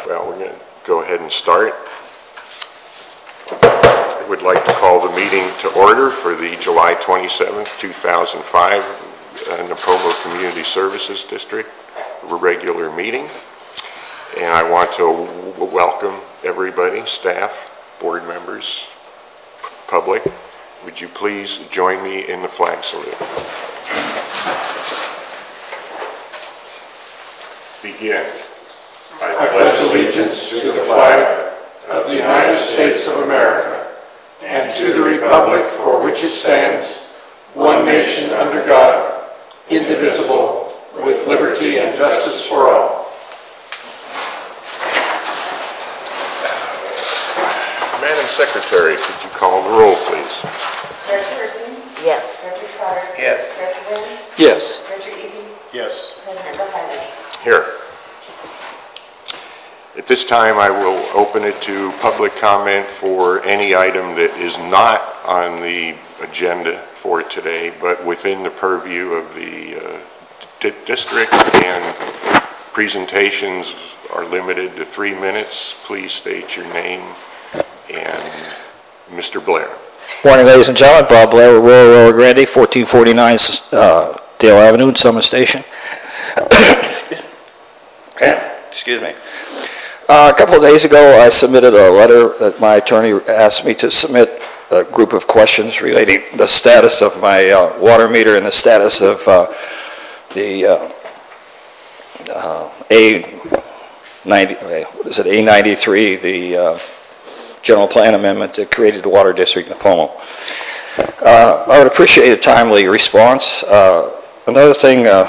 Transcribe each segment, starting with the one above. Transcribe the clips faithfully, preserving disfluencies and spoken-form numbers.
Well, we're going to go ahead and start. I would like to call the meeting to order for the July twenty-seventh, two thousand five uh, Nipomo Community Services District regular meeting. And I want to w welcome everybody, staff, board members, public. Would you please join me in the flag salute? Begin. I pledge allegiance to the flag of the United States of America and to the republic for which it stands, one nation under God, indivisible, with liberty and justice for all. Madam Secretary, could you call the roll, please? Director Hurston? Yes. Director Trotter? Yes. Director Lynn? Yes. Director Eby? Yes. President Rohani? Here. At this time, I will open it to public comment for any item that is not on the agenda for today, but within the purview of the uh, district, and presentations are limited to three minutes. Please state your name and Mister Blair. Morning, ladies and gentlemen. Bob Blair, Aurora, Rio Grande, fourteen forty-nine uh, Dale Avenue in Summit Station. Excuse me. Uh, a couple of days ago, I submitted a letter that my attorney asked me to submit a group of questions relating the status of my uh, water meter and the status of uh, the uh, uh, A ninety, what is it, A ninety-three, the uh, general plan amendment that created the water district in Nipomo. Uh, I would appreciate a timely response. Uh, another thing, uh,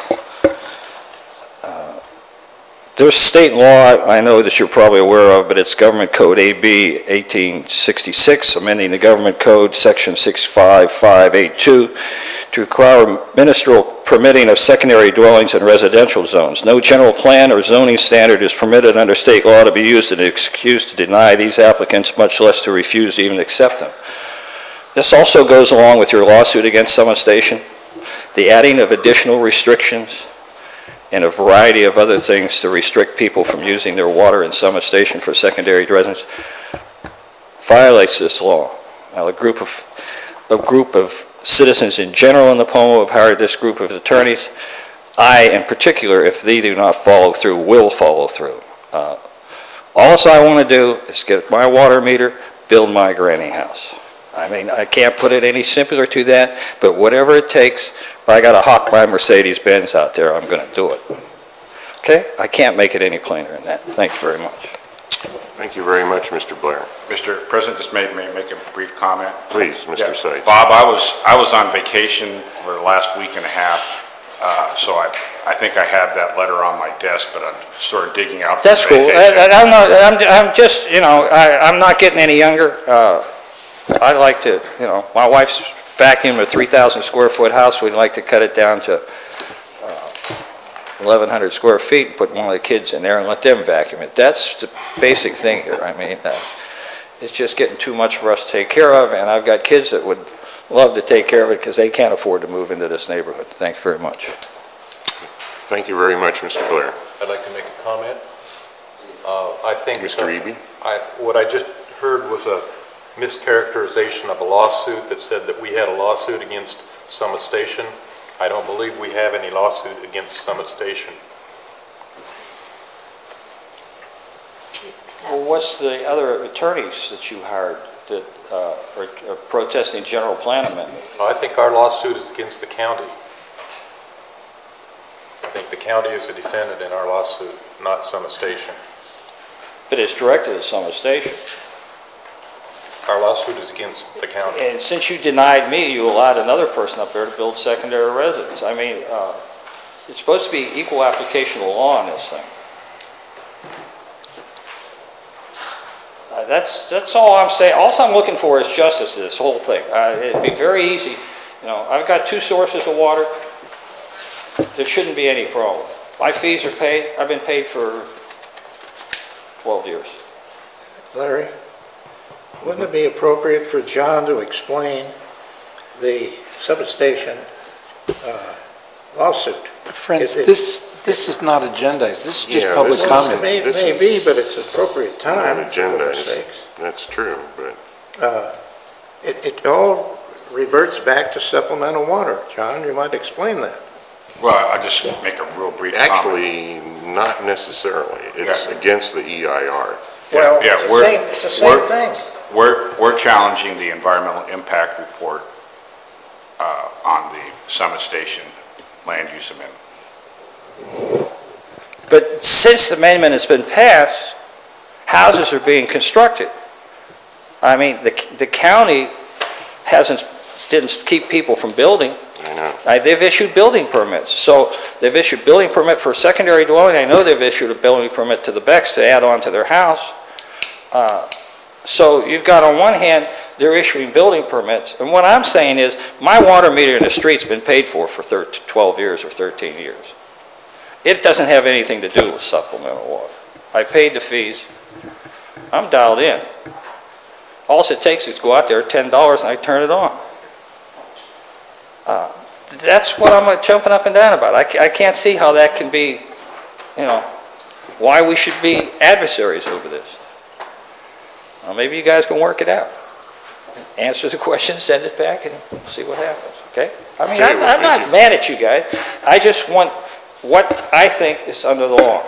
uh, there's state law I know that you're probably aware of, but it's Government Code A B eighteen sixty-six, amending the Government Code Section six five five eight two to require ministerial permitting of secondary dwellings in residential zones. No general plan or zoning standard is permitted under state law to be used as an excuse to deny these applicants, much less to refuse to even accept them. This also goes along with your lawsuit against Summit Station, the adding of additional restrictions and a variety of other things to restrict people from using their water in Summit Station for secondary residence violates this law. Now, a group of a group of citizens in general in Nipomo have hired this group of attorneys. I, in particular, if they do not follow through, will follow through. Uh, all I want to do is get my water meter, build my granny house. I mean, I can't put it any simpler to that, but whatever it takes, if I got to hawk my Mercedes-Benz out there, I'm going to do it. Okay? I can't make it any plainer than that. Thank you very much. Thank you very much, Mister Blair. Mister President, just made me make a brief comment. Please, Mister Yeah. Seitz. Bob, I was I was on vacation for the last week and a half, uh, so I I think I have that letter on my desk, but I'm sort of digging out. That's cool. I, I'm not. I'm, I'm just. You know. I, I'm not getting any younger. Uh, I'd like to. You know. My wife's vacuumed a three thousand square foot house. We'd like to cut it down to eleven hundred square feet and put one of the kids in there and let them vacuum it. That's the basic thing here. I mean, uh, it's just getting too much for us to take care of, and I've got kids that would love to take care of it because they can't afford to move into this neighborhood. Thank you very much. Thank you very much, Mister Blair. I'd like to make a comment. Uh, I think Mister Eby? I, what I just heard was a mischaracterization of a lawsuit that said that we had a lawsuit against Summit Station. I don't believe we have any lawsuit against Summit Station. Well, what's the other attorneys that you hired that uh, are, are protesting general plan amendment? I think our lawsuit is against the county. I think the county is a defendant in our lawsuit, not Summit Station. But it's directed at Summit Station. Our lawsuit is against the county. And since you denied me, you allowed another person up there to build secondary residence. I mean, uh, it's supposed to be equal application of law on this thing. Uh, that's that's all I'm saying. All I'm looking for is justice to this whole thing. Uh, it'd be very easy. You know, I've got two sources of water. There shouldn't be any problem. My fees are paid. I've been paid for twelve years. Larry, wouldn't it be appropriate for John to explain the Summit Station uh, lawsuit? Friends, It- it- this This is not agendized, this is just Yeah, public this is- comment. May, This may is be, but it's appropriate time, Not for goodness agendized. sakes. That's true, but Uh, It, it all reverts back to supplemental water. John, you might explain that. Well, I'll just make a real brief comment. actually, not necessarily. It's Yeah. against the E I R. Well, yeah, it's the we're- same, it's the same we're- thing. We're, we're challenging the environmental impact report uh, on the Summit Station land use amendment. But since the amendment has been passed, houses are being constructed. I mean, the, the county hasn't, didn't keep people from building. I know. Uh, They've issued building permits. So they've issued building permit for a secondary dwelling. I know they've issued a building permit to the Becks to add on to their house. Uh, So you've got on one hand, they're issuing building permits. And what I'm saying is, my water meter in the street's been paid for for thirteen, twelve years or thirteen years. It doesn't have anything to do with supplemental water. I paid the fees. I'm dialed in. All it takes is go out there, ten dollars, and I turn it on. Uh, That's what I'm jumping up and down about. I ca- I can't see how that can be, you know, why we should be adversaries over this. Well, maybe you guys can work it out. Answer the question, send it back, and we'll see what happens, okay? I mean, Okay, I'm well, I'm thank not you. mad at you guys. I just want what I think is under the law.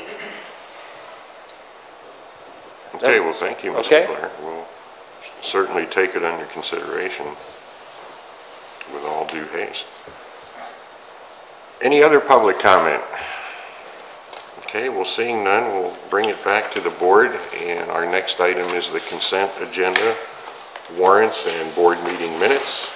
Okay, well, thank you, Mister Okay. Blair. We'll certainly take it under consideration with all due haste. Any other public comment? Okay, well, seeing none, we'll bring it back to the board, and our next item is the consent agenda, warrants, and board meeting minutes.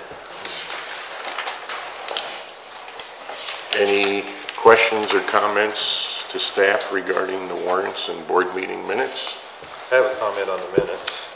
Any questions or comments to staff regarding the warrants and board meeting minutes? I have a comment on the minutes.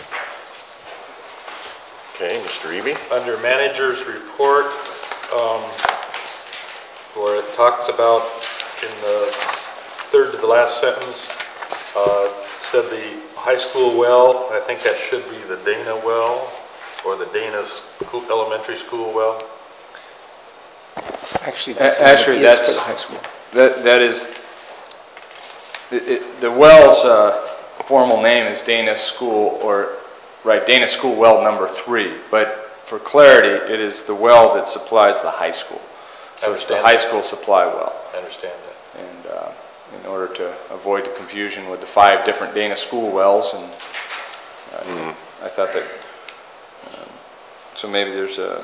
Okay, Mister Eby? Under manager's report, um, where it talks about in the third to the last sentence, uh, said the high school well, I think that should be the Dana well, or the Dana school, elementary school well. Actually, A- this one actually, is that's- for the high school. That, that is, it, it, the well's uh, formal name is Dana School, or, right, Dana School Well Number Three, but for clarity, it is the well that supplies the high school. So it's the Understand. high school supply well. I understand that. And uh, in order to avoid the confusion with the five different Dana School wells, and uh, I thought that, um, so maybe there's a,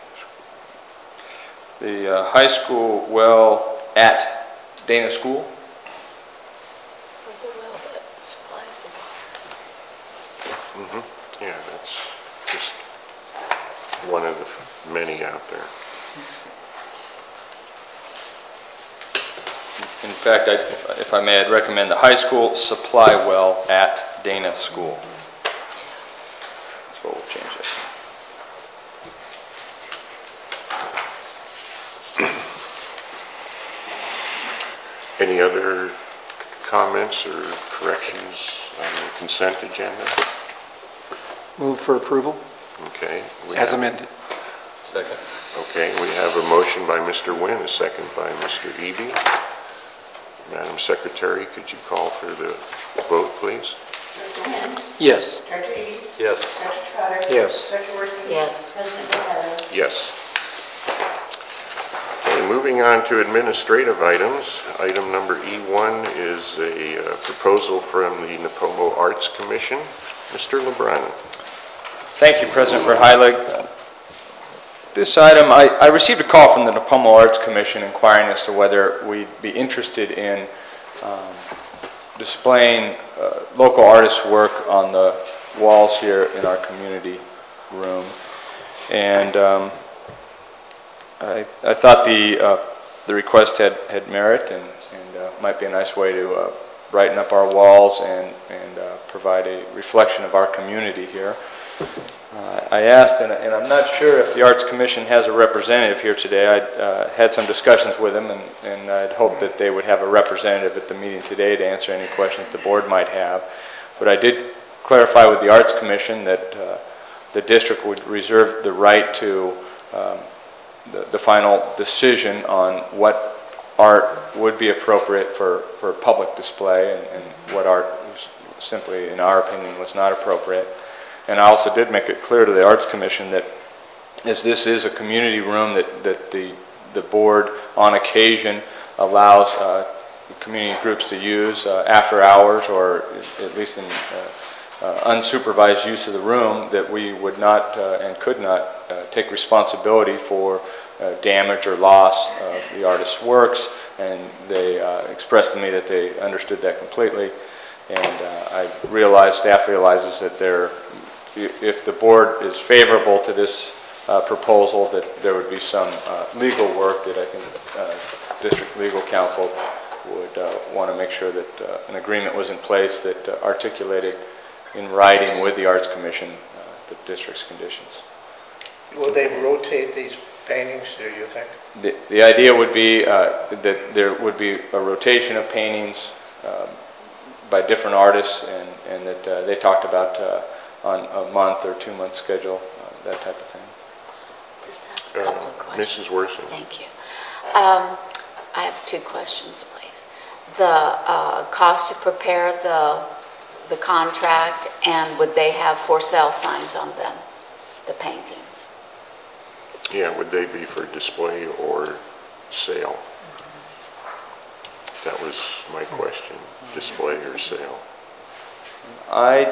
the uh, high school well at Dana School. Or the well that supplies the water. Mm-hmm. Yeah, that's just one of the many out there. In fact, I, if I may, I'd recommend the high school supply well at Dana School. So we'll change it. Any other comments or corrections on the consent agenda? Move for approval, Okay. we as have- amended. Second. Okay, we have a motion by Mister Nguyen, a second by Mister Eby. Madam Secretary, could you call for the vote, please? Director Hand? Yes. Director Eady? Yes. Director Trotter? Yes. Director Worsing? Yes. President Lombardo? Yes. Okay, moving on to administrative items. Item number E one is a uh, proposal from the Napomo Arts Commission. Mister LeBrun. Thank you, President Verheilig. This item, I, I received a call from the Napomo Arts Commission inquiring as to whether we'd be interested in um, displaying uh, local artists' work on the walls here in our community room. And um, I, I thought the, uh, the request had, had merit and, and uh, might be a nice way to uh, brighten up our walls and, and uh, provide a reflection of our community here. Uh, I asked, and, and I'm not sure if the Arts Commission has a representative here today. I uh, had some discussions with them, and, and I'd hoped that they would have a representative at the meeting today to answer any questions the board might have. But I did clarify with the Arts Commission that uh, the district would reserve the right to um, the, the final decision on what art would be appropriate for, for public display, and, and what art was simply, in our opinion, was not appropriate. And I also did make it clear to the Arts Commission that, as this is a community room that, that the, the board on occasion allows uh, community groups to use uh, after hours, or at least in uh, uh, unsupervised use of the room, that we would not uh, and could not uh, take responsibility for uh, damage or loss of the artist's works. And they uh, expressed to me that they understood that completely. And uh, I realize, staff realizes that there, if the board is favorable to this uh, proposal, that there would be some uh, legal work that I think uh, District Legal Counsel would uh, want to make sure that uh, an agreement was in place that uh, articulated in writing with the Arts Commission uh, the district's conditions. Will they rotate these paintings, do you think? The, the idea would be uh, that there would be a rotation of paintings uh, by different artists, and, and that uh, they talked about uh, on a month or two month schedule, uh, that type of thing. Just have a couple of Uh, questions. Missus Worson. Thank you. Um, I have two questions, please. The uh, cost to prepare the, the contract, and would they have for sale signs on them, the paintings? Yeah, would they be for display or sale? That was my question, display or sale. I,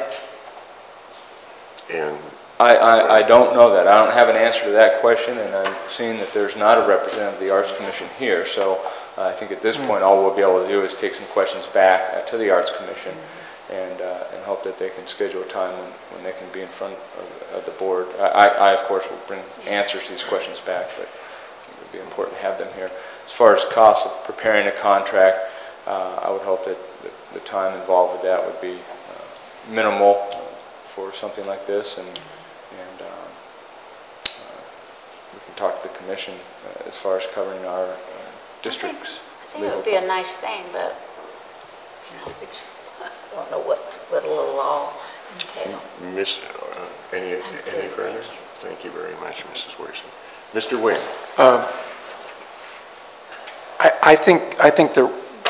And I, I, I don't know that. I don't have an answer to that question, and I'm seeing that there's not a representative of the Arts Commission here, so uh, I think at this point all we'll be able to do is take some questions back uh, to the Arts Commission, and, uh, and hope that they can schedule a time when, when they can be in front of, of the board. I, I, of course, will bring answers to these questions back, but it would be important to have them here. As far as cost of preparing a contract, uh, I would hope that the, the time involved with that would be uh, minimal for something like this, and, and um, uh, we can talk to the commission uh, as far as covering our uh, district's I think it legal would be a costs. nice thing, but, you know, we just don't know what, what it'll all entail. Miss, uh, any, I'm through, any further? thank you. Thank you very much, Missus Worson. Mister Wynn. Um, I, I think, I think there,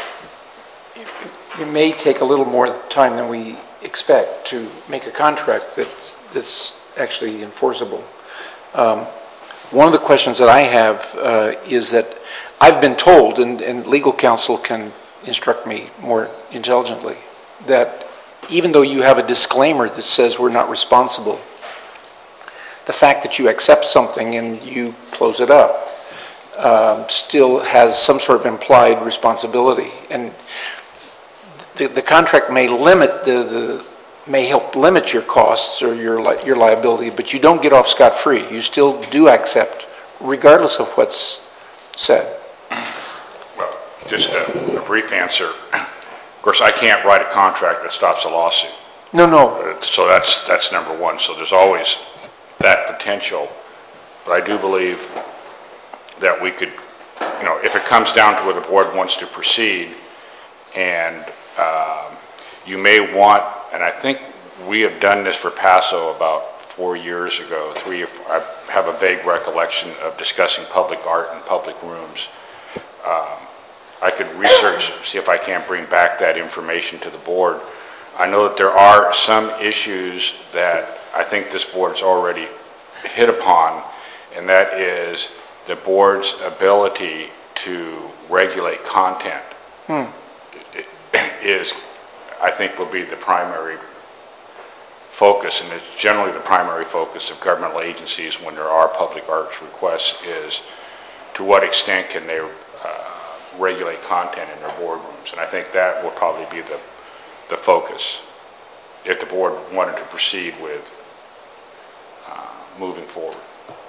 it may take a little more time than we expect to make a contract that's, that's actually enforceable. Um, one of the questions that I have uh, is that I've been told, and, and legal counsel can instruct me more intelligently, that even though you have a disclaimer that says we're not responsible, the fact that you accept something and you close it up um, still has some sort of implied responsibility. And the, the contract may limit the, the may help limit your costs or your li your liability, but you don't get off scot-free. You still do accept, regardless of what's said. Well, just a, a brief answer. Of course, I can't write a contract that stops a lawsuit. No, no. Uh, So that's, that's number one. So there's always that potential. But I do believe that we could, you know, if it comes down to where the board wants to proceed, and um, you may want, and I think we have done this for Paso about four years ago, three, or four, I have a vague recollection of discussing public art in public rooms. Um, I could research, see if I can't bring back that information to the board. I know that there are some issues that I think this board's already hit upon, and that is the board's ability to regulate content. Hmm. Is, I think, will be the primary focus, and it's generally the primary focus of governmental agencies when there are public arts requests, is to what extent can they uh, regulate content in their boardrooms. And I think that will probably be the, the focus if the board wanted to proceed with uh, moving forward.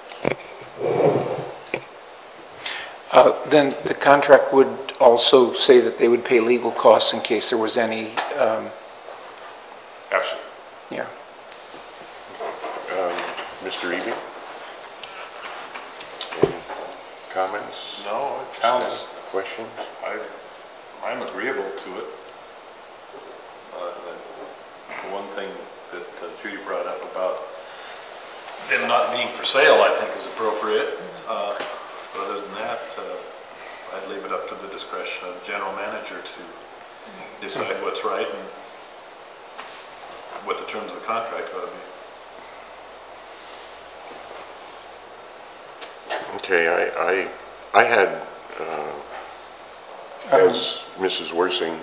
Uh, then the contract would also say that they would pay legal costs in case there was any, um, Absolutely. yeah. Um, Mister Eby? Any comments? No, it sounds, Questions? I, I'm agreeable to it. Uh, The one thing that uh, Judy brought up about them not being for sale, I think is appropriate. Uh, but other than that, uh, I'd leave it up to the discretion of the general manager to decide what's right and what the terms of the contract ought to be. Okay, I, I, I had, uh, as Missus Worsing,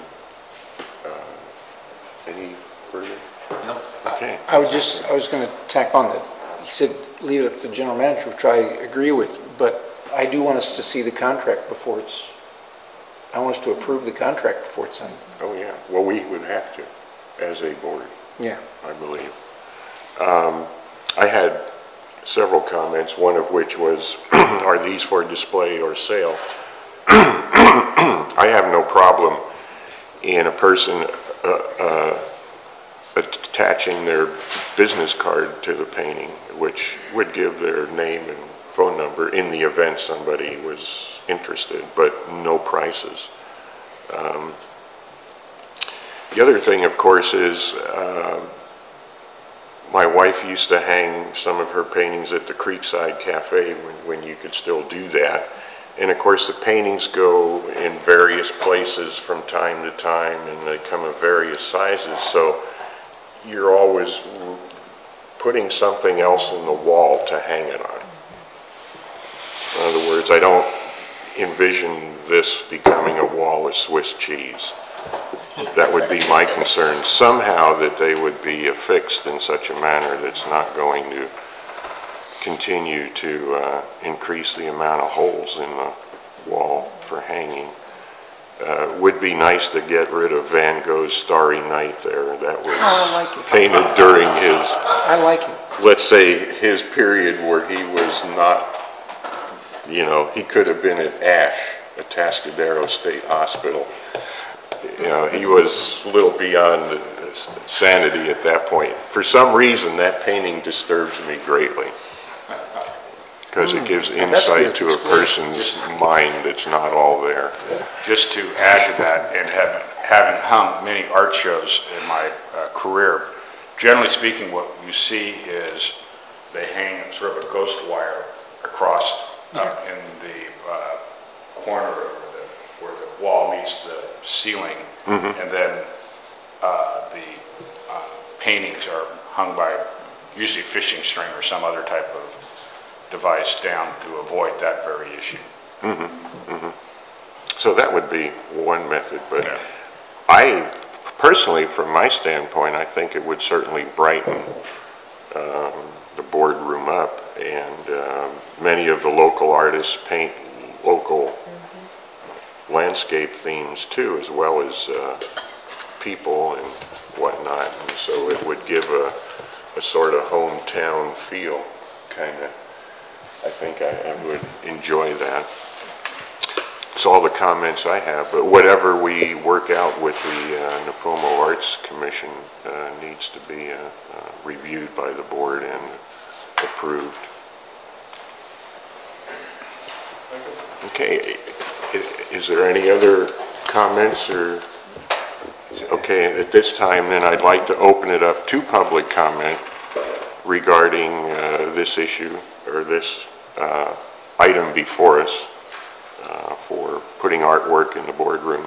uh, any further? No. Okay. I would just, I was going to tack on that. He said, leave it up to the general manager, which I agree with, but I do want us to see the contract before it's, I want us to approve the contract before it's signed. Oh, yeah. Well, we would have to, as a board, Yeah. I believe. Um, I had several comments, one of which was, are these for display or sale? I have no problem in a person uh, uh, attaching their business card to the painting, which would give their name and phone number in the event somebody was interested, but no prices. Um, the other thing, of course, is uh, my wife used to hang some of her paintings at the Creekside Cafe when, when you could still do that. And of course, the paintings go in various places from time to time, and they come of various sizes. So you're always putting something else in the wall to hang it on. In other words, I don't envision this becoming a wall of Swiss cheese. That would be my concern. Somehow that they would be affixed in such a manner that's not going to continue to uh, increase the amount of holes in the wall for hanging. Uh, would be nice to get rid of Van Gogh's Starry Night there. That was Oh, I like it. painted during his, I like it. let's say, his period where he was not, you know, he could have been at ASH, Atascadero State Hospital. You know, he was a little beyond sanity at that point. For some reason, that painting disturbs me greatly, because it gives insight to a person's mind that's not all there. Just to add to that, and having, having hung many art shows in my uh, career, generally speaking, what you see is they hang sort of a ghost wire across uh, in the uh, corner of the, where the wall meets the ceiling, mm-hmm. and then uh, the uh, paintings are hung by usually fishing string or some other type of device down to avoid that very issue. Mm-hmm. Mm-hmm. So that would be one method, but Yeah. I personally, from my standpoint, I think it would certainly brighten um, the boardroom up, and um, many of the local artists paint local mm-hmm. landscape themes too, as well as uh, people and whatnot, and so it would give a, a sort of hometown feel, kind of. I think I, I would enjoy that. It's all the comments I have, but whatever we work out with the uh, Nipomo Arts Commission uh, needs to be uh, uh, reviewed by the board and approved. Okay, is, is there any other comments or? Okay, at this time then I'd like to open it up to public comment regarding uh, this issue or this uh, item before us. Uh, for putting artwork in the boardroom.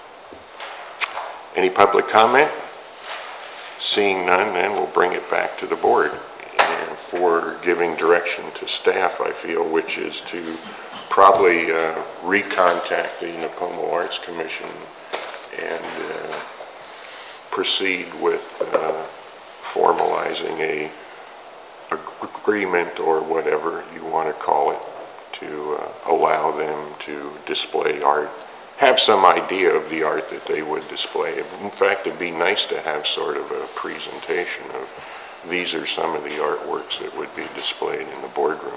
Any public comment? Seeing none, then we'll bring it back to the board. And for giving direction to staff, I feel, which is to probably uh, recontact the Nipomo Arts Commission and uh, proceed with uh, formalizing a agreement or whatever you want to call it, to uh, allow them to display art, have some idea of the art that they would display. In fact, it'd be nice to have sort of a presentation of these are some of the artworks that would be displayed in the boardroom.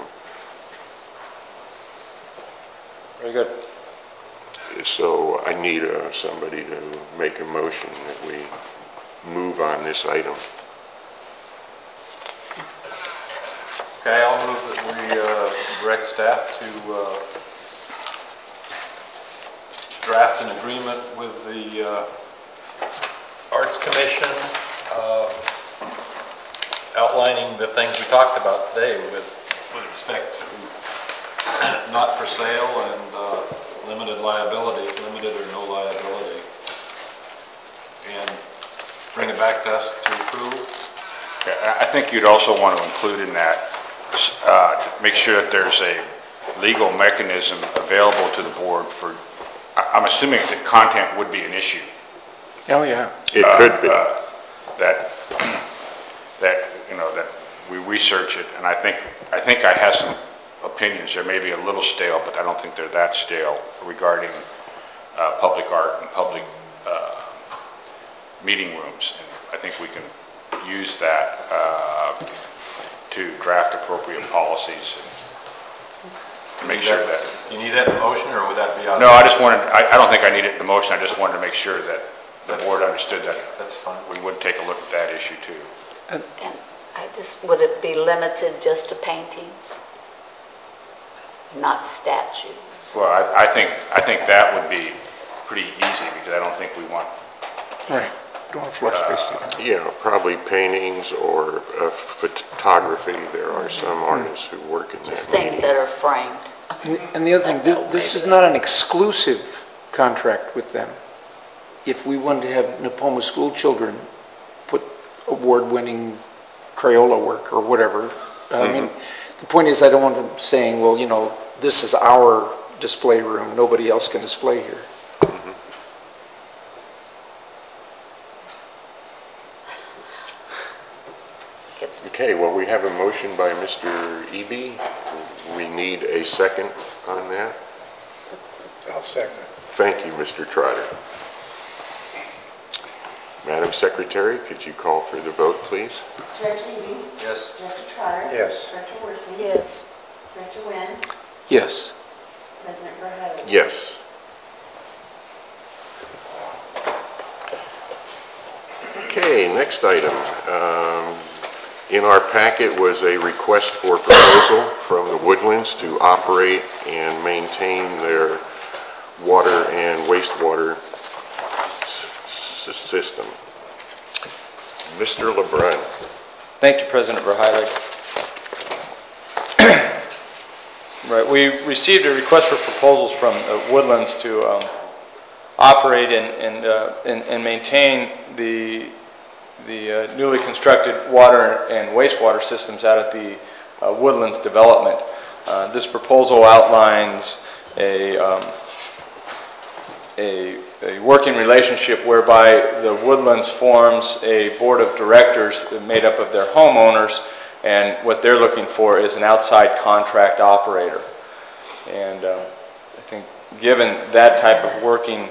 Very good. So I need uh, somebody to make a motion that we move on this item. Okay, I'll move that we uh, direct staff to uh, draft an agreement with the uh, Arts Commission uh, outlining the things we talked about today with, with respect to not for sale and uh, limited liability, limited or no liability, and bring it back to us to approve. I I think you'd also want to include in that, uh, to make sure that there's a legal mechanism available to the board for, I- I'm assuming that content would be an issue. Oh, yeah. It could be. uh, That, that, you know, that we research it, and I think, I think I have some opinions, they may be a little stale, but I don't think they're that stale regarding uh, public art and public uh, meeting rooms. And I think we can use that uh, to draft appropriate policies and make sure that... You need that in motion, or would that be on? No, I just wanted, I, I don't think I need it in the motion, I just wanted to make sure that the board understood that That's fine. we would take a look at that issue too. And I just, would it be limited just to paintings? Not statues? Well, I, I think, I think that would be pretty easy, because I don't think we want, Right. Don't want floor space. Yeah, probably paintings or uh, photography. There are some artists who work in that. Just things that are framed? And and the other thing, this, this is not an exclusive contract with them. If we wanted to have Napoma school children put award-winning Crayola work or whatever, I mean, the point is, I don't want them saying, well, you know, this is our display room, nobody else can display here. It's Okay, well, we have a motion by Mister Eby. We need a second on that. I'll second. Thank you, Mister Trotter. Madam Secretary, could you call for the vote, please? Director Eby? Yes. Director Trotter? Yes. Director Worsney? Yes. Director Wynn? Yes. President Verheugen? Yes. Okay, next item. Um, In our packet was a request for proposal from the Woodlands to operate and maintain their water and wastewater s- system. Mister LeBrun. Thank you, President Verheilig. Right, we received a request for proposals from uh, Woodlands to um, operate and, and, uh, and, and maintain the, the uh, newly constructed water and wastewater systems out at the uh, Woodlands development. Uh, this proposal outlines a, um, a, a working relationship whereby the Woodlands forms a board of directors made up of their homeowners, and what they're looking for is an outside contract operator. And uh, I think given that type of working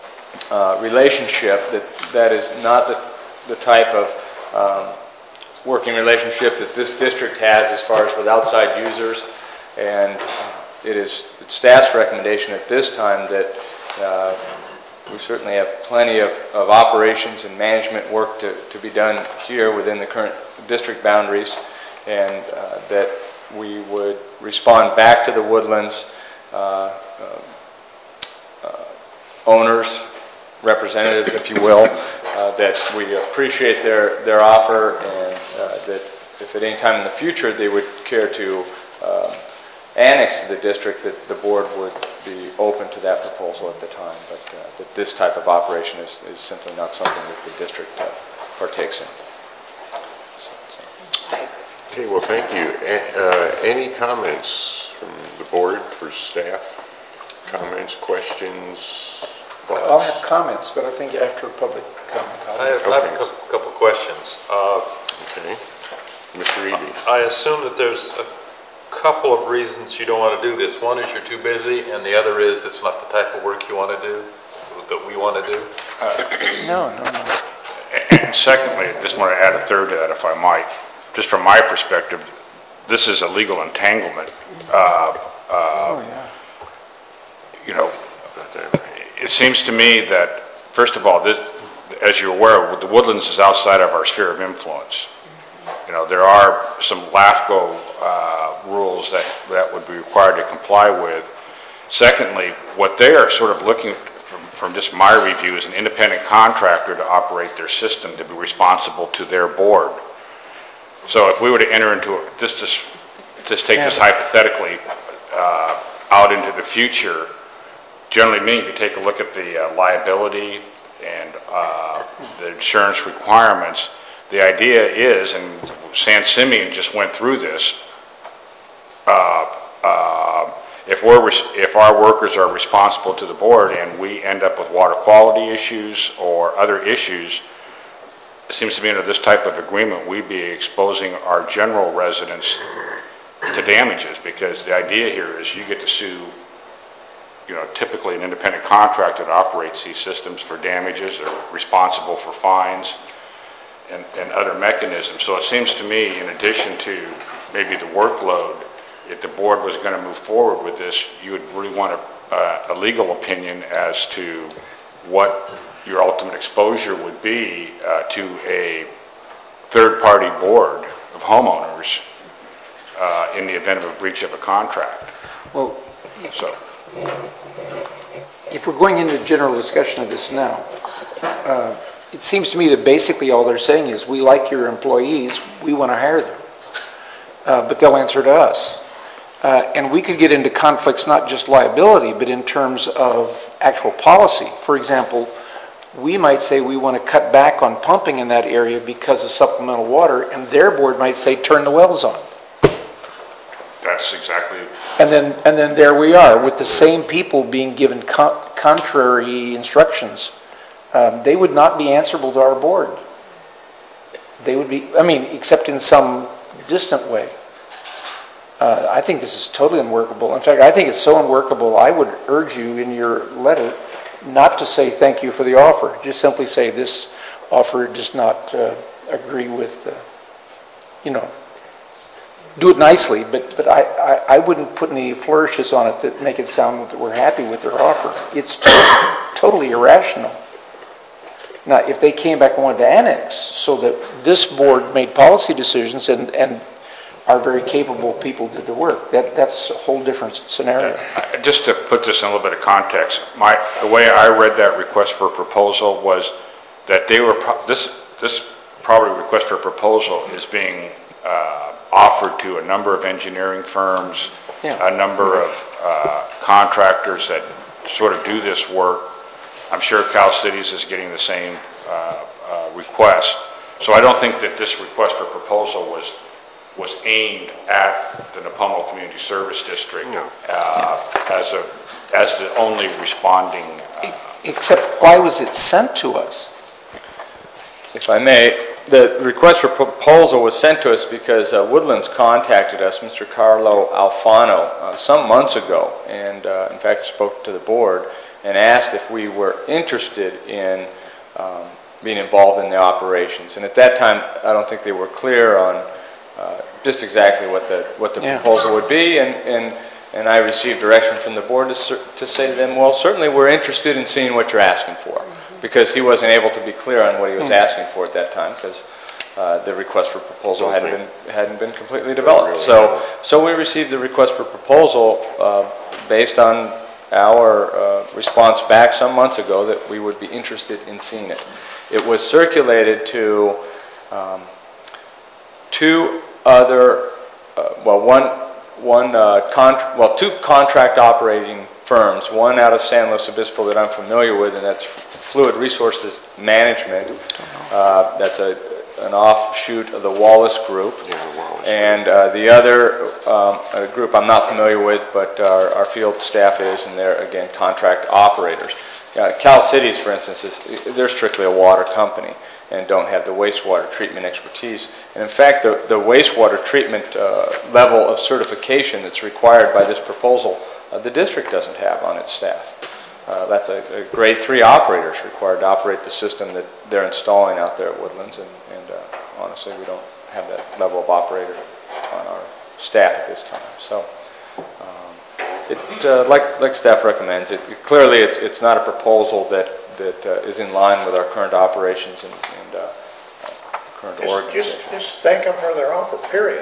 uh, relationship, that that is not the, the type of um, working relationship that this district has as far as with outside users, and it is staff's recommendation at this time that uh, we certainly have plenty of, of operations and management work to, to be done here within the current district boundaries, and uh, that we would respond back to the Woodlands uh, uh, uh, owners, representatives, if you will, uh, that we appreciate their, their offer, and uh, that if at any time in the future they would care to uh, annex to the district, that the board would be open to that proposal at the time, but uh, that this type of operation is, is simply not something that the district uh, partakes in. So, so. Okay, well, thank you. A- uh, Any comments from the board for staff? Comments, questions, I'll thoughts? have comments, but I think after public comment. I'll- I have, I have a Okay. couple, couple questions. Uh, Okay. Mister Eby? I assume that there's a couple of reasons you don't want to do this. One is you're too busy, and the other is it's not the type of work you want to do, that we want to do. No, no, no. And secondly, I just want to add a third to that, if I might. Just from my perspective, this is a legal entanglement. Uh, Oh, yeah. You know, it seems to me that, first of all, this, as you're aware, the Woodlands is outside of our sphere of influence. You know, there are some LAFCO uh, rules that, that would be required to comply with. Secondly, what they are sort of looking, from, from just my review, is an independent contractor to operate their system, to be responsible to their board. So if we were to enter into, a, just, just, just take this hypothetically uh, out into the future, generally, me, if you take a look at the uh, liability and uh, the insurance requirements, the idea is, and San Simeon just went through this, uh, uh, if we're, if our workers are responsible to the board and we end up with water quality issues or other issues, it seems to me under this type of agreement, we'd be exposing our general residents to damages, because the idea here is you get to sue, you know, typically an independent contractor that operates these systems for damages. They're responsible for fines and, and other mechanisms. So it seems to me, in addition to maybe the workload, if the board was going to move forward with this, you would really want a, uh, a legal opinion as to what your ultimate exposure would be uh, to a third-party board of homeowners uh, in the event of a breach of a contract. Well, So, if we're going into general discussion of this now, uh, it seems to me that basically all they're saying is, we like your employees, we want to hire them, uh, but they'll answer to us. Uh, and we could get into conflicts, not just liability, but in terms of actual policy. For example, we might say we want to cut back on pumping in that area because of supplemental water, and their board might say turn the wells on. that's exactly, And then, and then there we are, with the same people being given con contrary instructions. Um, they would not be answerable to our board. They would be, I mean, except in some distant way. Uh, I think this is totally unworkable. In fact, I think it's so unworkable, I would urge you in your letter not to say thank you for the offer. Just simply say this offer does not uh, agree with, uh, you know, do it nicely, but, but I, I, I wouldn't put any flourishes on it that make it sound that we're happy with their offer. It's to totally irrational. Now, if they came back and wanted to annex so that this board made policy decisions and, and our very capable people did the work, that, that's a whole different scenario. uh, just to put this in a little bit of context, my, the way I read that request for a proposal was that they were, pro this, this probably request for a proposal is being uh, offered to a number of engineering firms, Yeah. a number of uh, contractors that sort of do this work. I'm sure Cal Cities is getting the same uh, uh, request. So I don't think that this request for proposal was was aimed at the Nipomo Community Service District No. uh, as a as the only responding. Uh, Except, why was it sent to us? If I may, the request for proposal was sent to us because uh, Woodlands contacted us, Mister Carlo Alfano, uh, some months ago, and uh, in fact spoke to the board and asked if we were interested in um, being involved in the operations. And at that time, I don't think they were clear on uh, just exactly what the what the Yeah. proposal would be, and and and I received direction from the board to to say to them, well, certainly we're interested in seeing what you're asking for, because he wasn't able to be clear on what he was asking for at that time, because uh, the request for proposal hadn't been hadn't been completely developed. So so we received the request for proposal uh, based on our uh, response back some months ago that we would be interested in seeing it. It was circulated to um, two other, uh, well, one, one uh, con well, two contract operating firms, one out of San Luis Obispo that I'm familiar with, and that's Fluid Resources Management. Uh, that's a, an offshoot of the Wallace Group. Yeah, the Wallace And uh, the other um, a group I'm not familiar with, but our, our field staff is, and they're, again, contract operators. Uh, Cal Cities, for instance, is, they're strictly a water company and don't have the wastewater treatment expertise. And in fact, the, the wastewater treatment uh, level of certification that's required by this proposal, uh, the district doesn't have on its staff. Uh, that's a, a grade three operator is required to operate the system that they're installing out there at Woodlands, and, and uh, honestly, we don't have that level of operator on our staff at this time. So, um, it, uh, like, like staff recommends, it, it clearly it's, it's not a proposal that, that uh, is in line with our current operations and, and uh, current Just, organization. just, just thank them for their offer, period.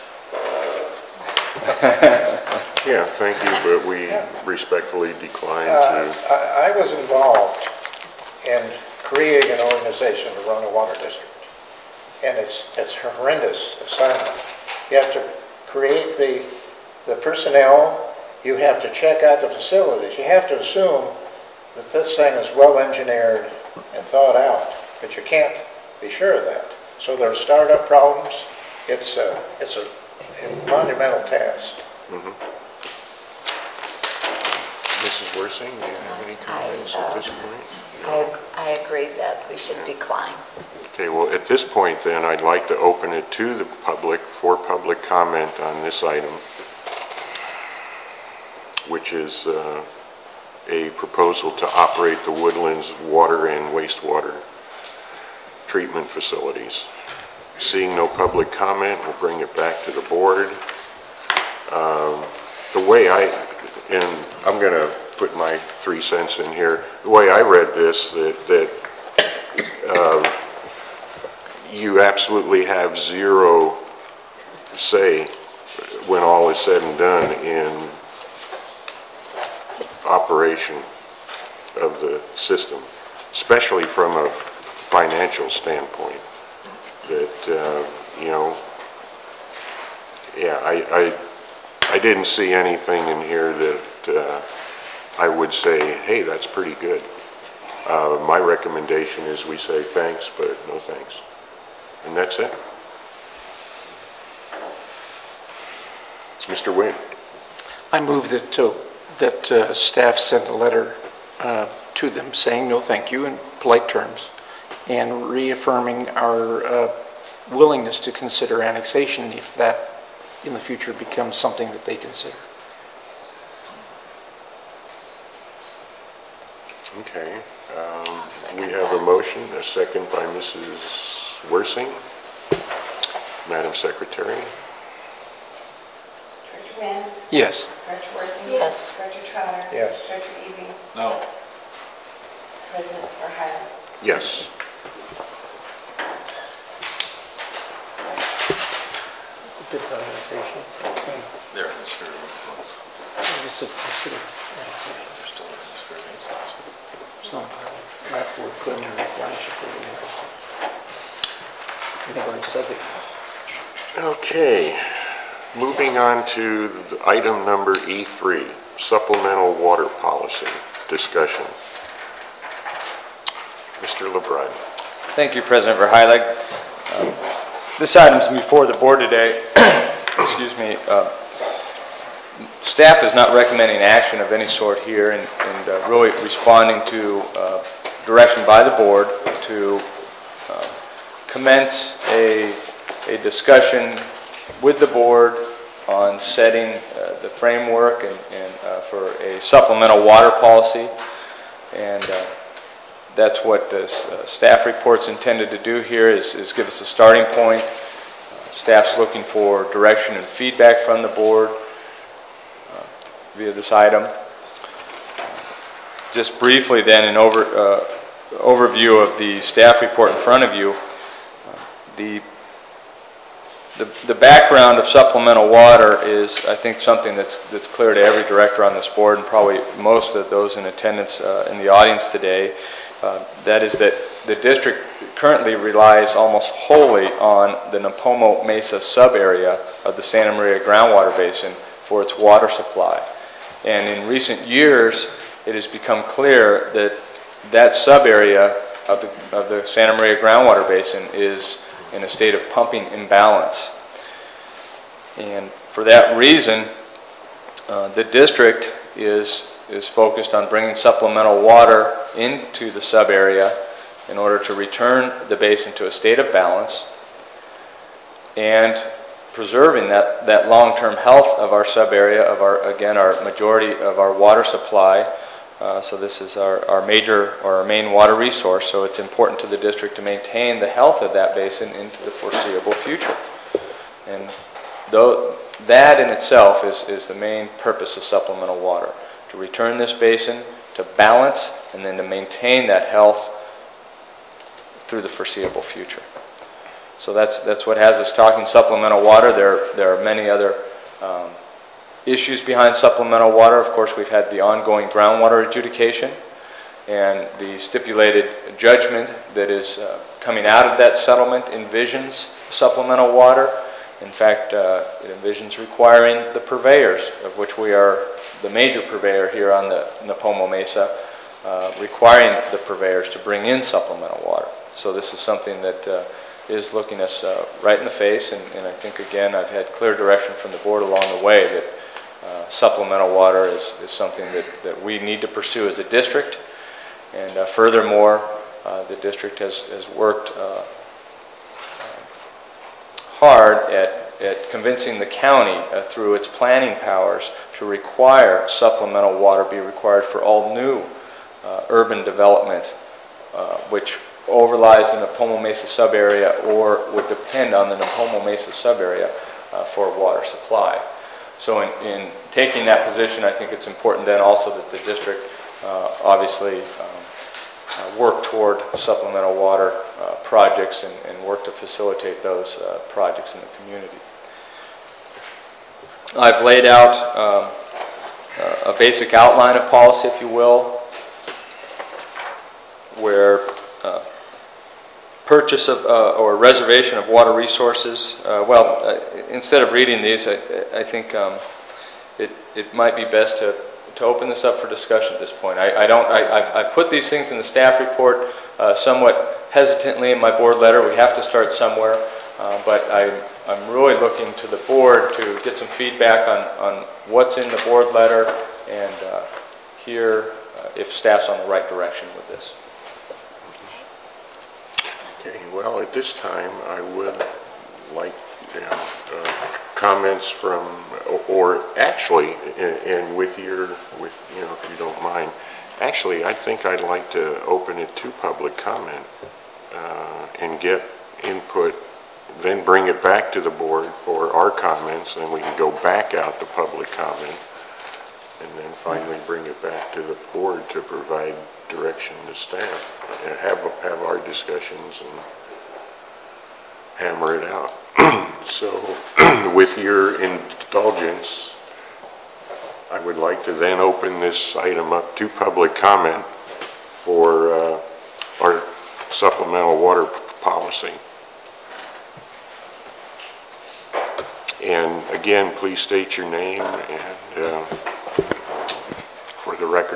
Yeah, thank you, but we respectfully decline Uh, to. I, I was involved in creating an organization to run a water district. And it's, it's a horrendous assignment. You have to create the, the personnel you have to check out the facilities. You have to assume that this thing is well engineered and thought out, but you can't be sure of that. So there are startup problems. It's a, it's a monumental task. Mm-hmm. Missus Worsing, do you have any comments at this point? I, I agree that we should decline. Okay, well, at this point then, I'd like to open it to the public for public comment on this item, which is uh, a proposal to operate the Woodlands water and wastewater treatment facilities. Seeing no public comment, we'll bring it back to the board. Um, the way I, and I'm going to put my three cents in here, the way I read this, that, that uh, you absolutely have zero say when all is said and done in operation of the system, especially from a financial standpoint. That, uh, you know, yeah, I, I, I didn't see anything in here that uh, I would say, hey, that's pretty good. Uh, my recommendation is we say thanks, but no thanks. And that's it. Mister Wynn. I move that, uh, that uh, staff send a letter uh, to them saying no thank you in polite terms and reaffirming our uh, willingness to consider annexation if that in the future becomes something that they consider. Okay. Um, second we have that. a motion, a second by Missus Worsing. Madam Secretary. Director Wynn. Yes. Director Worsing. Yes. Director Trotter. Yes. Director Eby. No. President Verheilen. Yes. Bit of annexation. They're in the spirit of close. Just to consider annexation. They're still in the spirit of close. It's not not for preliminary flagship. We've already said that. Okay. Moving on to the item number E three, supplemental water policy discussion. Mister LeBrun. Thank you, President Verheilig. Um, This item's before the board today. Excuse me. Uh, staff is not recommending action of any sort here and, and uh, really responding to uh, direction by the board to uh, commence a, a discussion with the board on setting uh, the framework and, and uh, for a supplemental water policy. And uh, that's what this uh, staff report's intended to do here is, is give us a starting point. Uh, staff's looking for direction and feedback from the board uh, via this item. Just briefly then, an over, uh, overview of the staff report in front of you. Uh, the, the, the background of supplemental water is, I think, something that's, that's clear to every director on this board and probably most of those in attendance uh, in the audience today. Uh, that is that the district currently relies almost wholly on the Napomo Mesa sub-area of the Santa Maria groundwater basin for its water supply. And in recent years, it has become clear that that sub-area of the, of the Santa Maria groundwater basin is in a state of pumping imbalance. And for that reason, uh, the district is is focused on bringing supplemental water into the sub-area in order to return the basin to a state of balance and preserving that, that long-term health of our sub-area, of our, again, our majority of our water supply. Uh, so this is our, our major or our main water resource, so it's important to the district to maintain the health of that basin into the foreseeable future. And though that in itself is, is the main purpose of supplemental water, to return this basin to balance and then to maintain that health through the foreseeable future. So that's, that's what has us talking supplemental water. There, there are many other um, issues behind supplemental water. Of course, we've had the ongoing groundwater adjudication and the stipulated judgment that is uh, coming out of that settlement envisions supplemental water. In fact, uh, it envisions requiring the purveyors, of which we are the major purveyor here on the Nipomo Mesa, uh, requiring the purveyors to bring in supplemental water. So this is something that uh, is looking us uh, right in the face, and, and I think, again, I've had clear direction from the board along the way that uh, supplemental water is, is something that, that we need to pursue as a district. And uh, furthermore, uh, the district has, has worked uh, hard at, at convincing the county uh, through its planning powers to require supplemental water be required for all new uh, urban development, uh, which overlies the Nipomo Mesa sub-area or would depend on the Nipomo Mesa sub-area uh, for water supply. So in, in taking that position, I think it's important then also that the district uh, obviously um, uh, work toward supplemental water uh, projects and, and work to facilitate those uh, projects in the community. I've laid out um, a basic outline of policy, if you will, where uh, purchase of uh, or reservation of water resources. Uh, well, uh, instead of reading these, I, I think um, it, it might be best to, to open this up for discussion at this point. I, I don't. I, I've, I've put these things in the staff report uh, somewhat hesitantly in my board letter. We have to start somewhere, uh, but I, I'm really looking to the board to get some feedback on, on what's in the board letter and uh, hear uh, if staff's on the right direction with this. Okay, well, at this time, I would like, you know, uh, comments from, or actually, and, and with your, with, you know, if you don't mind, actually, I think I'd like to open it to public comment uh, and get input, then bring it back to the board for our comments, and we can go back out to public comment, and then finally bring it back to the board to provide direction to staff, and have, have our discussions and hammer it out. So with your indulgence, I would like to then open this item up to public comment for uh, our supplemental water policy. And again, please state your name and uh, for the record.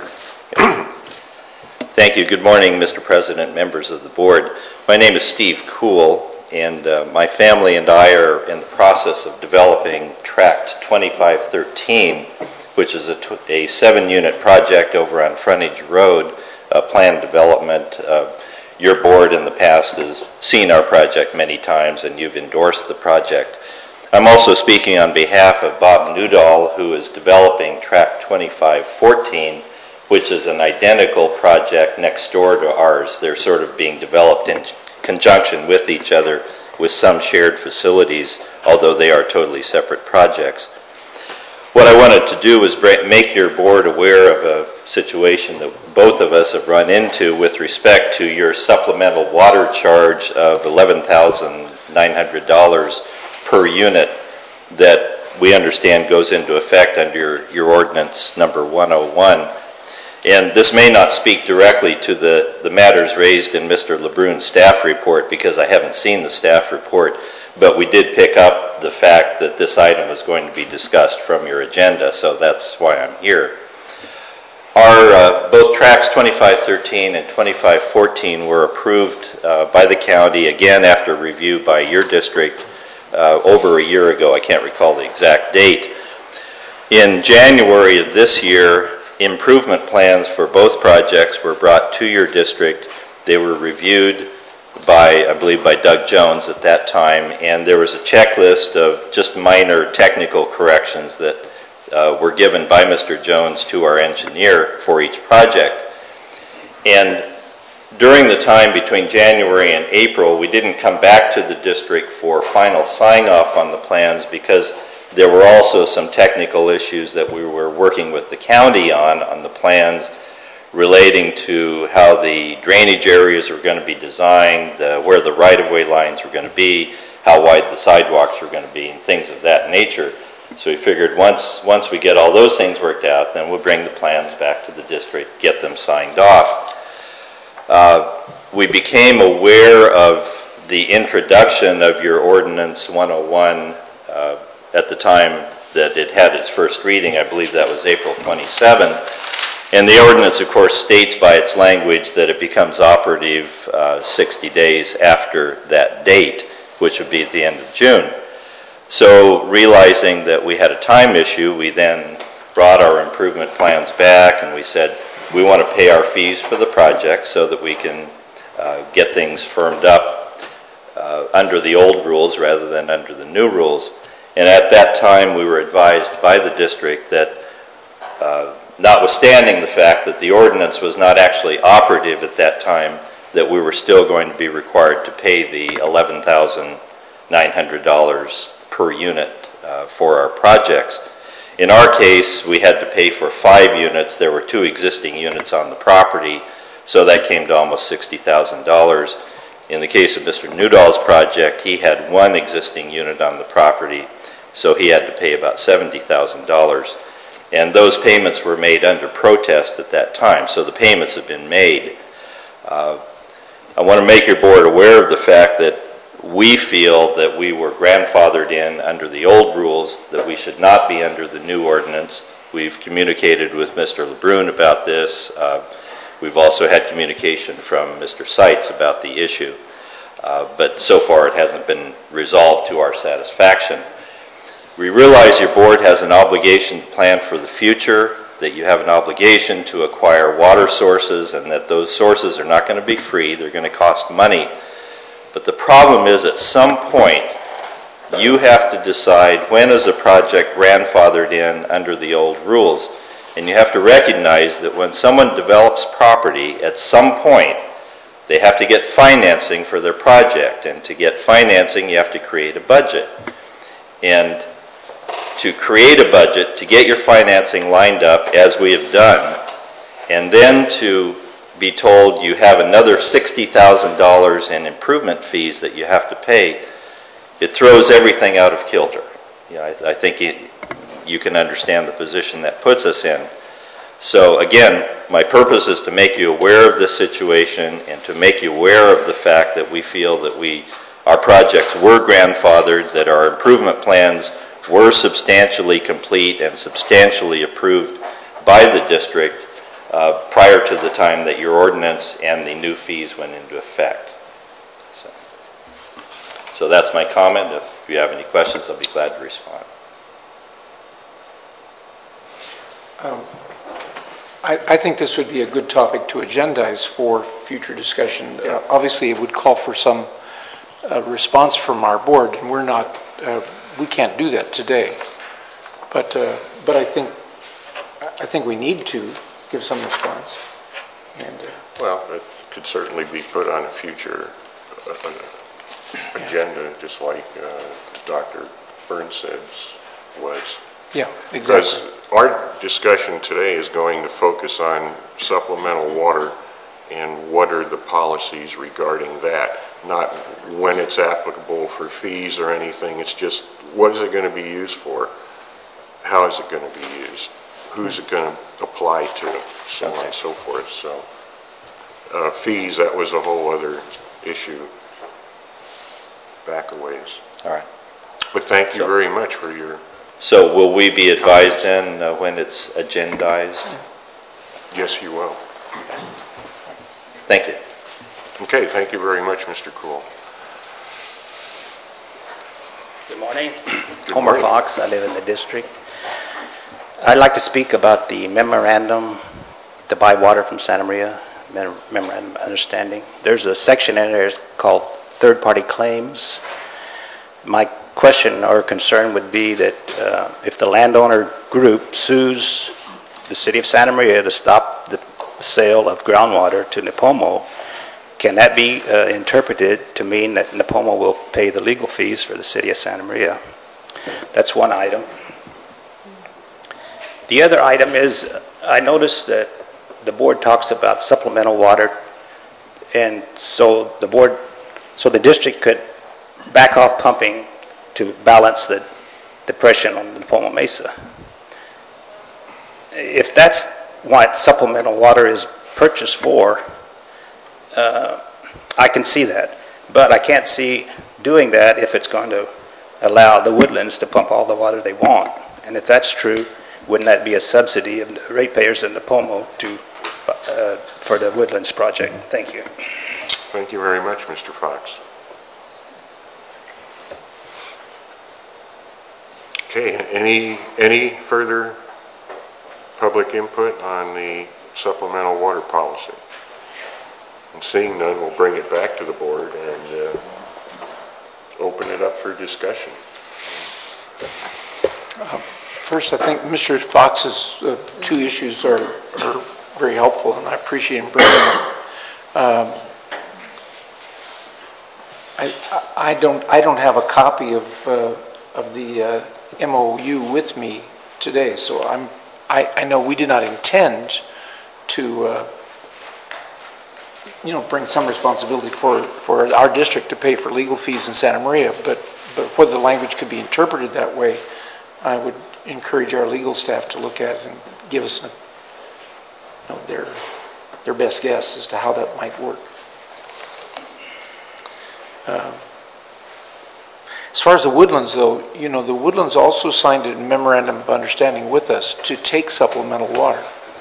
Thank you. Good morning, Mister President, members of the board. My name is Steve Kuhl, and uh, my family and I are in the process of developing Tract twenty-five thirteen, which is a, a seven-unit project over on Frontage Road, uh, planned development. Uh, your board in the past has seen our project many times, and you've endorsed the project. I'm also speaking on behalf of Bob Newdall, who is developing Tract twenty-five fourteen, which is an identical project next door to ours. They're sort of being developed in conjunction with each other with some shared facilities, although they are totally separate projects. What I wanted to do was make your board aware of a situation that both of us have run into with respect to your supplemental water charge of eleven thousand nine hundred dollars per unit that we understand goes into effect under your, your ordinance number one oh one. And this may not speak directly to the, the matters raised in Mister LeBrun's staff report, because I haven't seen the staff report, but we did pick up the fact that this item is going to be discussed from your agenda, so that's why I'm here. Our, uh, both Tracts twenty-five thirteen and twenty-five fourteen were approved uh, by the county, again after review by your district uh, over a year ago. I can't recall the exact date. In January of this year, improvement plans for both projects were brought to your district. They were reviewed by, I believe, by Doug Jones at that time, and there was a checklist of just minor technical corrections that uh, were given by Mister Jones to our engineer for each project. And during the time between January and April, we didn't come back to the district for final sign-off on the plans because there were also some technical issues that we were working with the county on, on the plans relating to how the drainage areas were going to be designed, uh, where the right-of-way lines were going to be, how wide the sidewalks were going to be, and things of that nature. So we figured once, once we get all those things worked out, then we'll bring the plans back to the district, get them signed off. Uh, we became aware of the introduction of your ordinance one oh one uh, at the time that it had its first reading. I believe that was April twenty-seventh. And the ordinance, of course, states by its language that it becomes operative uh, sixty days after that date, which would be at the end of June. So realizing that we had a time issue, we then brought our improvement plans back and we said, we want to pay our fees for the project so that we can uh, get things firmed up uh, under the old rules rather than under the new rules. And at that time, we were advised by the district that uh, notwithstanding the fact that the ordinance was not actually operative at that time, that we were still going to be required to pay the eleven thousand nine hundred dollars per unit uh, for our projects. In our case, we had to pay for five units. There were two existing units on the property, so that came to almost sixty thousand dollars. In the case of Mister Newdall's project, he had one existing unit on the property, so he had to pay about seventy thousand dollars. And those payments were made under protest at that time, so the payments have been made. Uh, I want to make your board aware of the fact that we feel that we were grandfathered in under the old rules, that we should not be under the new ordinance. We've communicated with Mister LeBrun about this. Uh, we've also had communication from Mister Seitz about the issue. Uh, but so far it hasn't been resolved to our satisfaction. We realize your board has an obligation to plan for the future, that you have an obligation to acquire water sources, and that those sources are not going to be free, they're going to cost money. But the problem is, at some point, you have to decide when is a project grandfathered in under the old rules. And you have to recognize that when someone develops property, at some point, they have to get financing for their project. And to get financing, you have to create a budget. And to create a budget, to get your financing lined up as we have done, and then to be told you have another sixty thousand dollars in improvement fees that you have to pay, it throws everything out of kilter. You know, I, I think it, you can understand the position that puts us in. So again, my purpose is to make you aware of this situation and to make you aware of the fact that we feel that we, our projects were grandfathered, that our improvement plans were substantially complete and substantially approved by the district uh, prior to the time that your ordinance and the new fees went into effect. So, so that's my comment. If you have any questions, I'll be glad to respond. Um, I, I think this would be a good topic to agendize for future discussion. Uh, obviously, it would call for some uh, response from our board, and we're not uh, we can't do that today, but uh, but I think I think we need to give some response. And uh, well, it could certainly be put on a future uh, agenda, just like uh, Doctor Burnsed's was. Yeah, exactly. Because our discussion today is going to focus on supplemental water and what are the policies regarding that, not when it's applicable for fees or anything. It's just, what is it going to be used for? How is it going to be used? Who's it going to apply to? So on and so forth. So uh, fees, that was a whole other issue back a ways. All right. But thank you very much for your... So will we be advised then uh, when it's agendized? Yes, you will. Thank you. Okay, thank you very much, Mister Cool. Good morning. Good Homer morning. Fox, I live in the district. I'd like to speak about the memorandum to buy water from Santa Maria, memorandum of understanding. There's a section in there called third-party claims. My question or concern would be that uh, if the landowner group sues the city of Santa Maria to stop the sale of groundwater to Nipomo, can that be uh, interpreted to mean that Nipomo will pay the legal fees for the city of Santa Maria? That's one item. The other item is, I noticed that the board talks about supplemental water, and so the board, so the district could back off pumping to balance the depression on the Nipomo Mesa. If that's what supplemental water is purchased for, uh, I can see that. But I can't see doing that if it's going to allow the woodlands to pump all the water they want. And if that's true, wouldn't that be a subsidy of the ratepayers in Napomo to, uh, for the Woodlands project? Thank you. Thank you very much, Mister Fox. Okay, any, any further public input on the supplemental water policy? And seeing none, we'll bring it back to the board and uh, open it up for discussion. Uh, First, I think Mister Fox's uh, two issues are, are very helpful, and I appreciate him bringing them. Um, I, I don't I don't have a copy of uh, of the uh, M O U with me today, so I'm I, I know we did not intend to uh, you know bring some responsibility for for our district to pay for legal fees in Santa Maria, but but whether the language could be interpreted that way, I would encourage our legal staff to look at it and give us a, you know, their their best guess as to how that might work. Uh, as far as the Woodlands, though, you know, the Woodlands also signed a memorandum of understanding with us to take supplemental water.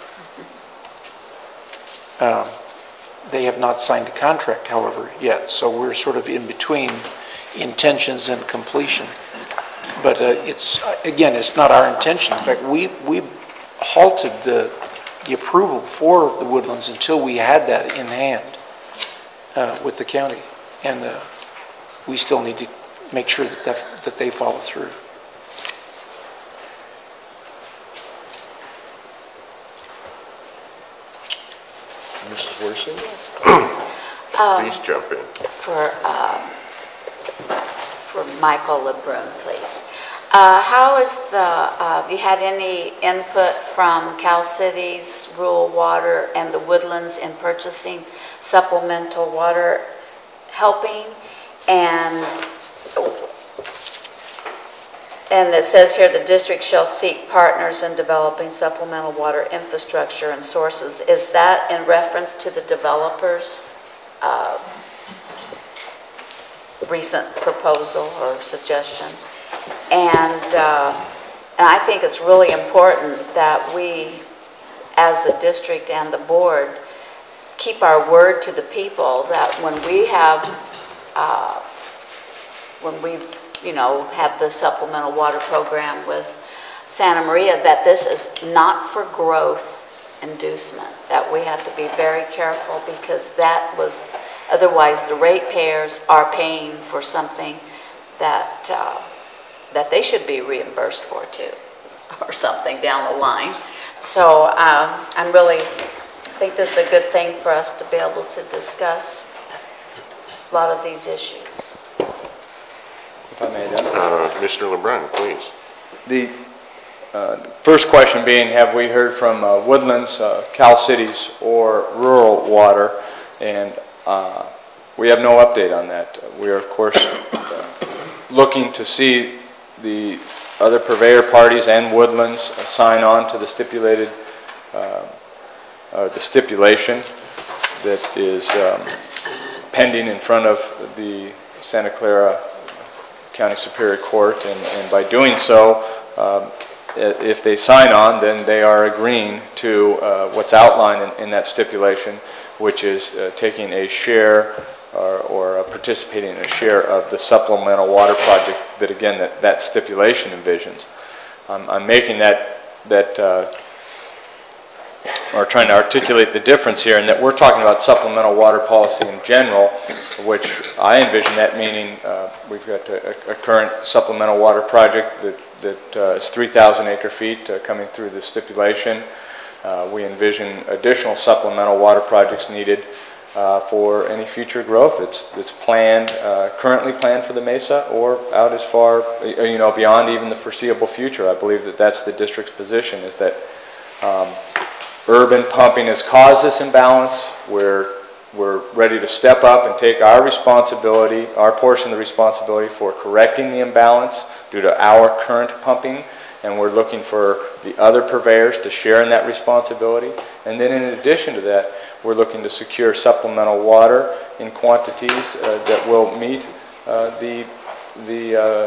Um, they have not signed a contract, however, yet, so we're sort of in between intentions and completion. But uh, it's, again, it's not our intention. In fact, we, we halted the, the approval for the Woodlands until we had that in hand uh, with the county. And uh, we still need to make sure that, that, that they follow through. Missus Worthing? Yes, please. Um, Please jump in. For, um, for Michael LeBrun, please. Uh, how is the, uh, have you had any input from Cal Cities, Rural Water, and the Woodlands in purchasing supplemental water helping? And, and it says here, the district shall seek partners in developing supplemental water infrastructure and sources. Is that in reference to the developers' uh, recent proposal or suggestion? And, uh, and I think it's really important that we, as a district and the board, keep our word to the people that when we have, uh, when we've, you know, have the supplemental water program with Santa Maria, that this is not for growth inducement, that we have to be very careful, because that was, otherwise the ratepayers are paying for something that, uh, that they should be reimbursed for too, or something down the line. So um, I'm really, I think this is a good thing for us to be able to discuss a lot of these issues. If I may, then. Uh, Mister LeBrun, please. The uh, first question being, have we heard from uh, Woodlands, uh, Cal Cities, or Rural Water? And uh, we have no update on that. We are, of course, uh, looking to see the other purveyor parties and Woodlands sign on to the stipulated, uh, uh, the stipulation that is um, pending in front of the Santa Clara County Superior Court, and, and by doing so, um, if they sign on, then they are agreeing to uh, what's outlined in, in that stipulation, which is uh, taking a share or, or uh, participating in a share of the supplemental water project that, again, that, that stipulation envisions. Um, I'm making that, that uh, or trying to articulate the difference here, in that we're talking about supplemental water policy in general, which I envision that meaning uh, we've got a, a current supplemental water project that, that uh, is three thousand acre feet uh, coming through the stipulation. Uh, we envision additional supplemental water projects needed uh, for any future growth that's, that's planned, uh, currently planned for the Mesa, or out as far, you know, beyond even the foreseeable future. I believe that that's the district's position, is that um, urban pumping has caused this imbalance. We're, we're ready to step up and take our responsibility, our portion of the responsibility for correcting the imbalance due to our current pumping, and we're looking for the other purveyors to share in that responsibility. And then in addition to that, we're looking to secure supplemental water in quantities uh, that will meet uh, the, the uh,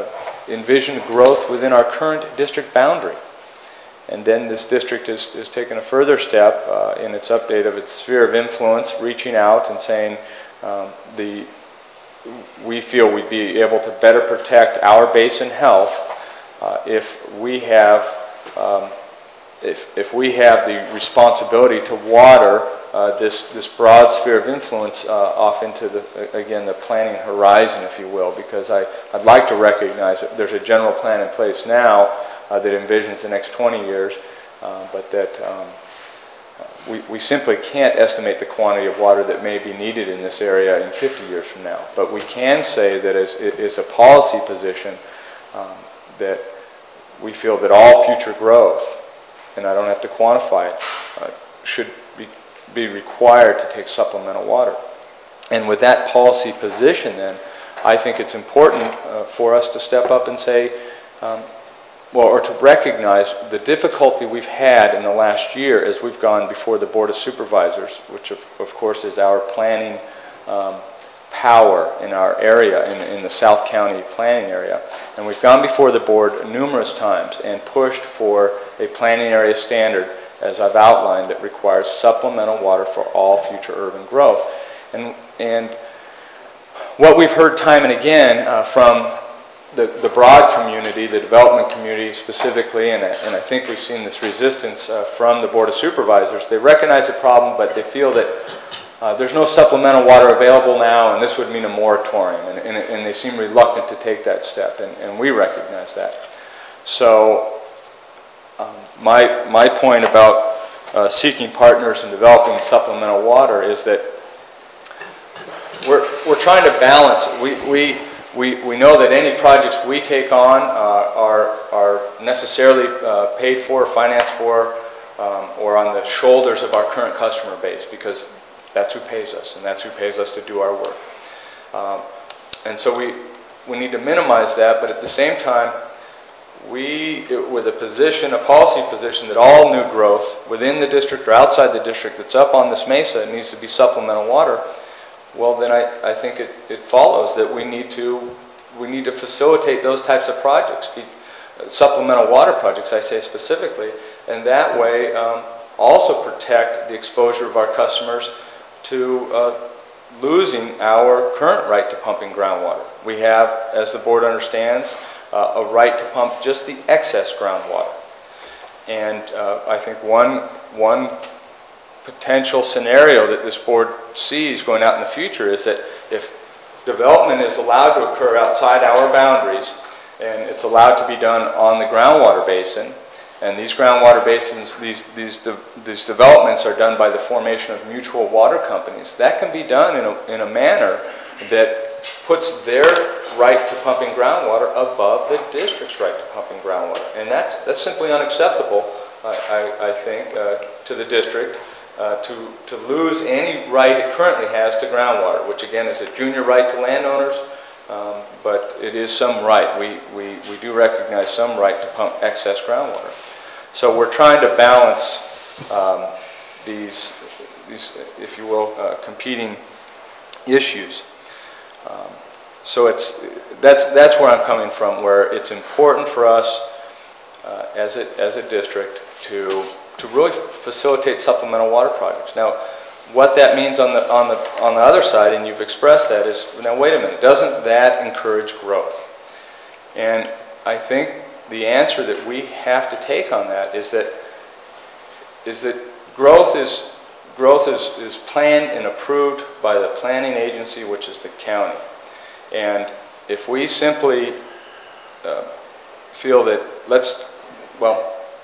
envisioned growth within our current district boundary. And then this district has, has taken a further step uh, in its update of its sphere of influence, reaching out and saying um, the, we feel we'd be able to better protect our basin health uh, if we have um, if, if we have the responsibility to water uh, this, this broad sphere of influence uh, off into the, again, the planning horizon, if you will, because I, I'd like to recognize that there's a general plan in place now uh, that envisions the next twenty years, uh, but that um, we, we simply can't estimate the quantity of water that may be needed in this area in fifty years from now. But we can say that as, as a policy position um, that we feel that all future growth, and I don't have to quantify it, uh, should be, be required to take supplemental water. And with that policy position then, I think it's important uh, for us to step up and say, um, well, or to recognize the difficulty we've had in the last year as we've gone before the Board of Supervisors, which of, of course is our planning um, power in our area, in, in the South County planning area. And we've gone before the board numerous times and pushed for a planning area standard, as I've outlined, that requires supplemental water for all future urban growth. And, and what we've heard time and again uh, from the, the broad community, the development community specifically, and, and I think we've seen this resistance uh, from the Board of Supervisors, they recognize the problem, but they feel that Uh, there's no supplemental water available now, and this would mean a moratorium, and, and, and they seem reluctant to take that step, and, and we recognize that. So um, my, my point about uh, seeking partners and developing supplemental water is that we're, we're trying to balance. We, we, we, we know that any projects we take on uh, are, are necessarily uh, paid for, financed for, um, or on the shoulders of our current customer base, because that's who pays us, and that's who pays us to do our work. Um, and so we, we need to minimize that, but at the same time, we, with a position, a policy position, that all new growth within the district or outside the district that's up on this mesa needs to be supplemental water, well then I, I think it, it follows that we need to, we need to facilitate those types of projects, be, uh, supplemental water projects, I say specifically, and that way um, also protect the exposure of our customers to uh, losing our current right to pumping groundwater. We have, as the board understands, uh, a right to pump just the excess groundwater. And uh, I think one, one potential scenario that this board sees going out in the future is that if development is allowed to occur outside our boundaries, and it's allowed to be done on the groundwater basin, and these groundwater basins, these, these, de these developments are done by the formation of mutual water companies. That can be done in a, in a manner that puts their right to pumping groundwater above the district's right to pumping groundwater. And that's, that's simply unacceptable, uh, I, I think, uh, to the district uh, to, to lose any right it currently has to groundwater, which again is a junior right to landowners. Um, but it is some right. We, we, we do recognize some right to pump excess groundwater. So we're trying to balance um, these, these, if you will, uh, competing issues. Um, so it's, that's, that's where I'm coming from, where it's important for us uh, as, a, as a district to, to really facilitate supplemental water projects. Now, what that means on the, on, the, on the other side, and you've expressed that, is, now wait a minute, doesn't that encourage growth? And I think the answer that we have to take on that is that, is that growth, is, growth is, is planned and approved by the planning agency, which is the county. And if we simply uh, feel that, let's, well,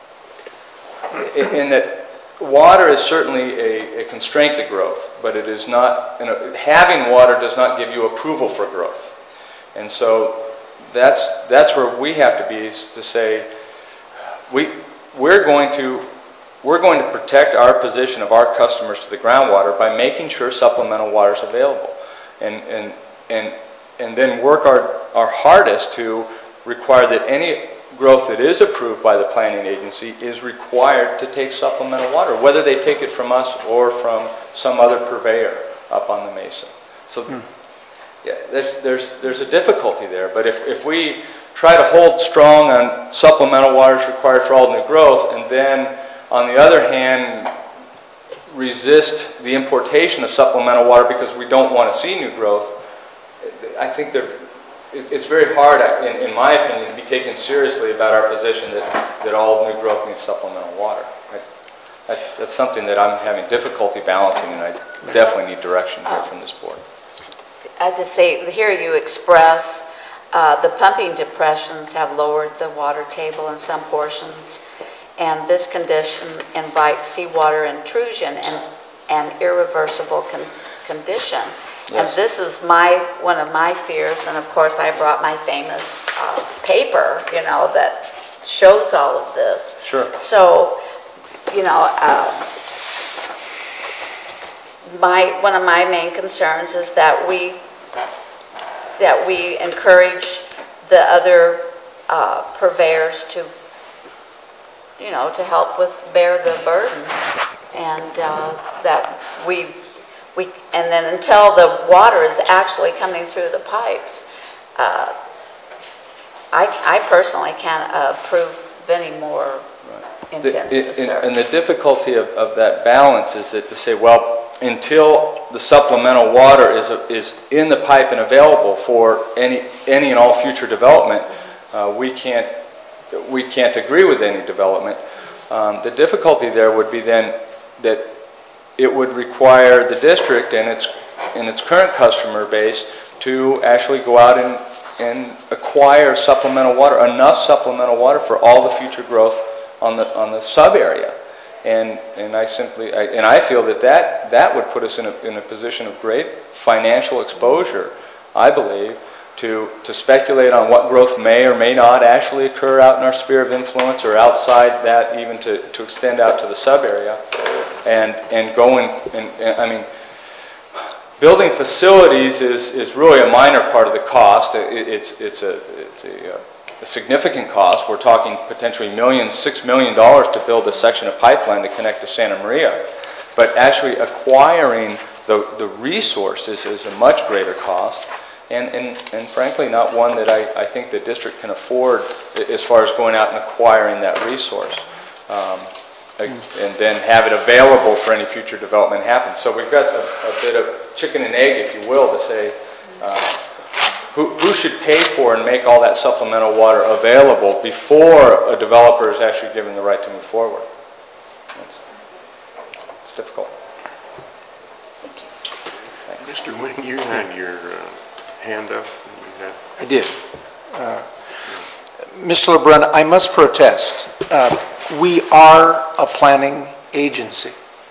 in, in that, water is certainly a, a constraint to growth, but it is not, you know, having water does not give you approval for growth. And so that's, that's where we have to be, is to say, we, we're going to, we're going to protect our position of our customers to the groundwater by making sure supplemental water is available. And, and, and, and then work our, our hardest to require that any growth that is approved by the planning agency is required to take supplemental water, whether they take it from us or from some other purveyor up on the mesa. So, hmm. Yeah, there's, there's, there's a difficulty there, but if, if we try to hold strong on supplemental waters required for all new growth, and then, on the other hand, resist the importation of supplemental water because we don't want to see new growth, I think there, it's very hard, in, in my opinion, to be taken seriously about our position that, that all new growth needs supplemental water. I, that's, that's something that I'm having difficulty balancing, and I definitely need direction here from this board. I just say, here you express uh, the pumping depressions have lowered the water table in some portions, and this condition invites seawater intrusion and an irreversible con condition. Yes. And this is my one of my fears, and of course I brought my famous uh, paper, you know, that shows all of this. Sure. So, you know, uh, my one of my main concerns is that we that we encourage the other uh, purveyors to, you know, to help with bear the burden, and uh, that we we and then until the water is actually coming through the pipes, uh, I I personally can't approve any more intense The, it, to serve. and the difficulty of, of that balance is that to say, well, until the supplemental water is, is in the pipe and available for any, any and all future development, uh, we can't, we can't agree with any development. Um, the difficulty there would be then that it would require the district and its, and its current customer base to actually go out and, and acquire supplemental water, enough supplemental water for all the future growth on the, on the sub area. And, and I simply, I, and I feel that, that that would put us in a, in a position of great financial exposure, I believe, to, to speculate on what growth may or may not actually occur out in our sphere of influence, or outside that, even to, to extend out to the sub area, and, and go in, and, and, I mean, building facilities is, is really a minor part of the cost. It, it's, it's a, it's a, a significant cost. We're talking potentially millions, six million dollars to build a section of pipeline to connect to Santa Maria. But actually acquiring the, the resources is a much greater cost, and, and, and frankly not one that I, I think the district can afford as far as going out and acquiring that resource. Um, and then have it available for any future development happens. So we've got a, a bit of chicken and egg, if you will, to say, uh, Who, who should pay for and make all that supplemental water available before a developer is actually given the right to move forward? It's, it's difficult. Thank you. Thanks. Mister Nguyen, you had your uh, hand up. You had... I did. Uh, Mister LeBrun, I must protest. Uh, we are a planning agency.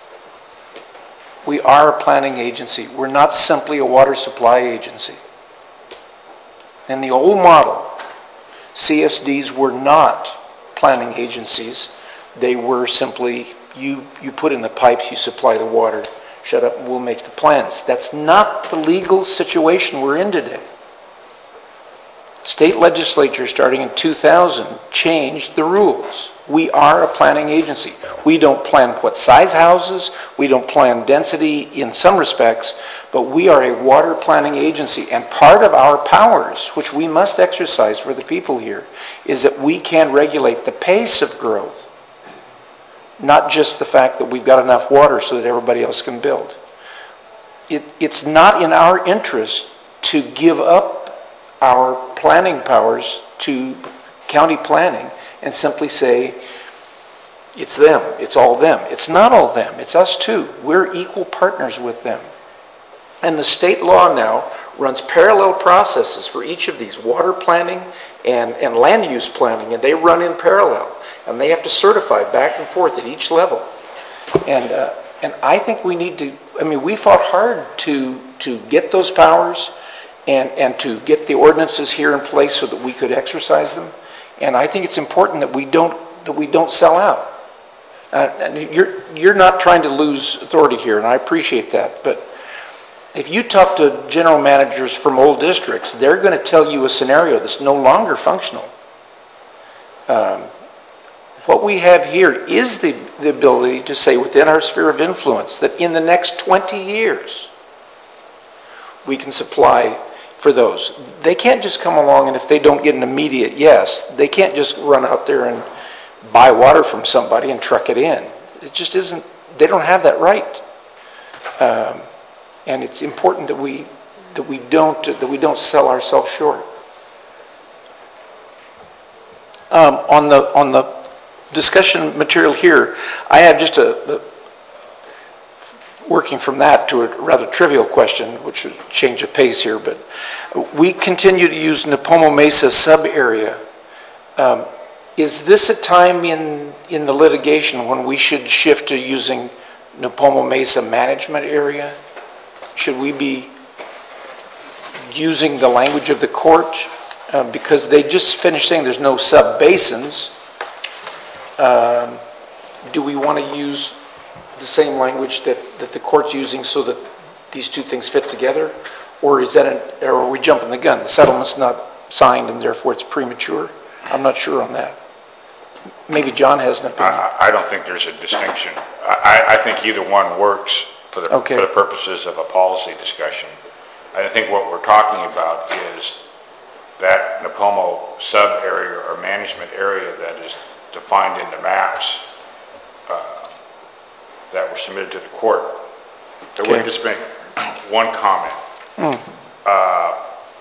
We are a planning agency. We're not simply a water supply agency. In the old model, C S Ds were not planning agencies. They were simply, you, you put in the pipes, you supply the water, shut up and we'll make the plans. That's not the legal situation we're in today. State legislature, starting in two thousand, changed the rules. We are a planning agency. We don't plan what size houses, we don't plan density in some respects, but we are a water planning agency. And part of our powers, which we must exercise for the people here, is that we can regulate the pace of growth, not just the fact that we've got enough water so that everybody else can build. It, it's not in our interest to give up our planning powers to county planning and simply say, it's them, it's all them. It's not all them, it's us too. We're equal partners with them. And the state law now runs parallel processes for each of these, water planning and, and land use planning, and they run in parallel. And they have to certify back and forth at each level. And, uh, and I think we need to, I mean, we fought hard to, to get those powers and, and to get the ordinances here in place so that we could exercise them. And I think it's important that we don't, that we don't sell out. Uh, and you're, you're not trying to lose authority here, and I appreciate that. But if you talk to general managers from old districts, they're going to tell you a scenario that's no longer functional. Um, what we have here is the, the ability to say within our sphere of influence that in the next twenty years, we can supply for those. They can't just come along, and if they don't get an immediate yes, they can't just run out there and buy water from somebody and truck it in. It just isn't, they don't have that right. Um, and it's important that we that we don't that we don't sell ourselves short. Um, on the on the discussion material here, I have just a, a working from that to a rather trivial question, which would change the pace here. But we continue to use Nipomo Mesa sub area. Um, is this a time in in the litigation when we should shift to using Nipomo Mesa management area? Should we be using the language of the court? Uh, because they just finished saying there's no sub-basins. Um, do we want to use the same language that, that the court's using so that these two things fit together? Or is that an, or are we jumping the gun? The settlement's not signed and therefore it's premature? I'm not sure on that. Maybe John has an opinion. I, I don't think there's a distinction. I, I think either one works for the, okay. for the purposes of a policy discussion. I think what we're talking about is that Nipomo sub-area or management area that is defined in the maps uh, that were submitted to the court. I okay. would just make one comment. Mm. Uh,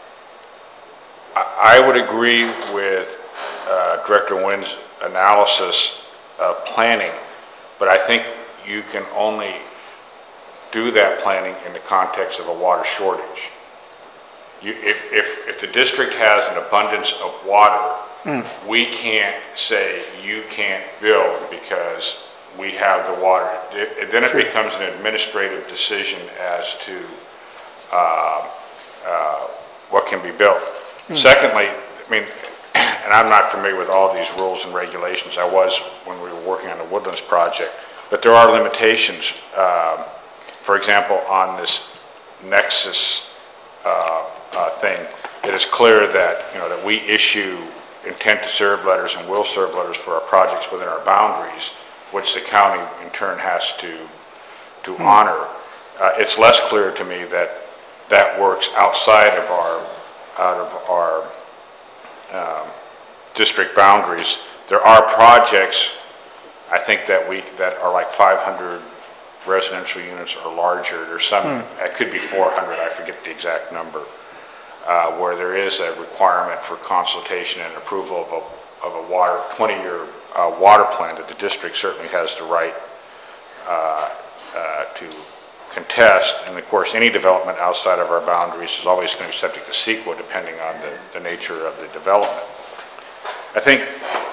I, I would agree with uh, Director Nguyen's analysis of planning, but I think you can only do that planning in the context of a water shortage. You, if, if, if the district has an abundance of water, mm. we can't say you can't build because we have the water. It, it, then it True. becomes an administrative decision as to uh, uh, what can be built. Mm. Secondly, I mean, and I'm not familiar with all these rules and regulations. I was when we were working on the Woodlands project, but there are limitations. Um, for example, on this Nexus uh, uh, thing, it is clear that you know that we issue intent to serve letters and will serve letters for our projects within our boundaries, which the county in turn has to to mm. honor. Uh, it's less clear to me that that works outside of our out of our um, district boundaries. There are projects, I think that we that are like five hundred residential units or larger. There's some, mm. it could be four hundred, I forget the exact number, uh, where there is a requirement for consultation and approval of a, of a water, twenty-year uh, water plan that the district certainly has the right uh, uh, to contest. And of course, any development outside of our boundaries is always going to be subject to CEQA depending on the, the nature of the development. I think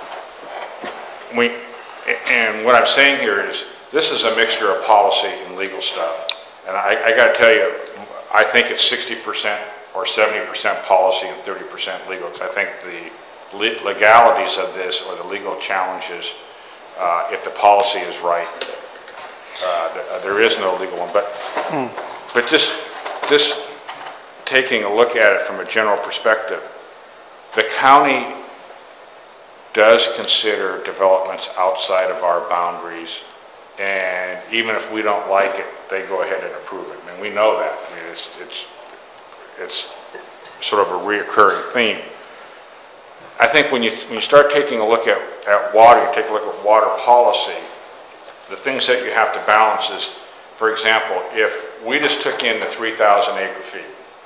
we, and what I'm saying here is, this is a mixture of policy and legal stuff. And I, I got to tell you, I think it's sixty percent or seventy percent policy and thirty percent legal. Because I think the legalities of this or the legal challenges, uh, if the policy is right, uh, there is no legal one. But, mm. but just, just taking a look at it from a general perspective, the county does consider developments outside of our boundaries. And even if we don't like it, they go ahead and approve it. I mean, we know that. I mean, it's, it's, it's sort of a reoccurring theme. I think when you, when you start taking a look at, at water, you take a look at water policy, the things that you have to balance is, for example, if we just took in the three thousand acre feet,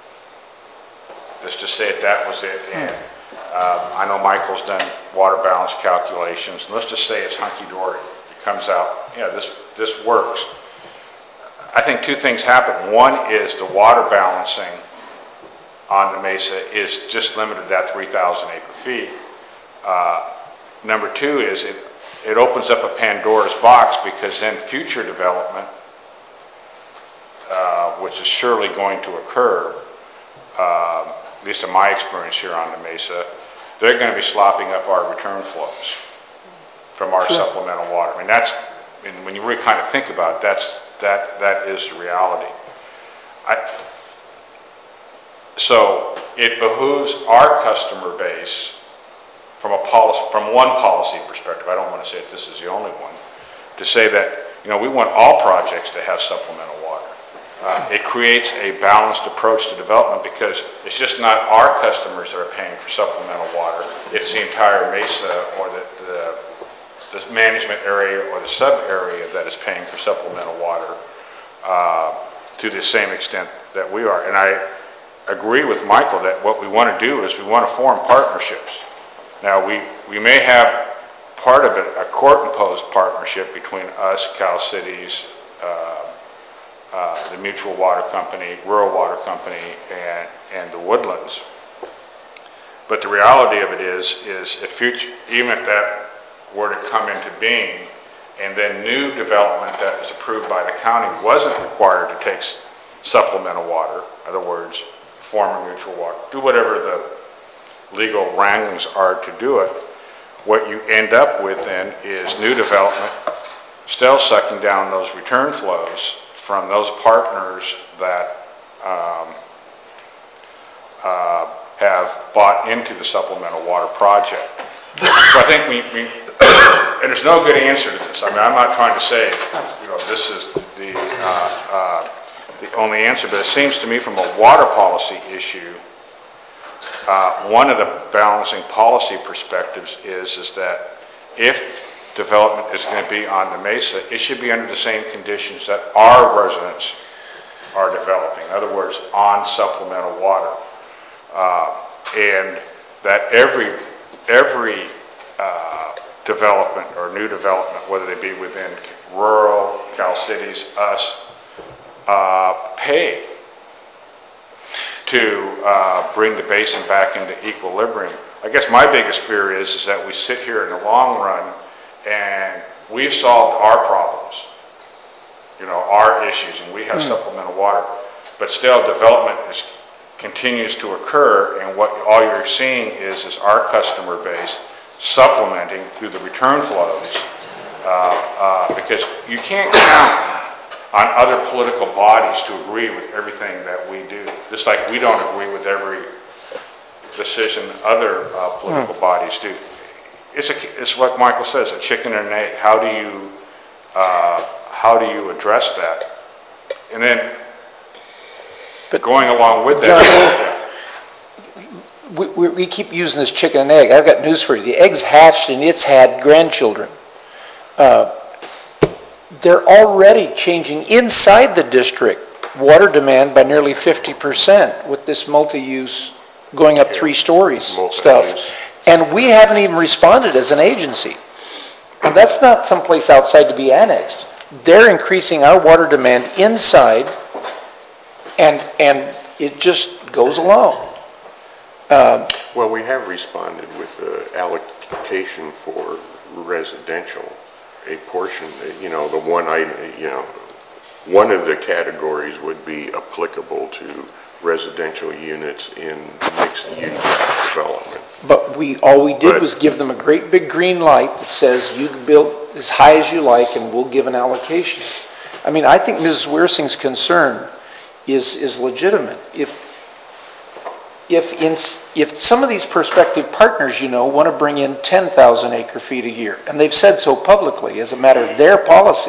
let's just say that was it, and um, I know Michael's done water balance calculations, and let's just say it's hunky-dory. Comes out, yeah, this, this works. I think two things happen. One is the water balancing on the mesa is just limited to that three thousand acre feet. Uh, number two is it, it opens up a Pandora's box, because then future development, uh, which is surely going to occur, uh, at least in my experience here on the mesa, they're going to be slopping up our return flows from our sure. supplemental water. I mean, that's, I mean, when you really kind of think about it, that's, that, that is the reality. I, so it behooves our customer base from a policy, from one policy perspective, I don't want to say that this is the only one, to say that, you know, we want all projects to have supplemental water. uh, it creates a balanced approach to development, because it's just not our customers that are paying for supplemental water. It's the entire Mesa or the, the, the management area or the sub area that is paying for supplemental water uh, to the same extent that we are. And I agree with Michael that what we want to do is we want to form partnerships. Now, we, we may have part of it, a court-imposed partnership between us, Cal Cities, uh, uh, the Mutual Water Company, Rural Water Company, and, and the Woodlands. But the reality of it is, is if future, even if that were to come into being, and then new development that was approved by the county wasn't required to take supplemental water, in other words, form a mutual water, do whatever the legal wranglings are to do it, what you end up with then is new development still sucking down those return flows from those partners that um, uh, have bought into the supplemental water project. So I think we, we, and there's no good answer to this. I mean, I'm not trying to say, you know, this is the, uh, uh, the only answer, but it seems to me from a water policy issue, uh, one of the balancing policy perspectives is, is that if development is going to be on the Mesa, it should be under the same conditions that our residents are developing. In other words, on supplemental water. Uh, and that every, every uh, development or new development, whether they be within rural, Cal Cities, us, uh, pay to uh, bring the basin back into equilibrium. I guess my biggest fear is, is that we sit here in the long run and we've solved our problems, you know, our issues, and we have mm. supplemental water, but still development is, continues to occur, and what all you're seeing is, is our customer base supplementing through the return flows, uh, uh, because you can't count on other political bodies to agree with everything that we do, just like we don't agree with every decision other uh, political mm. bodies do. It's, a, it's what Michael says, a chicken and an egg. How do you, uh, how do you address that? And then, but going along with that, John, we, we, we keep using this chicken and egg. I've got news for you. The egg's hatched and it's had grandchildren. Uh, they're already changing inside the district water demand by nearly fifty percent with this multi-use going up three stories stuff. And we haven't even responded as an agency. And that's not someplace outside to be annexed. They're increasing our water demand inside, and and it just goes along. Um, well, we have responded with uh, allocation for residential, a portion, you know, the one item, you know, one of the categories would be applicable to residential units in mixed-use development. But we, all we did but, was give them a great big green light that says you can build as high as you like and we'll give an allocation. I mean, I think Missus Wiersing's concern is, is legitimate. If, if, in, if some of these prospective partners, you know, want to bring in ten thousand acre feet a year, and they've said so publicly as a matter of their policy,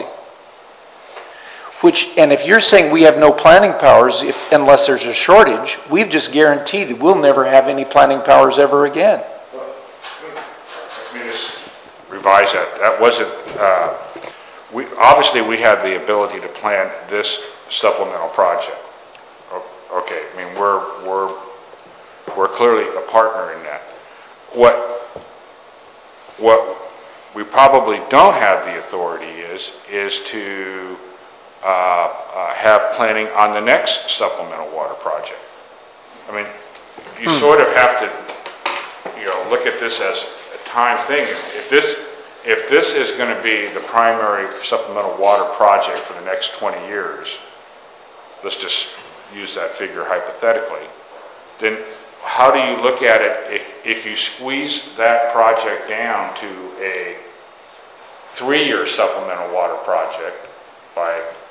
which, and if you're saying we have no planning powers if, unless there's a shortage, we've just guaranteed that we'll never have any planning powers ever again. Let me just revise that. That wasn't, uh, we, obviously we have the ability to plan this supplemental project. Okay, I mean, we're, we're, we're clearly a partner in that. What, what we probably don't have the authority is, is to Uh, uh, have planning on the next supplemental water project. I mean, you hmm. sort of have to, you know, look at this as a time thing. If this, if this is going to be the primary supplemental water project for the next twenty years, let's just use that figure hypothetically, then how do you look at it if, if you squeeze that project down to a three-year supplemental water project by,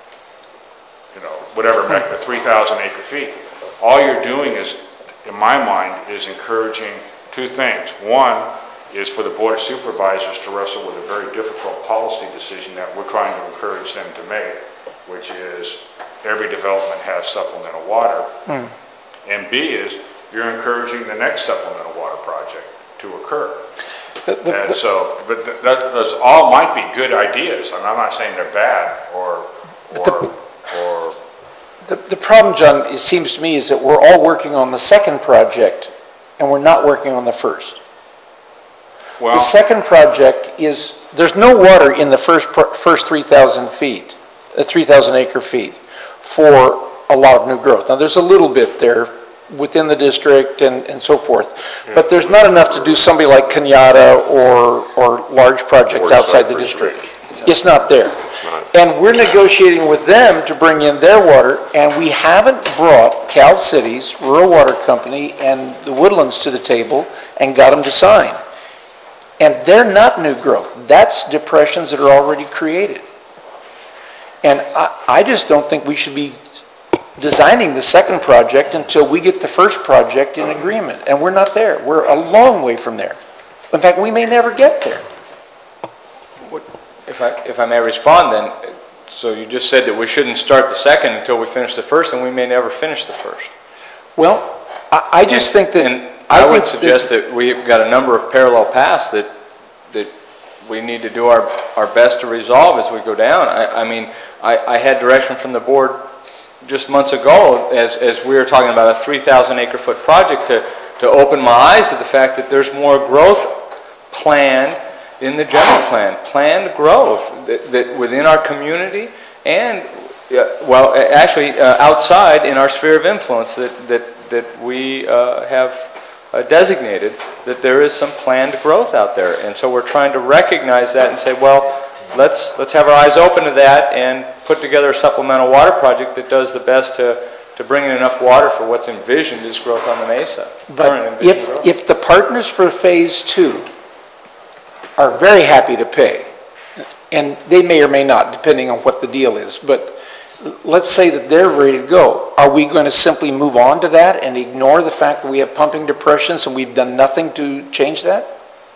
you know, whatever, three thousand acre feet. All you're doing is, in my mind, is encouraging two things. One is for the Board of Supervisors to wrestle with a very difficult policy decision that we're trying to encourage them to make, which is every development has supplemental water. Hmm. And B is, you're encouraging the next supplemental water project to occur. But- but- And so, but th- that, those all might be good ideas, and I'm not saying they're bad or, or, or, The, the problem, John, it seems to me, is that we're all working on the second project, and we're not working on the first. well, The second project is, there's no water in the first, pro- first three thousand feet, uh, three thousand acre feet, for a lot of new growth. Now, there's a little bit there within the district and, and so forth, but there's not enough to do somebody like Kenyatta or, or large projects Or outside the Cypress district. Ridge. It's not there. not. And we're negotiating with them to bring in their water, and we haven't brought Cal Cities, Rural Water Company, and the Woodlands to the table and got them to sign. And they're not new growth. That's depressions that are already created. And I, I just don't think we should be designing the second project until we get the first project in agreement. And we're not there. We're a long way from there. In fact, we may never get there. If I, if I may respond then, so you just said that we shouldn't start the second until we finish the first, and we may never finish the first. Well, I, I just And- think that... And I would think suggest that we've got a number of parallel paths that, that we need to do our, our best to resolve as we go down. I, I mean, I, I had direction from the board just months ago, as, as we were talking about a three thousand acre foot project, to, to open my eyes to the fact that there's more growth planned in the general plan, planned growth that, that within our community and, uh, well, a- actually uh, outside in our sphere of influence that, that, that we uh, have uh, designated, that there is some planned growth out there. And so we're trying to recognize that and say, well, let's, let's have our eyes open to that and put together a supplemental water project that does the best to, to bring in enough water for what's envisioned as growth on the mesa. current But envisioned if, growth. if the partners for phase two are very happy to pay, and they may or may not, depending on what the deal is, but let's say that they're ready to go, are we going to simply move on to that and ignore the fact that we have pumping depressions and we've done nothing to change that?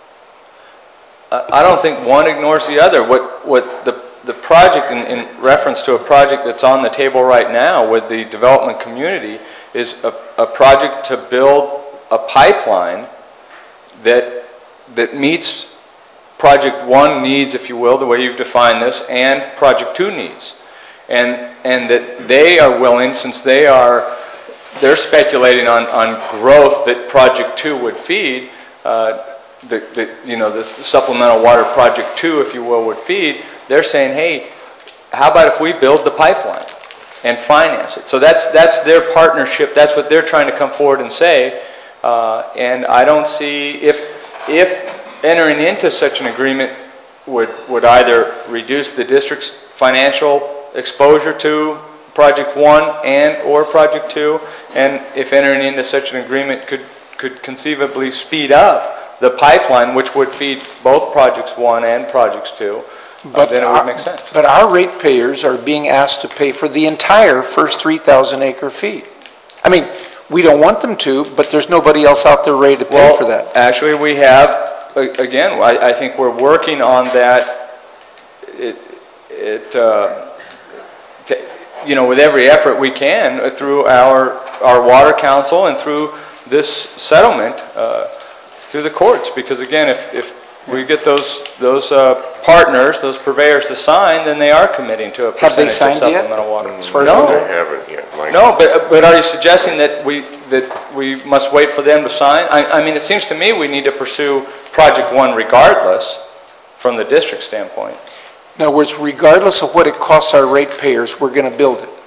I I don't think one ignores the other. What, what the, the project, in, in reference to a project that's on the table right now with the development community, is a, a project to build a pipeline that, that meets Project One needs, if you will, the way you've defined this, and Project Two needs. And, and that they are willing, since they are, they're speculating on, on growth that Project Two would feed, uh, the, the, you know, the supplemental water Project Two, if you will, would feed, they're saying, hey, how about if we build the pipeline and finance it? So that's, that's their partnership, that's what they're trying to come forward and say, uh, and I don't see, if, if entering into such an agreement would, would either reduce the district's financial exposure to Project One and or Project Two, and if entering into such an agreement could, could conceivably speed up the pipeline, which would feed both Projects One and Projects Two, uh, then it our- would make sense. But our ratepayers are being asked to pay for the entire first three thousand acre feet. I mean, we don't want them to, but there's nobody else out there ready to pay Well, for that. actually, we have, a- again, I, I think we're working on that. It, it, uh, t- you know, with every effort we can uh, through our, our water council and through this settlement, uh, through the courts. Because again, if, if we get those, those uh, partners, those purveyors to sign, then they are committing to a Have they percentage of signed yet? supplemental water. As far as No. I know? They haven't yet, Mike. No, but, but are you suggesting that we, that we must wait for them to sign? I, I mean, it seems to me we need to pursue Project One regardless from the district standpoint. In other words, regardless of what it costs our ratepayers, we're going to build it.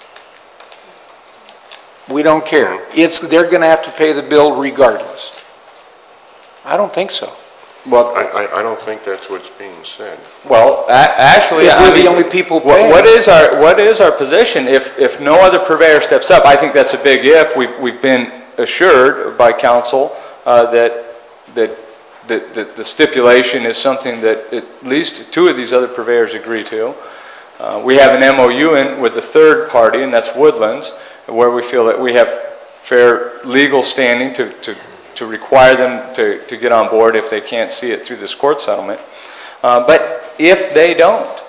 We don't care. It's, they're going to have to pay the bill regardless. I don't think so. Well, I, I, I don't think that's what's being said. well, a- actually, If I we're the mean, only people what- paying. what is our, what is our position? If, if no other purveyor steps up, I think that's a big if. We've, we've been assured by council uh, that, that, that, that the stipulation is something that at least two of these other purveyors agree to. Uh, we have an M O U in with the third party, and that's Woodlands, where we feel that we have fair legal standing to, to, to require them to, to get on board if they can't see it through this court settlement. Uh, but if they don't,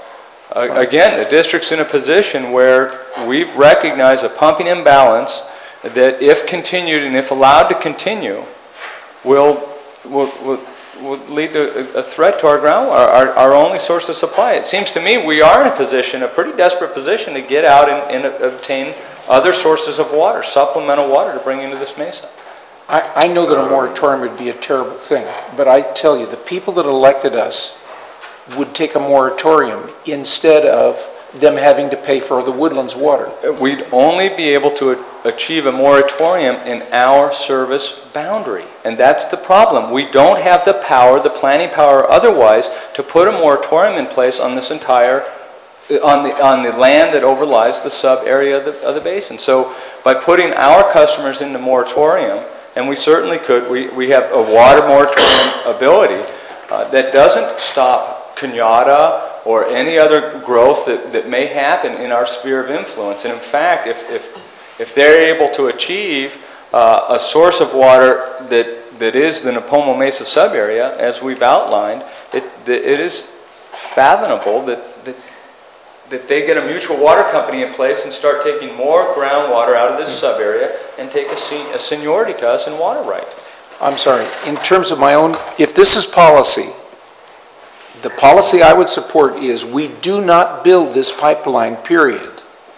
Uh, Again, the district's in a position where we've recognized a pumping imbalance that if continued and if allowed to continue, will, will, will, will lead to a a threat to our groundwater, our, our only source of supply. It seems to me we are in a position, a pretty desperate position, to get out and, and obtain other sources of water, supplemental water to bring into this mesa. I, I know that a moratorium would be a terrible thing, but I tell you, the people that elected us would take a moratorium instead of them having to pay for the Woodlands water. We'd only be able to achieve a moratorium in our service boundary. And that's the problem. We don't have the power, the planning power or otherwise, to put a moratorium in place on this entire, on the, on the land that overlies the sub-area of the, of the basin. So by putting our customers into moratorium, and we certainly could, we, we have a water moratorium ability uh, that doesn't stop Cañada or any other growth that, that may happen in our sphere of influence. And in fact, if, if, if they're able to achieve uh, a source of water that, that is the Nipomo Mesa sub-area, as we've outlined, it, it is fathomable that, that, that they get a mutual water company in place and start taking more groundwater out of this sub-area and take a, sen a seniority to us in water right. I'm sorry, in terms of my own, if this is policy, the policy I would support is we do not build this pipeline, period,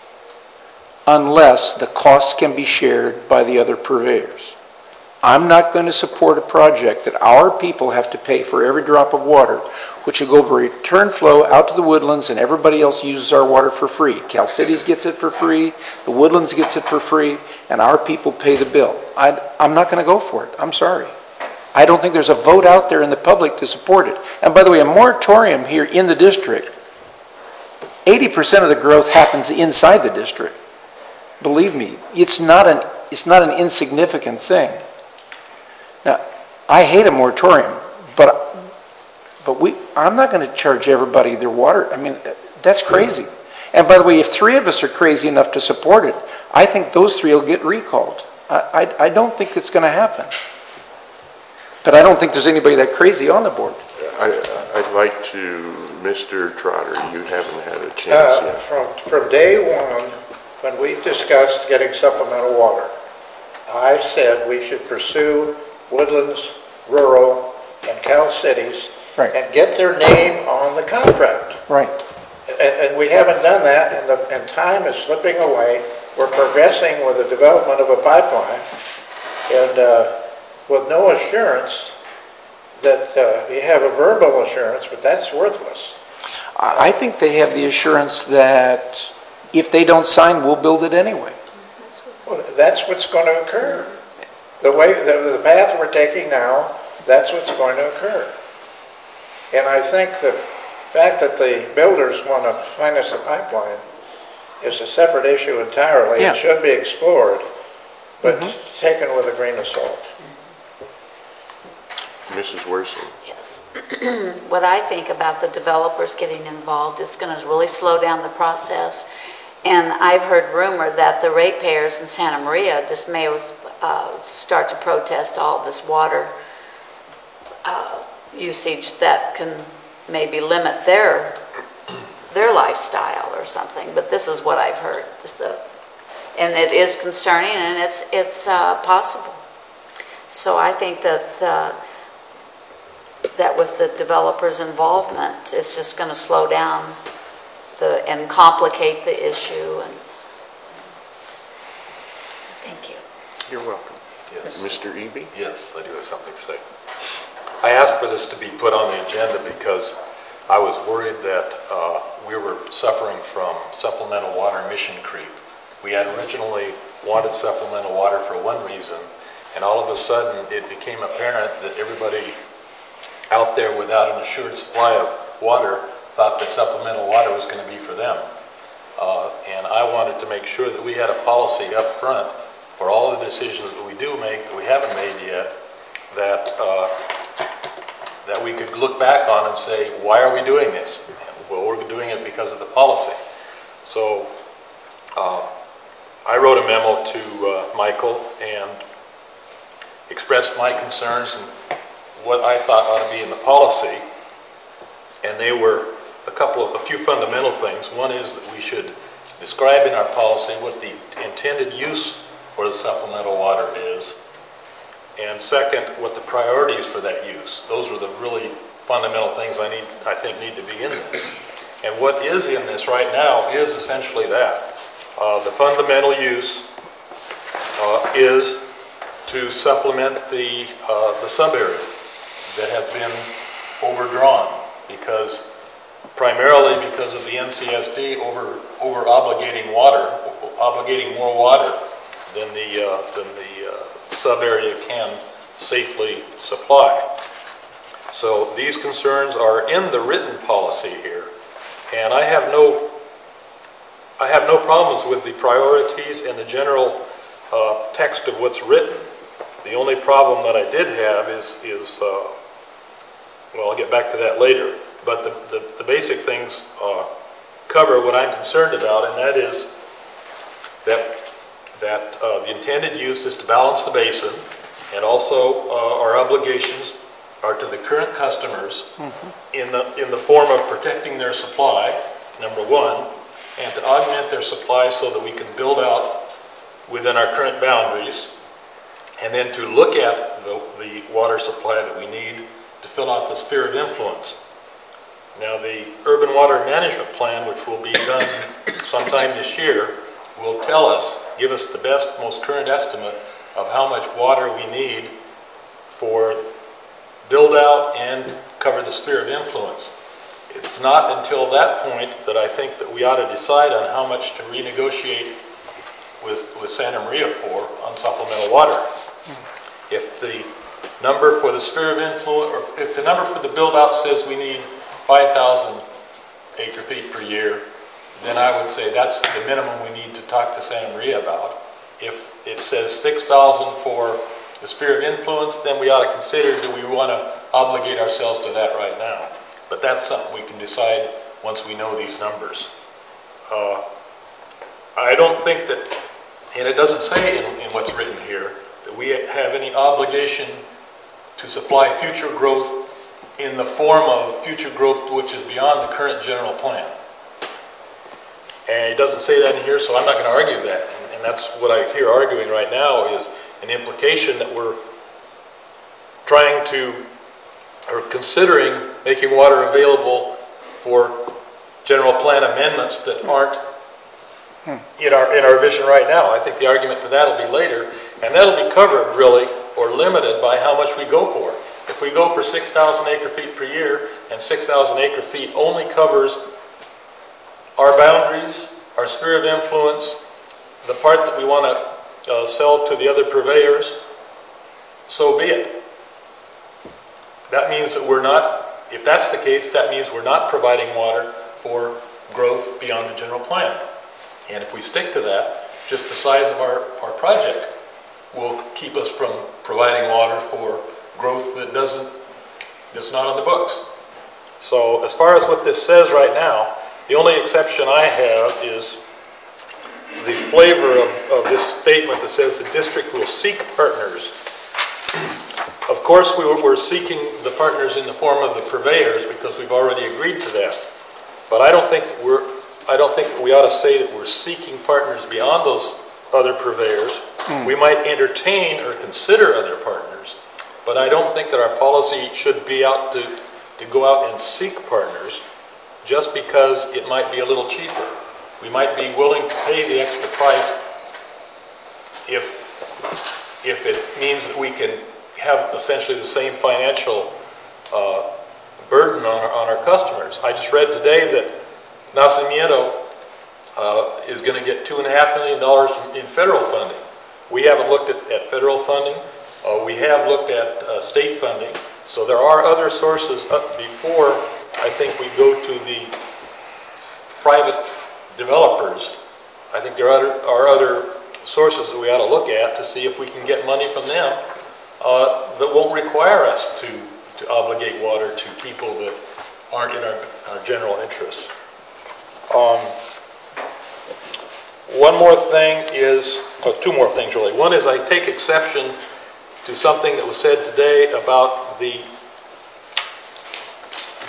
unless the costs can be shared by the other purveyors. I'm not going to support a project that our people have to pay for every drop of water, which will go over return flow out to the Woodlands and everybody else uses our water for free. Cal Cities gets it for free, the Woodlands gets it for free, and our people pay the bill. I, I'm not going to go for it. I'm sorry. I don't think there's a vote out there in the public to support it. And by the way, a moratorium here in the district, eighty percent of the growth happens inside the district. Believe me, it's not an, it's not an insignificant thing. Now, I hate a moratorium, but, but we, I'm not going to charge everybody their water. I mean, that's crazy. And by the way, if three of us are crazy enough to support it, I think those three will get recalled. I, I, I don't think it's going to happen. But I don't think there's anybody that crazy on the board. I, I'd like to, Mister Trotter, you haven't had a chance Uh, yet. From, from day one, when we discussed getting supplemental water, I said we should pursue Woodlands, Rural, and Cal Cities Right. and get their name on the contract. Right. And, and we haven't done that, and, the, and time is slipping away. We're progressing with the development of a pipeline, and uh, with no assurance that uh, you have a verbal assurance, but that's worthless. I think they have the assurance that if they don't sign, we'll build it anyway. Well, that's what's going to occur. The way, the, the path we're taking now, that's what's going to occur. And I think the fact that the builders want to finance the pipeline is a separate issue entirely. Yeah. It should be explored, but Mm-hmm. taken with a grain of salt. Missus Worsley. Yes. What I think about the developers getting involved is going to really slow down the process. And I've heard rumor that the ratepayers in Santa Maria just may uh, start to protest all this water uh, usage that can maybe limit their their lifestyle or something. But this is what I've heard. Is the, and it is concerning, and it's it's uh, possible. So I think that the, that with the developers' involvement, it's just going to slow down the and complicate the issue. And thank you. You're welcome. Yes. Mister Eby? Yes, I do have something to say. I asked for this to be put on the agenda because I was worried that uh, we were suffering from supplemental water mission creep. We had originally wanted supplemental water for one reason, and all of a sudden it became apparent that everybody out there without an assured supply of water thought that supplemental water was going to be for them. Uh, and I wanted to make sure that we had a policy up front for all the decisions that we do make, that we haven't made yet, that uh, that we could look back on and say, why are we doing this? Well, we're doing it because of the policy. So uh, I wrote a memo to uh, Michael and expressed my concerns and what I thought ought to be in the policy, and they were a couple of, a few fundamental things. One is that we should describe in our policy what the intended use for the supplemental water is. And second, what the priorities for that use. Those are the really fundamental things I need, I think need to be in this. And what is in this right now is essentially that. Uh, the fundamental use uh, is to supplement the, uh, the sub-area that has been overdrawn because, primarily because of the N C S D over, over obligating water, obligating more water than the, uh, than the uh, sub-area can safely supply. So these concerns are in the written policy here, and I have no, I have no problems with the priorities and the general uh, text of what's written. The only problem that I did have is, is uh, well, I'll get back to that later, but the, the, the basic things uh, cover what I'm concerned about, and that is that, that uh, the intended use is to balance the basin, and also uh, our obligations are to the current customers mm-hmm. in the, in the form of protecting their supply, number one, and to augment their supply so that we can build out within our current boundaries, and then to look at the, the water supply that we need to fill out the sphere of influence. Now, the Urban Water Management Plan, which will be done sometime this year, will tell us, give us the best, most current estimate of how much water we need for build out and cover the sphere of influence. It's not until that point that I think that we ought to decide on how much to renegotiate with, with Santa Maria for on supplemental water. If the number for the sphere of influence, or if the number for the build out says we need five thousand acre feet per year, then I would say that's the minimum we need to talk to Santa Maria about. If it says six thousand for the sphere of influence, then we ought to consider, do we want to obligate ourselves to that right now? But that's something we can decide once we know these numbers. Uh, I don't think that, and it doesn't say in, in what's written here, that we have any obligation to supply future growth in the form of future growth which is beyond the current general plan. And it doesn't say that in here, so I'm not going to argue that. And, and that's what I hear arguing right now is an implication that we're trying to, or considering making water available for general plan amendments that aren't in our, in our vision right now. I think the argument for that will be later, and that'll be covered really, or limited by how much we go for. If we go for six thousand acre feet per year, and six thousand acre feet only covers our boundaries, our sphere of influence, the part that we want to uh, sell to the other purveyors, so be it. That means that we're not, if that's the case, that means we're not providing water for growth beyond the general plan. And if we stick to that, just the size of our, our project will keep us from providing water for growth that doesn't, that's not on the books. So as far as what this says right now, the only exception I have is the flavor of, of this statement that says the district will seek partners. Of course, we were, we're seeking the partners in the form of the purveyors because we've already agreed to that. But I don't think we're, I don't think we ought to say that we're seeking partners beyond those other purveyors. Mm. We might entertain or consider other partners, but I don't think that our policy should be out to, to go out and seek partners just because it might be a little cheaper. We might be willing to pay the extra price if, if it means that we can have essentially the same financial uh, burden on our, on our customers. I just read today that Nacimiento uh, is going to get two and a half million dollars in federal funding. We haven't looked at, at federal funding. Uh, we have looked at uh, state funding. So there are other sources up before I think we go to the private developers. I think there are other, are other sources that we ought to look at to see if we can get money from them uh, that won't require us to, to obligate water to people that aren't in our, our general interests. Um, one more thing is, oh, two more things really. One is I take exception to something that was said today about the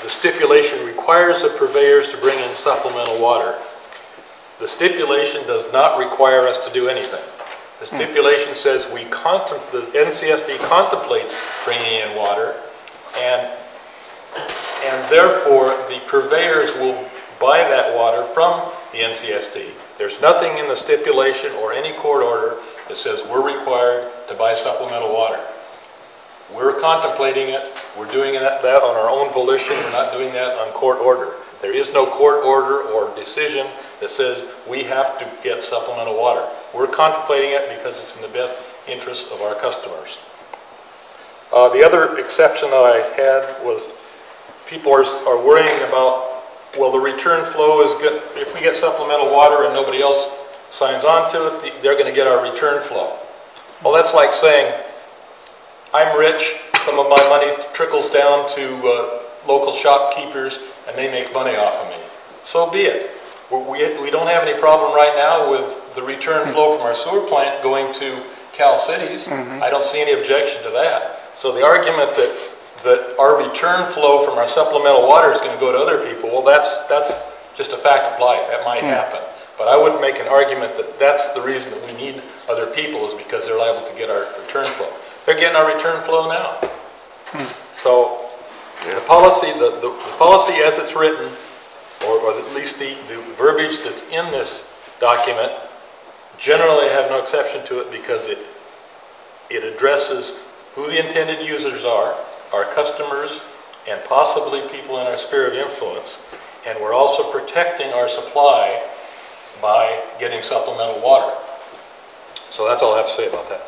the stipulation requires the purveyors to bring in supplemental water. The stipulation does not require us to do anything. The stipulation says we contem- the N C S D contemplates bringing in water, and, and therefore the purveyors will buy that water from the N C S D. There's nothing in the stipulation or any court order that says we're required to buy supplemental water. We're contemplating it. We're doing that, that on our own volition. We're not doing that on court order. There is no court order or decision that says we have to get supplemental water. We're contemplating it because it's in the best interest of our customers. Uh, the other exception that I had was people are, are worrying about, well, the return flow is good. If we get supplemental water and nobody else signs on to it, they're going to get our return flow. Well, that's like saying, I'm rich, some of my money trickles down to uh, local shopkeepers, and they make money off of me. So be it. We, we don't have any problem right now with the return flow from our sewer plant going to Cal Cities. Mm-hmm. I don't see any objection to that. So the argument that, that our return flow from our supplemental water is going to go to other people, well, that's, that's just a fact of life. That might mm. happen. But I wouldn't make an argument that that's the reason that we need other people is because they're liable to get our return flow. They're getting our return flow now. Hmm. So yeah. the policy, the, the, the policy as it's written, or, or at least the, the verbiage that's in this document, generally have no exception to it because it it addresses who the intended users are, our customers, and possibly people in our sphere of influence. And we're also protecting our supply by getting supplemental water. So that's all I have to say about that.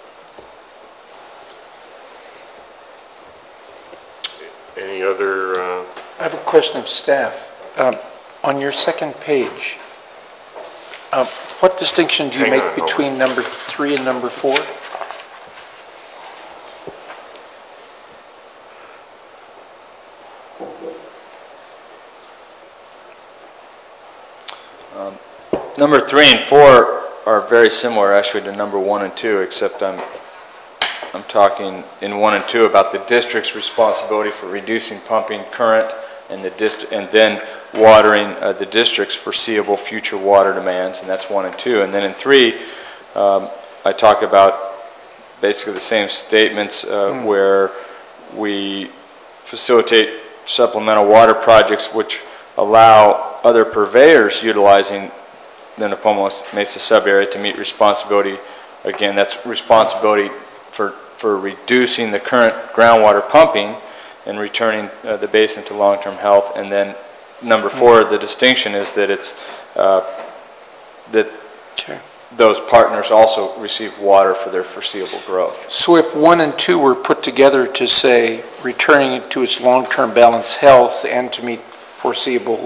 Any other? Uh... I have a question of staff. Um, on your second page, uh, what distinction do you Hang make on, between number three and number four? Um, number three and four are very similar actually to number one and two, except I'm I'm talking in one and two about the district's responsibility for reducing pumping current and the dist- and then watering uh, the district's foreseeable future water demands, and that's one and two. And then in three, um, I talk about basically the same statements uh, mm. where we facilitate supplemental water projects which allow other purveyors utilizing the Nipomo Mesa sub-area to meet responsibility. Again, that's responsibility for, for reducing the current groundwater pumping and returning uh, the basin to long-term health. And then number four, the distinction is that it's uh, that okay. those partners also receive water for their foreseeable growth. So if one and two were put together to say returning it to its long-term balanced health and to meet foreseeable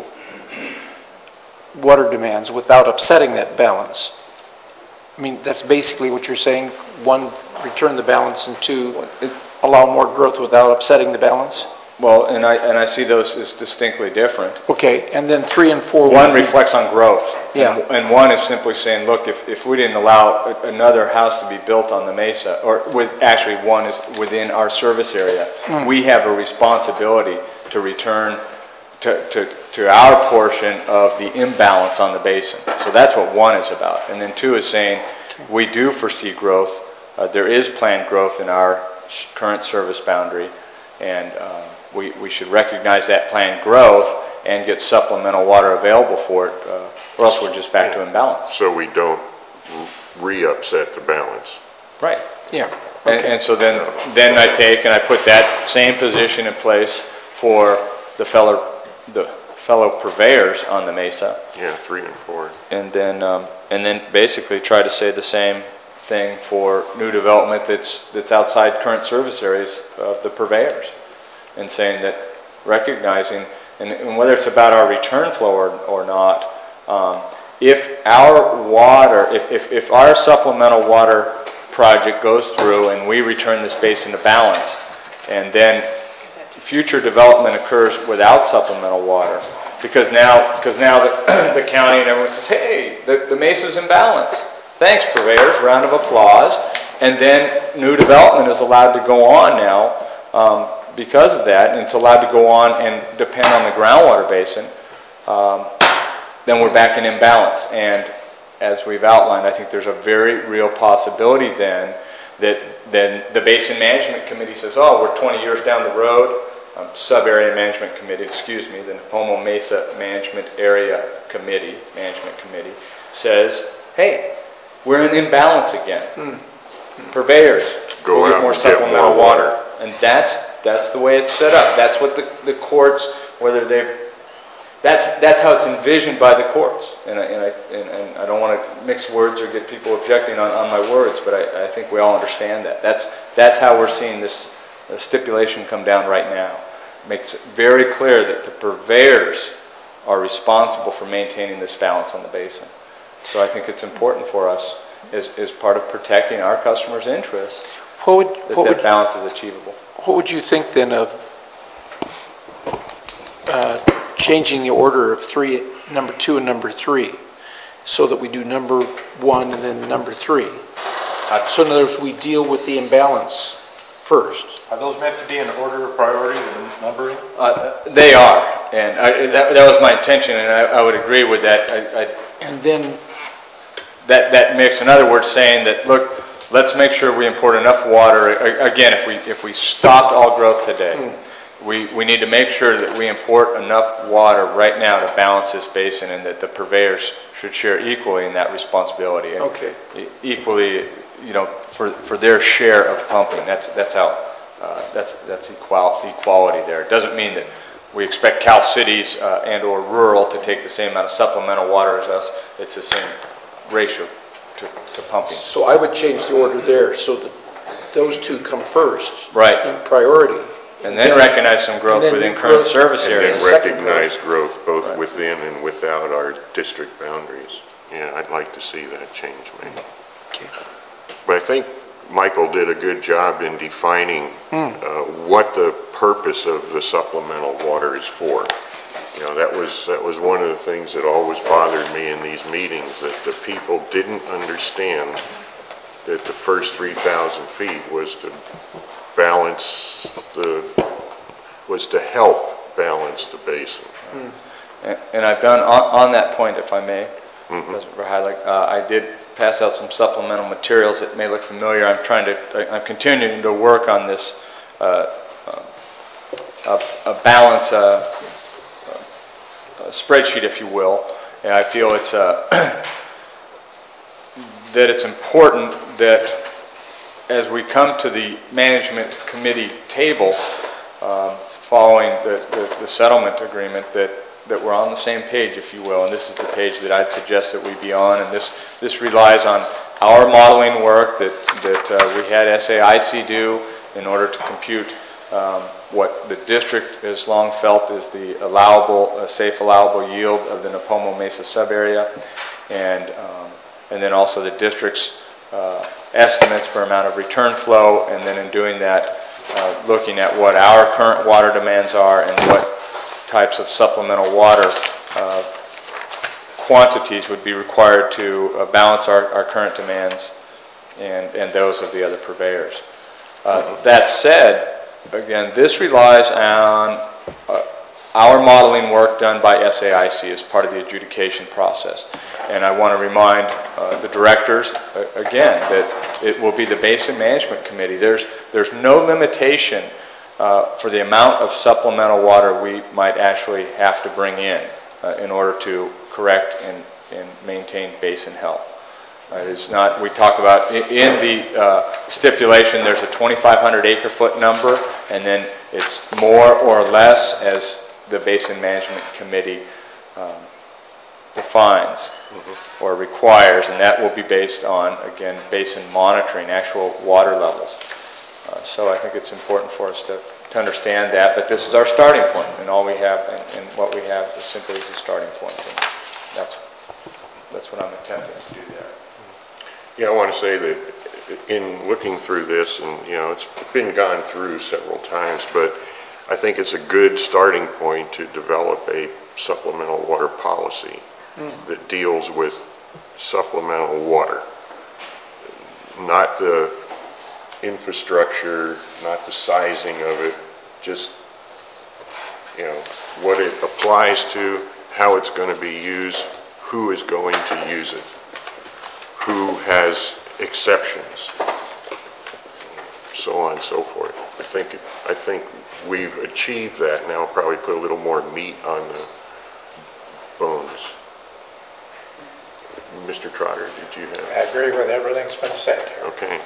water demands without upsetting that balance, I mean, that's basically what you're saying. One, return the balance, and two, allow more growth without upsetting the balance? Well, and I and I see those as distinctly different. Okay, and then three and four... One reflects on growth. Yeah. And, and one is simply saying, look, if, if we didn't allow another house to be built on the mesa, or with actually one is within our service area, mm. we have a responsibility to return to, to, to our portion of the imbalance on the basin. So that's what one is about. And then two is saying, we do foresee growth. Uh, there is planned growth in our current service boundary, and uh, we, we should recognize that planned growth and get supplemental water available for it, uh, or else we're just back to imbalance. So we don't re-upset the balance. Right. Yeah. Okay. And, and so then, then I take and I put that same position in place for the fellow, the fellow purveyors on the mesa. Yeah, three and four. And then, um, and then basically try to say the same thing for new development that's that's outside current service areas of the purveyors, and saying that recognizing, and, and whether it's about our return flow or, or not, um, if our water, if, if, if our supplemental water project goes through and we return this basin to balance, and then future development occurs without supplemental water, because now, because now the, the county and everyone says, hey, the, the mesa's in balance. Thanks, purveyors, round of applause. And then new development is allowed to go on now um, because of that, and it's allowed to go on and depend on the groundwater basin, um, then we're back in imbalance. And as we've outlined, I think there's a very real possibility then that then the Basin Management Committee says, oh, we're twenty years down the road, um, Sub-Area Management Committee, excuse me, the Nipomo Mesa Management Area Committee, Management Committee, says, hey, we're in imbalance again. Mm. Purveyors, go we'll out get more and get supplemental more water. water. And that's that's the way it's set up. That's what the, the courts, whether they've, that's that's how it's envisioned by the courts. And I, and I, and, and I don't want to mix words or get people objecting on, on my words, but I, I think we all understand that. That's, that's how we're seeing this uh, stipulation come down right now. It makes it very clear that the purveyors are responsible for maintaining this balance on the basin. So I think it's important for us as, as part of protecting our customers' interests What would, that what that would, balance is achievable. what would you think then of uh, changing the order of three, number two and number three, so that we do number one and then number three? Uh, so in other words, we deal with the imbalance first. Are those meant to be in order of priority, the numbering? Uh, they are, and I, that, that was my intention, and I, I would agree with that. I, I, and then that that mix, in other words, saying that, look, let's make sure we import enough water. Again, if we if we stopped all growth today, mm. we we need to make sure that we import enough water right now to balance this basin, and that the purveyors should share equally in that responsibility. And okay. Equally, you know, for for their share of pumping. That's that's how uh, that's that's equal, equality there. It doesn't mean that we expect Cal Cities uh, and or rural to take the same amount of supplemental water as us. It's the same ratio to, to pumping. So I would change the order there so that those two come first. Right. In priority. And then, then recognize some growth within current growth, service areas. And then recognize growth both right. within and without our district boundaries. Yeah, I'd like to see that change made. Okay. But I think Michael did a good job in defining mm. uh, what the purpose of the supplemental water is for. You know, that was that was one of the things that always bothered me in these meetings, that the people didn't understand that the first three thousand feet was to balance the, was to help balance the basin. Mm. And, and I've done, on, on that point, if I may, mm-hmm. President Verheilig, uh, I did pass out some supplemental materials that may look familiar. I'm trying to, I, I'm continuing to work on this uh, uh, a, a balance, uh, a spreadsheet, if you will, and I feel it's uh, that it's important that as we come to the management committee table, um, following the, the, the settlement agreement, that that we're on the same page, if you will, and this is the page that I'd suggest that we be on, and this this relies on our modeling work that that uh, we had S A I C do in order to compute um, what the district has long felt is the allowable, uh, safe allowable yield of the Nipomo Mesa subarea, and um, and then also the district's uh, estimates for amount of return flow, and then in doing that, uh, looking at what our current water demands are and what types of supplemental water uh, quantities would be required to uh, balance our, our current demands and, and those of the other purveyors. Uh, that said, again, this relies on uh, our modeling work done by S A I C as part of the adjudication process. And I want to remind uh, the directors, uh, again, that it will be the Basin Management Committee. There's, there's no limitation uh, for the amount of supplemental water we might actually have to bring in uh, in order to correct and, and maintain basin health. Uh, it's not, we talk about, in, in the uh, stipulation, there's a twenty-five hundred acre foot number, and then it's more or less as the Basin Management Committee um, defines mm-hmm. or requires, and that will be based on, again, basin monitoring, actual water levels. Uh, so I think it's important for us to, to understand that, but this is our starting point, and all we have, and, and what we have is simply is a starting point, and that's, that's what I'm attempting to do there. Yeah, I want to say that in looking through this, and you know, it's been gone through several times, but I think it's a good starting point to develop a supplemental water policy mm. that deals with supplemental water, not the infrastructure, not the sizing of it, just, you know, what it applies to, how it's going to be used, who is going to use it, who has exceptions, so on and so forth. I think, I think we've achieved that now, probably put a little more meat on the bones. Mister Trotter, did you have? I agree with everything's been said here. Okay.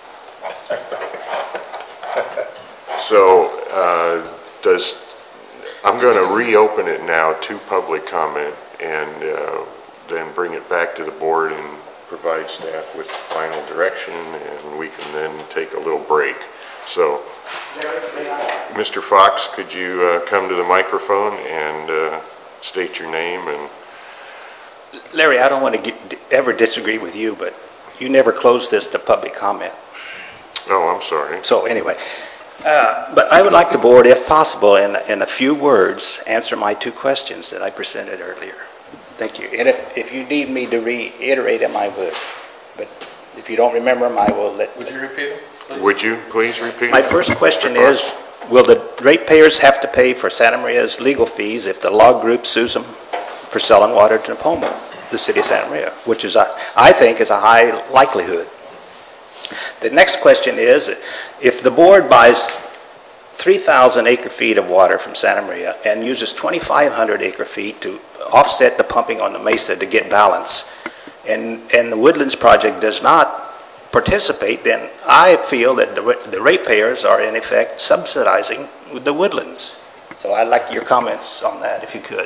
So, uh, does, I'm going to reopen it now to public comment and uh, then bring it back to the board and provide staff with final direction, and we can then take a little break. So, Mister Fox, could you uh, come to the microphone and uh, state your name? And Larry, I don't want to get, ever disagree with you, but you never closed this to public comment. Oh, I'm sorry. So anyway, uh, but I would like the board, if possible, in, in a few words, answer my two questions that I presented earlier. Thank you. And if, if you need me to reiterate them, I would. But if you don't remember them, I will let... Would you repeat them, please? Would you please repeat? My first question is, will the ratepayers have to pay for Santa Maria's legal fees if the log group sues them for selling water to Nipomo, the city of Santa Maria, which is, I think, is a high likelihood? The next question is, if the board buys three thousand acre feet of water from Santa Maria and uses twenty-five hundred acre feet to offset the pumping on the mesa to get balance, and, and the Woodlands project does not participate, then I feel that the, the ratepayers are in effect subsidizing the Woodlands. So I'd like your comments on that, if you could.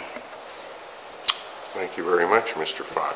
Thank you very much, Mister Fox.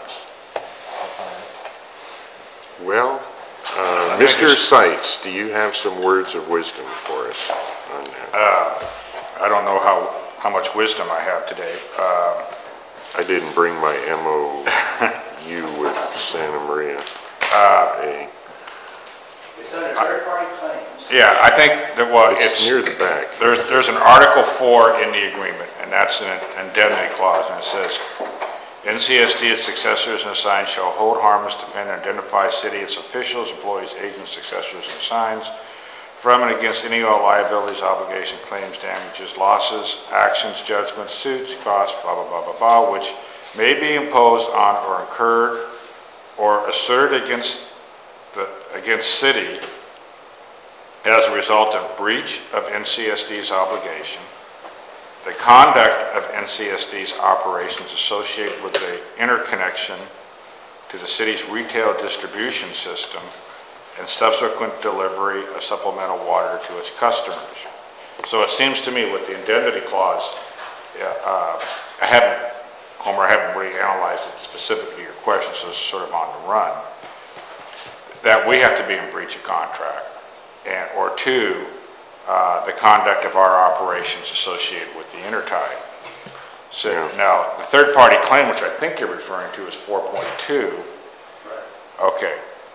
Well, uh, Mister Seitz, do you have some words of wisdom for us on that? Uh, I don't know how, how much wisdom I have today. Uh, I didn't bring my M O U with Santa Maria. Uh, A. It's under third-party claims. Yeah, I think that, well, It's it's, near the back. there's, there's an Article four in the agreement, and that's an indemnity clause, and it says, N C S D, its successors and assigns shall hold harmless, defend, and indemnify city, its officials, employees, agents, successors, and assigns from and against any all liabilities, obligation, claims, damages, losses, actions, judgments, suits, costs, blah, blah, blah, blah, blah, which may be imposed on or incurred or asserted against the, against city as a result of breach of N C S D's obligation, the conduct of N C S D's operations associated with the interconnection to the city's retail distribution system, and subsequent delivery of supplemental water to its customers. So it seems to me with the indemnity clause, uh, I haven't, Homer, I haven't really analyzed it specifically your question, so it's sort of on the run, that we have to be in breach of contract, and or two, Uh, the conduct of our operations associated with the intertie. So now, the third-party claim, which I think you're referring to, is four point two. Okay.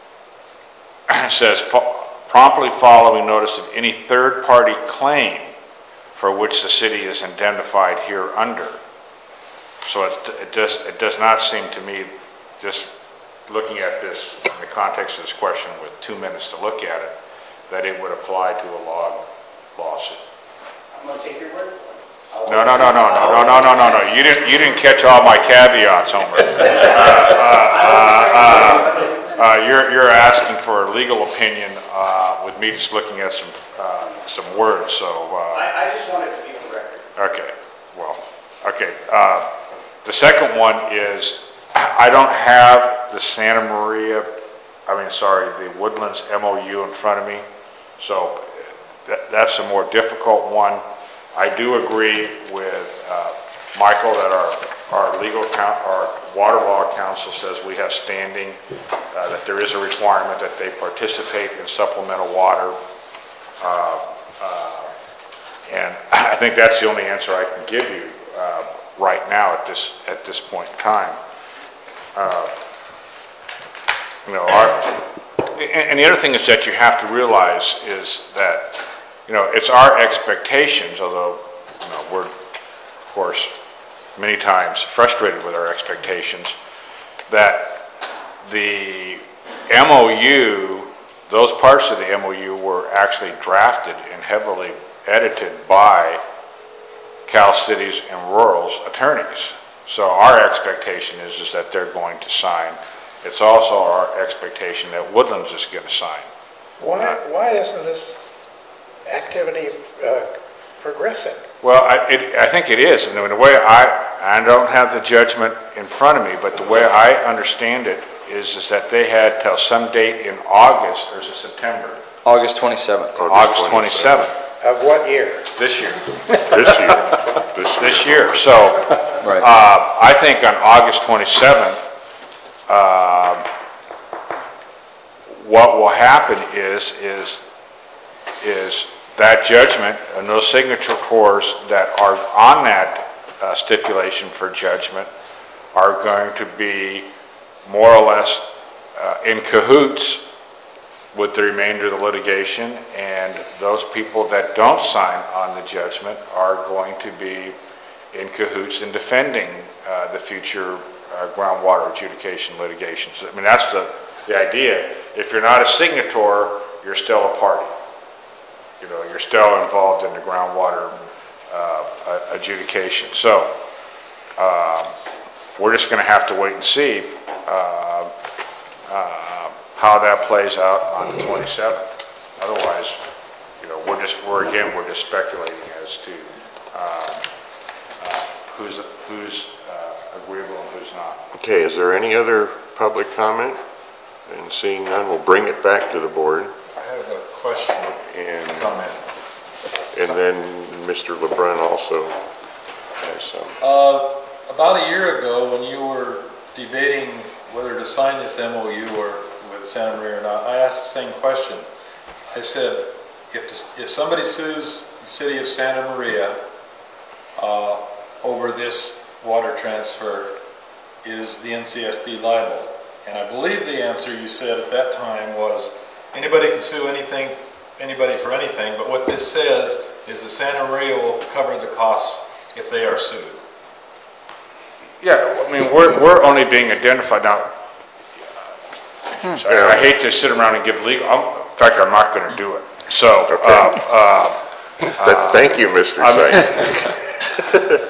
It says, promptly following notice of any third-party claim for which the city is indemnified here under. So it, it, does, it does not seem to me, just looking at this in the context of this question with two minutes to look at it, that it would apply to a log lawsuit. I'm going to take your word for it. No, no, no, no, no, no, no, no, no, no. You didn't, you didn't catch all my caveats, Homer. Uh, uh, uh, uh, uh, you're, you're asking for a legal opinion uh, with me just looking at some, uh, some words. So. Uh, I, I just wanted to be on the record. Okay. Well. Okay. Uh, the second one is I don't have the Santa Maria. I mean, sorry, the Woodlands M O U in front of me. So. That, that's a more difficult one. I do agree with uh, Michael that our, our legal count, our water law council says we have standing, uh, that there is a requirement that they participate in supplemental water. Uh, uh, and I think that's the only answer I can give you uh, right now at this, at this point in time. Uh, you know, our, and, and the other thing is that you have to realize is that you know, it's our expectations, although, you know, we're, of course, many times frustrated with our expectations, that the M O U, those parts of the M O U were actually drafted in heavily edited by Cal Cities and Rural's attorneys. So our expectation is, is that they're going to sign. It's also our expectation that Woodlands is going to sign. Why, why isn't this activity uh, progressing? Well, I, it, I think it is, and the way I, I don't have the judgment in front of me, but the way I understand it is, is that they had till some date in August, or is it September? August twenty-seventh. August twenty-seventh. Of what year? This year. This year. This year. This year. So, Right. uh, I think on August twenty-seventh, uh, what will happen is, is, is that judgment and those signature cores that are on that uh, stipulation for judgment are going to be more or less uh, in cahoots with the remainder of the litigation, and those people that don't sign on the judgment are going to be in cahoots in defending uh, the future uh, groundwater adjudication litigations. I mean, that's the, the idea. If you're not a signator, you're still a party. You know, you're still involved in the groundwater uh, adjudication. So uh, we're just going to have to wait and see uh, uh, how that plays out on the twenty-seventh. Otherwise, you know, we're just, we're again, we're just speculating as to uh, uh, who's, who's uh, agreeable and who's not. Okay, is there any other public comment? And seeing none, we'll bring it back to the board. I have a question, And, comment. and then Mister LeBrun also has some. Uh, About a year ago, when you were debating whether to sign this M O U or with Santa Maria or not, I asked the same question. I said, if, if somebody sues the city of Santa Maria uh, over this water transfer, is the N C S D liable? And I believe the answer you said at that time was, anybody can sue anything, anybody for anything, but what this says is that Santa Maria will cover the costs if they are sued. Yeah, I mean, we're, we're only being identified now. So I, I hate to sit around and give legal, I'm, in fact, I'm not going to do it. So, Okay. uh, uh, Th- Thank you, Mister Sykes.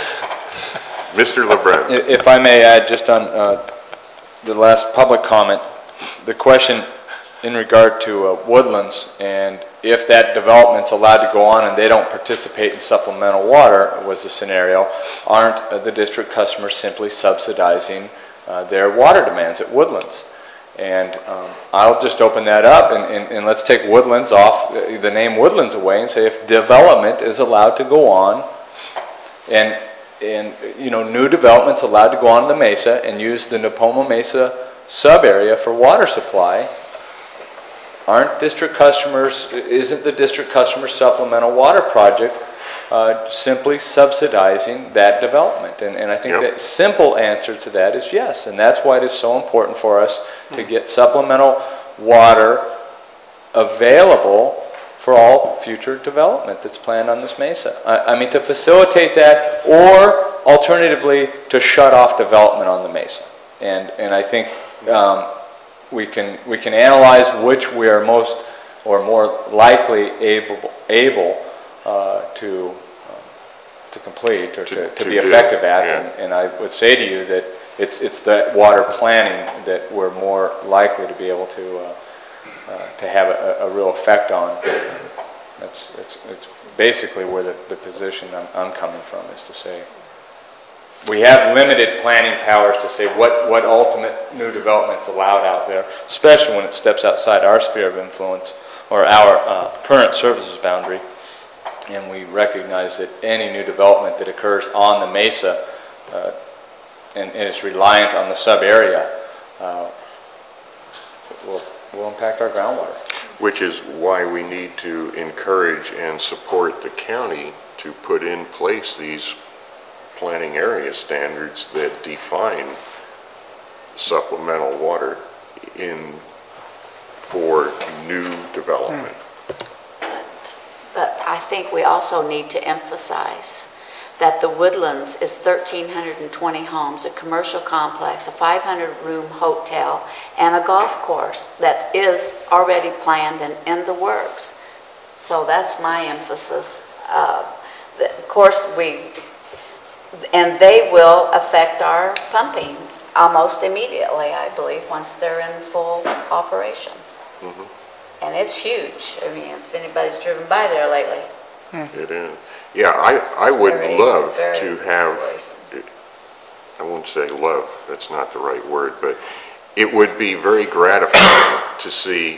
Mister LeBrun. I- If I may add, just on uh, the last public comment, the question in regard to uh, Woodlands, and if that development's allowed to go on and they don't participate in supplemental water, was the scenario, aren't uh, the district customers simply subsidizing uh, their water demands at Woodlands? And um, I'll just open that up, and, and, and let's take Woodlands off, uh, the name Woodlands away, and say if development is allowed to go on, and and you know, new development's allowed to go on the Mesa and use the Nipomo Mesa sub-area for water supply, aren't district customers, isn't the district customer supplemental water project uh, simply subsidizing that development? And, and I think Yep. the simple answer to that is yes, and that's why it is so important for us to get supplemental water available for all future development that's planned on this mesa. I, I mean, to facilitate that, or alternatively, to shut off development on the mesa. And, and I think um, we can, we can analyze which we are most or more likely able, able uh, to, um, to complete or to, to, To- be to do, effective at. yeah. And, and I would say to you that it's, it's that water planning that we're more likely to be able to uh, Uh, to have a, a real effect on. That's it's, it's basically where the, the position I'm, I'm coming from is to say we have limited planning powers to say what, what ultimate new development is allowed out there, especially when it steps outside our sphere of influence or our uh, current services boundary. And we recognize that any new development that occurs on the mesa uh, and, and is reliant on the sub area uh, will will impact our groundwater. Which is why we need to encourage and support the county to put in place these planning area standards that define supplemental water in, for new development. But, but I think we also need to emphasize that the Woodlands is one thousand three hundred twenty homes, a commercial complex, a five hundred room hotel, and a golf course that is already planned and in the works. So that's my emphasis. Uh, the- Of course, we, and they will affect our pumping almost immediately, I believe, once they're in full operation. Mhm. And it's huge. I mean, if anybody's driven by there lately. It is. Yeah, I, I It's would very, love very to have, worrisome. I won't say love, that's not the right word, but it would be very gratifying to see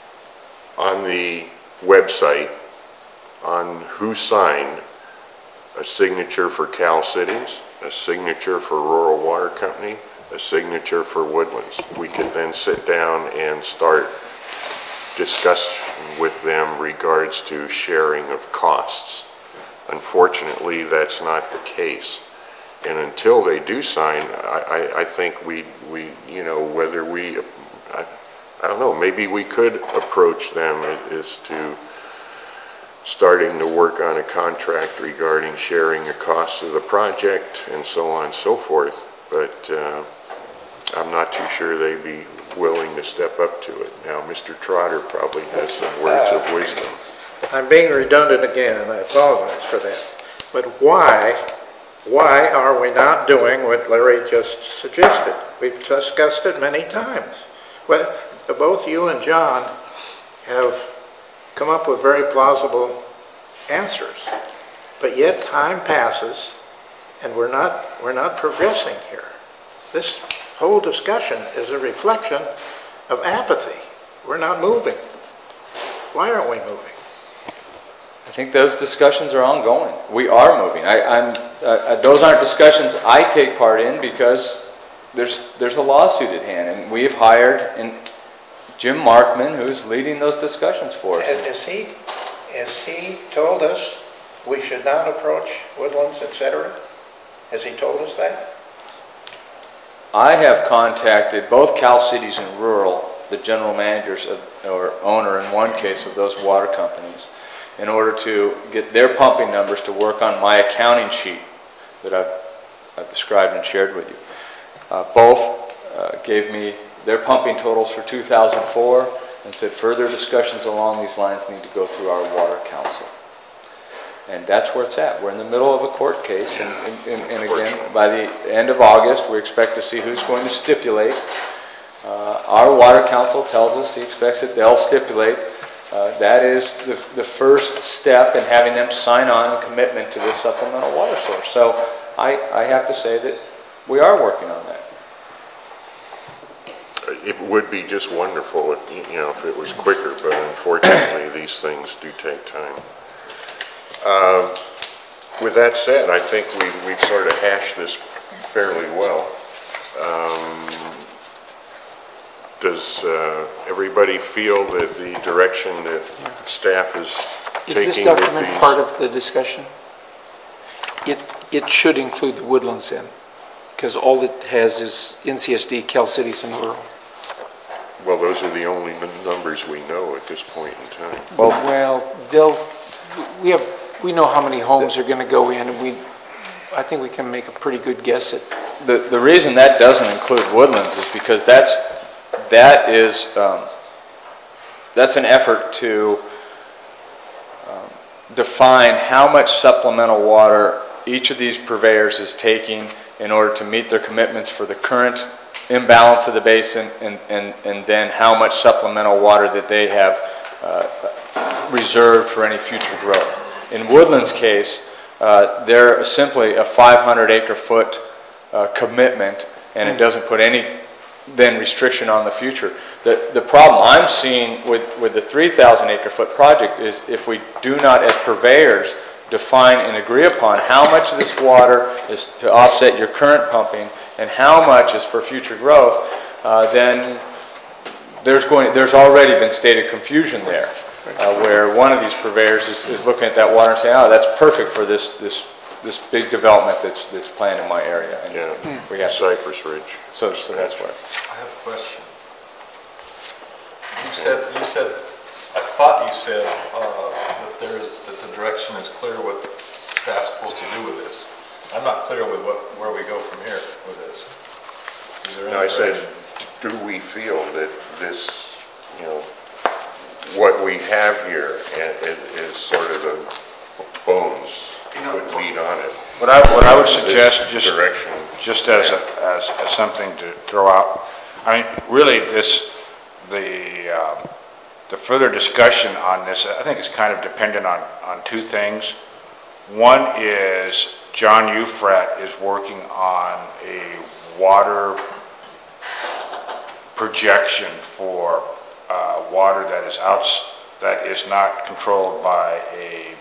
on the website on who signed a signature for Cal Cities, a signature for Rural Water Company, a signature for Woodlands. We could then sit down and start discussion with them regards to sharing of costs. Unfortunately, that's not the case. And until they do sign, I, I, I think we, we, you know, whether we, I, I don't know, maybe we could approach them as to starting to work on a contract regarding sharing the costs of the project and so on and so forth. But uh, I'm not too sure they'd be willing to step up to it. Now, Mister Trotter probably has some words of wisdom. I'm being redundant again, and I apologize for that. But why, why are we not doing what Larry just suggested? We've discussed it many times. Well, both you and John have come up with very plausible answers, but yet time passes, and we're not, we're not progressing here. This whole discussion is a reflection of apathy. We're not moving. Why aren't we moving? I think those discussions are ongoing. We are moving. I, I'm, uh, those aren't discussions I take part in because there's, there's a lawsuit at hand, and we've hired an, Jim Markman, who's leading those discussions for us. Has he, has he told us we should not approach Woodlands, et cetera? Has he told us that? I have contacted both Cal Cities and Rural, the general managers of, or owner in one case of those water companies, in order to get their pumping numbers to work on my accounting sheet that I've, I've described and shared with you. Uh, both uh, gave me their pumping totals for two thousand four and said further discussions along these lines need to go through our water council. And that's where it's at. We're in the middle of a court case, and, and, and again, by the end of August, we expect to see who's going to stipulate. Uh, our water council tells us he expects that they'll stipulate. Uh, that is the, the first step in having them sign on a commitment to this supplemental water source. So I, I have to say that we are working on that. It would be just wonderful if, you know, if it was quicker, but unfortunately, these things do take time. Um, with that said, I think we, we've sort of hashed this fairly well. Um, does uh, everybody feel that the direction that staff is Is taking this with document these- part of the discussion? It, it should include the Woodlands then, because all it has is N C S D, Cal Cities, and Rural. Well, those are the only n- numbers we know at this point in time. Well, they'll, we have, we know how many homes are going to go in, and we, I think we can make a pretty good guess at. The, the reason that doesn't include Woodlands is because that's, that is, um, that's an effort to um, define how much supplemental water each of these purveyors is taking in order to meet their commitments for the current imbalance of the basin, and, and, and then how much supplemental water that they have uh, reserved for any future growth. In Woodland's case, uh, they're simply a five hundred acre foot uh, commitment, and it doesn't put any then restriction on the future. The, the problem I'm seeing with, with the three thousand acre foot project is if we do not, as purveyors, define and agree upon how much of this water is to offset your current pumping and how much is for future growth, uh, then there's going, there's already been stated confusion there, uh, where one of these purveyors is, is looking at that water and saying, oh, that's perfect for this, this, this big development that's, that's planned in my area. And Yeah, we have Cypress Ridge. So, so that's where. I have a question. You said, you said, I thought you said uh, that there is, that the direction is clear what staff's supposed to do with this. I'm not clear with what, where we go from here with this. Is there any No, I said, direction? do we feel that this, you know, what we have here is, is sort of the bones, put meat on it. What I, what I would suggest, just, Direction. just as, a, as, as something to throw out, I mean, really this, the, um, the further discussion on this, I think is kind of dependent on, on two things. One is John Ufrat is working on a water projection for uh, water that is out, that is not controlled by a,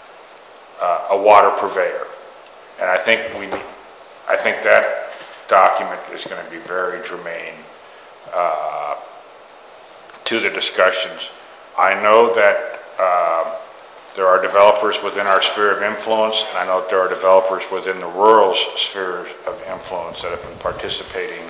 uh, a water purveyor. And I think we, I think that document is going to be very germane uh, to the discussions. I know that uh, there are developers within our sphere of influence, and I know that there are developers within the rural sphere of influence that have been participating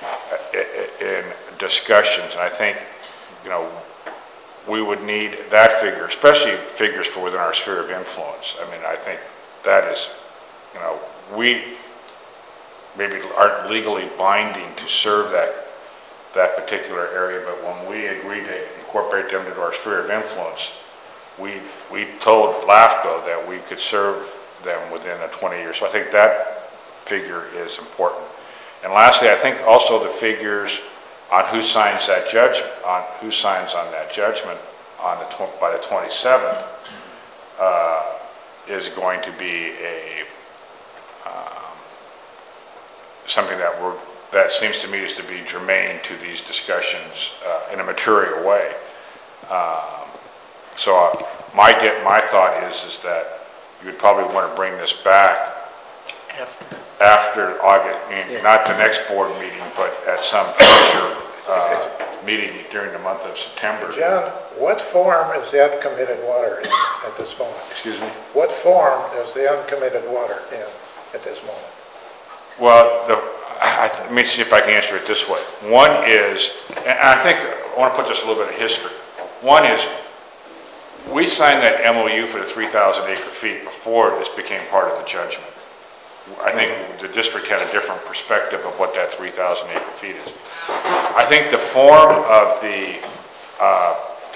in discussions. And I think, you know, we would need that figure, especially figures for within our sphere of influence. I mean, I think that is, you know, we maybe aren't legally binding to serve that that particular area, but when we agreed to incorporate them into our sphere of influence, we we told LAFCO that we could serve them within a twenty years. So I think that figure is important. And lastly, I think also the figures on who signs that judge, on who signs on that judgment on the tw by the twenty-seventh uh, is going to be a um, something that we're that seems to me is to be germane to these discussions uh, in a material way. Um, so uh, my get my thought is is that you would probably want to bring this back After. after August, I mean, Yeah. not the next board meeting, but at some future uh, meeting during the month of September. John, what form is the uncommitted water in at this moment? Excuse me? What form is the uncommitted water in at this moment? Well, the, I, let me see if I can answer it this way. One is, and I think I want to put this a little bit of history. One is, we signed that M O U for the three thousand acre feet before this became part of the judgment. I think the district had a different perspective of what that three thousand acre feet is. I think the form of the, uh,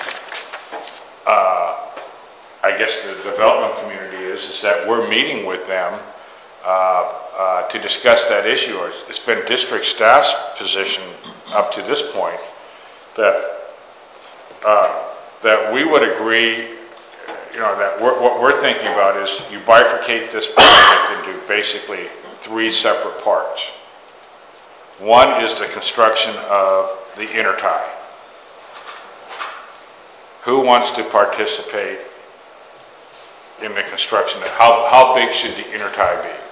uh, I guess the development community is, is that we're meeting with them uh, uh, to discuss that issue. It's been district staff's position up to this point that uh, that we would agree, you know, that we're, what we're thinking about is you bifurcate this project into basically three separate parts. One is the construction of the intertie. Who wants to participate in the construction? How, how big should the intertie be?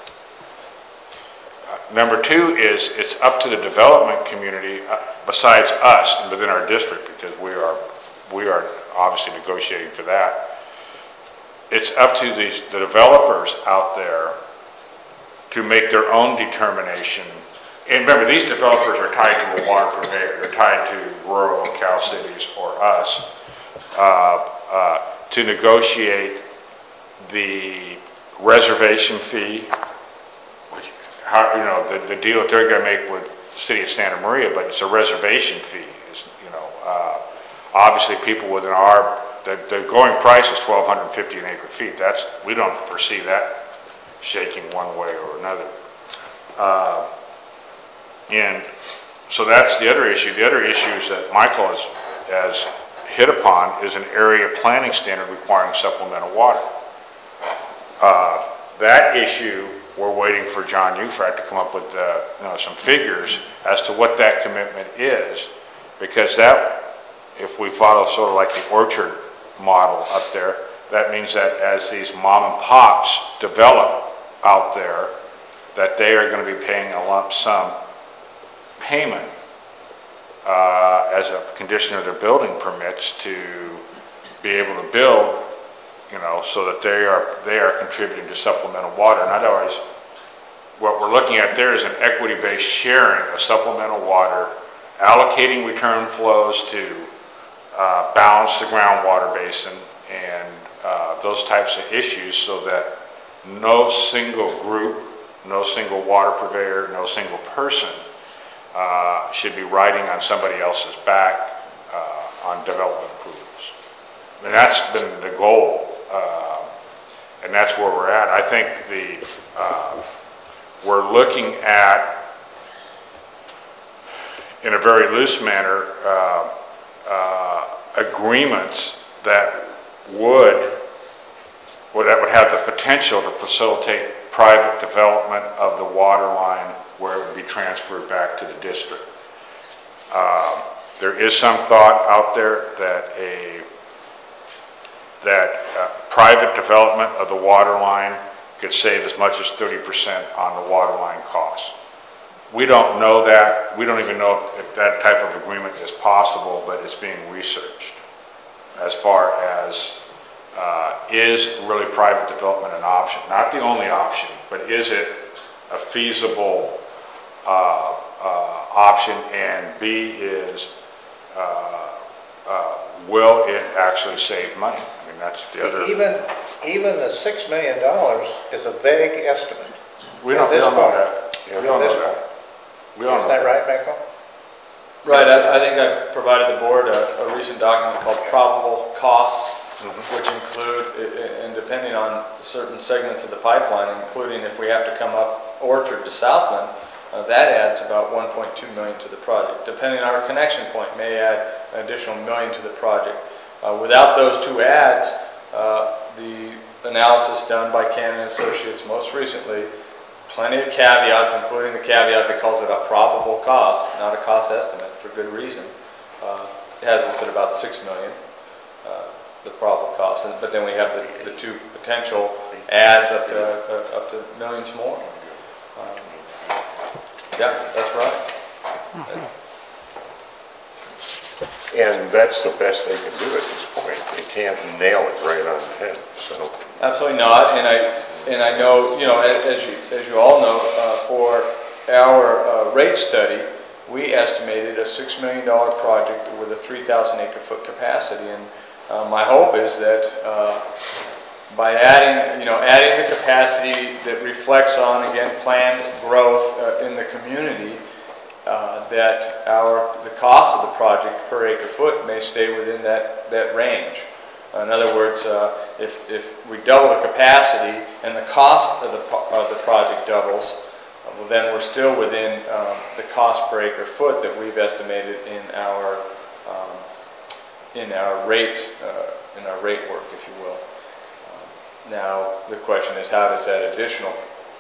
Uh, number two is it's up to the development community, uh, besides us and within our district, because we are, we are obviously negotiating for that. It's up to the, the developers out there to make their own determination. And remember, these developers are tied to a water purveyor. They're tied to rural Cal Cities or us uh, uh, to negotiate the reservation fee, which, how, you know, the, the deal that they're going to make with the city of Santa Maria, but it's a reservation fee. It's, you know, uh, obviously, people within our The, the going price is twelve fifty an acre feet. That's, we don't foresee that shaking one way or another. Uh, and so that's the other issue. The other issues that Michael has, has hit upon is an area planning standard requiring supplemental water. Uh, that issue, we're waiting for John Ufrat to come up with uh, you know, some figures as to what that commitment is, because that, if we follow sort of like the orchard model up there, that means that as these mom and pops develop out there, that they are going to be paying a lump sum payment uh, as a condition of their building permits to be able to build, you know, so that they are they are contributing to supplemental water. And otherwise, what we're looking at there is an equity-based sharing of supplemental water, allocating return flows to Uh, balance the groundwater basin and uh, those types of issues, so that no single group, no single water purveyor, no single person uh, should be riding on somebody else's back uh, on development approvals. And that's been the goal, uh, and that's where we're at. I think the, uh, we're looking at, in a very loose manner, uh, uh, agreements that would, or that would have the potential to facilitate private development of the water line where it would be transferred back to the district. Uh, there is some thought out there that a that uh, private development of the water line could save as much as thirty percent on the water line costs. We don't know that. We don't even know if, if that type of agreement is possible, but it's being researched as far as uh, is really private development an option? Not the only option, but is it a feasible uh, uh, option? And B is, uh, uh, will it actually save money? I mean, that's the other. Even, even the six million dollars is a vague estimate. We don't, we don't know that. Yeah, we don't know that. We don't Is know that right, Michael? Right, I, I think I provided the board a, a recent document called probable costs, mm-hmm. which include, and depending on certain segments of the pipeline, including if we have to come up Orchard to Southland, uh, that adds about one point two million to the project. Depending on our connection point, may add an additional million to the project. Uh, without those two adds, uh, the analysis done by Cannon Associates most recently, plenty of caveats, including the caveat that calls it a probable cost, not a cost estimate, for good reason. Uh, it has us at about six million, uh, the probable cost, and, but then we have the, the two potential adds up to uh, up to millions more. Um, yeah, that's right. And that's the best they can do at this point. They can't nail it right on the head. So absolutely not, and I. And I know, you know, as you, as you all know, uh, for our uh, rate study, we estimated a six million dollar project with a three thousand acre foot capacity. And uh, my hope is that uh, by adding, you know, adding the capacity that reflects on, again, planned growth uh, in the community, uh, that our, the cost of the project per acre foot may stay within that, that range. In other words, uh, if, if we double the capacity and the cost of the, of the project doubles, uh, well, then we're still within um, the cost per acre foot that we've estimated in our um, in our rate uh, in our rate work, if you will. Um, now the question is, how does that additional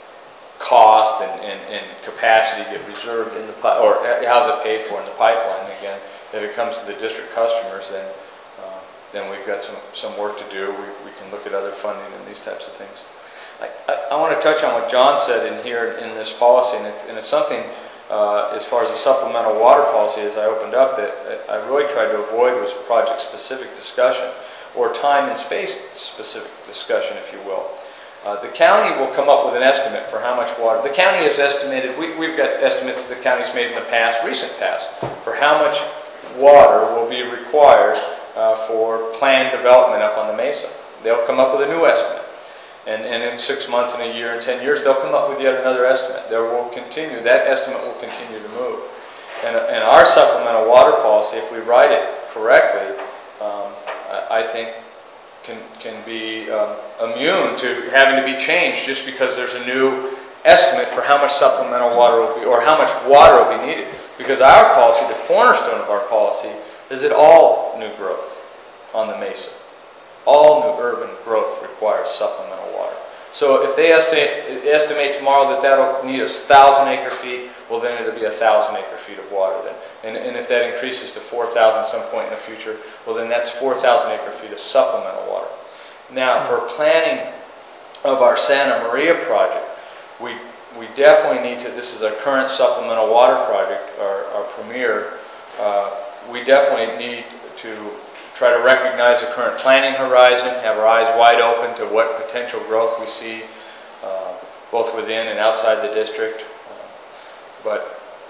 cost and, and, and capacity get reserved in the pi- or how is it paid for in the pipeline? Again, if it comes to the district customers, then then we've got some, some work to do. We, we can look at other funding and these types of things. I, I, I want to touch on what John said in here in this policy, and, it, and it's something uh, as far as the supplemental water policy, as I opened up, that, that I really tried to avoid was project-specific discussion or time and space-specific discussion, if you will. Uh, the county will come up with an estimate for how much water. The county has estimated, we, we've got estimates that the county's made in the past, recent past, for how much water will be required Uh, for planned development up on the mesa. They'll come up with a new estimate. And, and in six months, in a year, in ten years, they'll come up with yet another estimate. There will continue, that estimate will continue to move. And, and our supplemental water policy, if we write it correctly, um, I, I think can, can be um, immune to having to be changed just because there's a new estimate for how much supplemental water will be, or how much water will be needed. Because our policy, the cornerstone of our policy, is that all new growth on the mesa, all new urban growth requires supplemental water. So if they estimate, estimate tomorrow that that'll need a thousand acre feet, well then it'll be a thousand acre feet of water then. And, and if that increases to four thousand some point in the future, well then that's four thousand acre feet of supplemental water. Now for planning of our Santa Maria project, we, we definitely need to, this is our current supplemental water project, our, our premier, uh, we definitely need to try to recognize the current planning horizon, have our eyes wide open to what potential growth we see, uh, both within and outside the district. Uh, but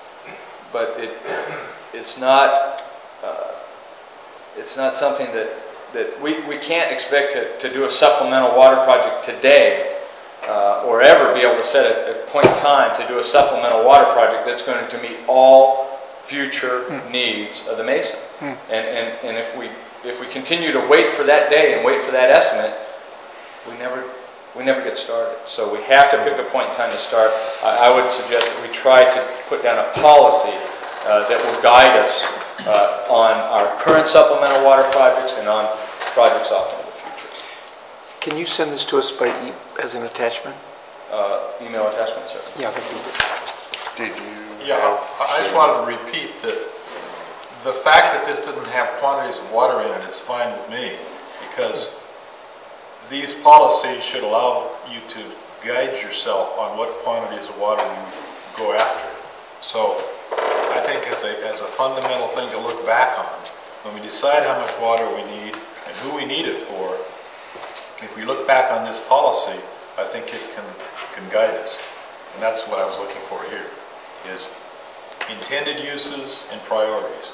but it it's not uh, it's not something that that we, we can't expect to, to do a supplemental water project today uh, or ever be able to set a, a point in time to do a supplemental water project that's going to meet all future mm. needs of the mesa. Mm. And, and, and if we if we continue to wait for that day and wait for that estimate, we never, we never get started. So we have to pick a point in time to start. I, I would suggest that we try to put down a policy uh, that will guide us uh, on our current supplemental water projects and on projects off into the future. Can you send this to us by e as an attachment? Uh, email attachment, sir. Yeah, thank you. Did you? Yeah, I I just wanted to repeat that the fact that this doesn't have quantities of water in it is fine with me, because these policies should allow you to guide yourself on what quantities of water you go after. So I think as a, as a fundamental thing to look back on, when we decide how much water we need and who we need it for, if we look back on this policy, I think it can, can guide us. And that's what I was looking for here, is intended uses and priorities.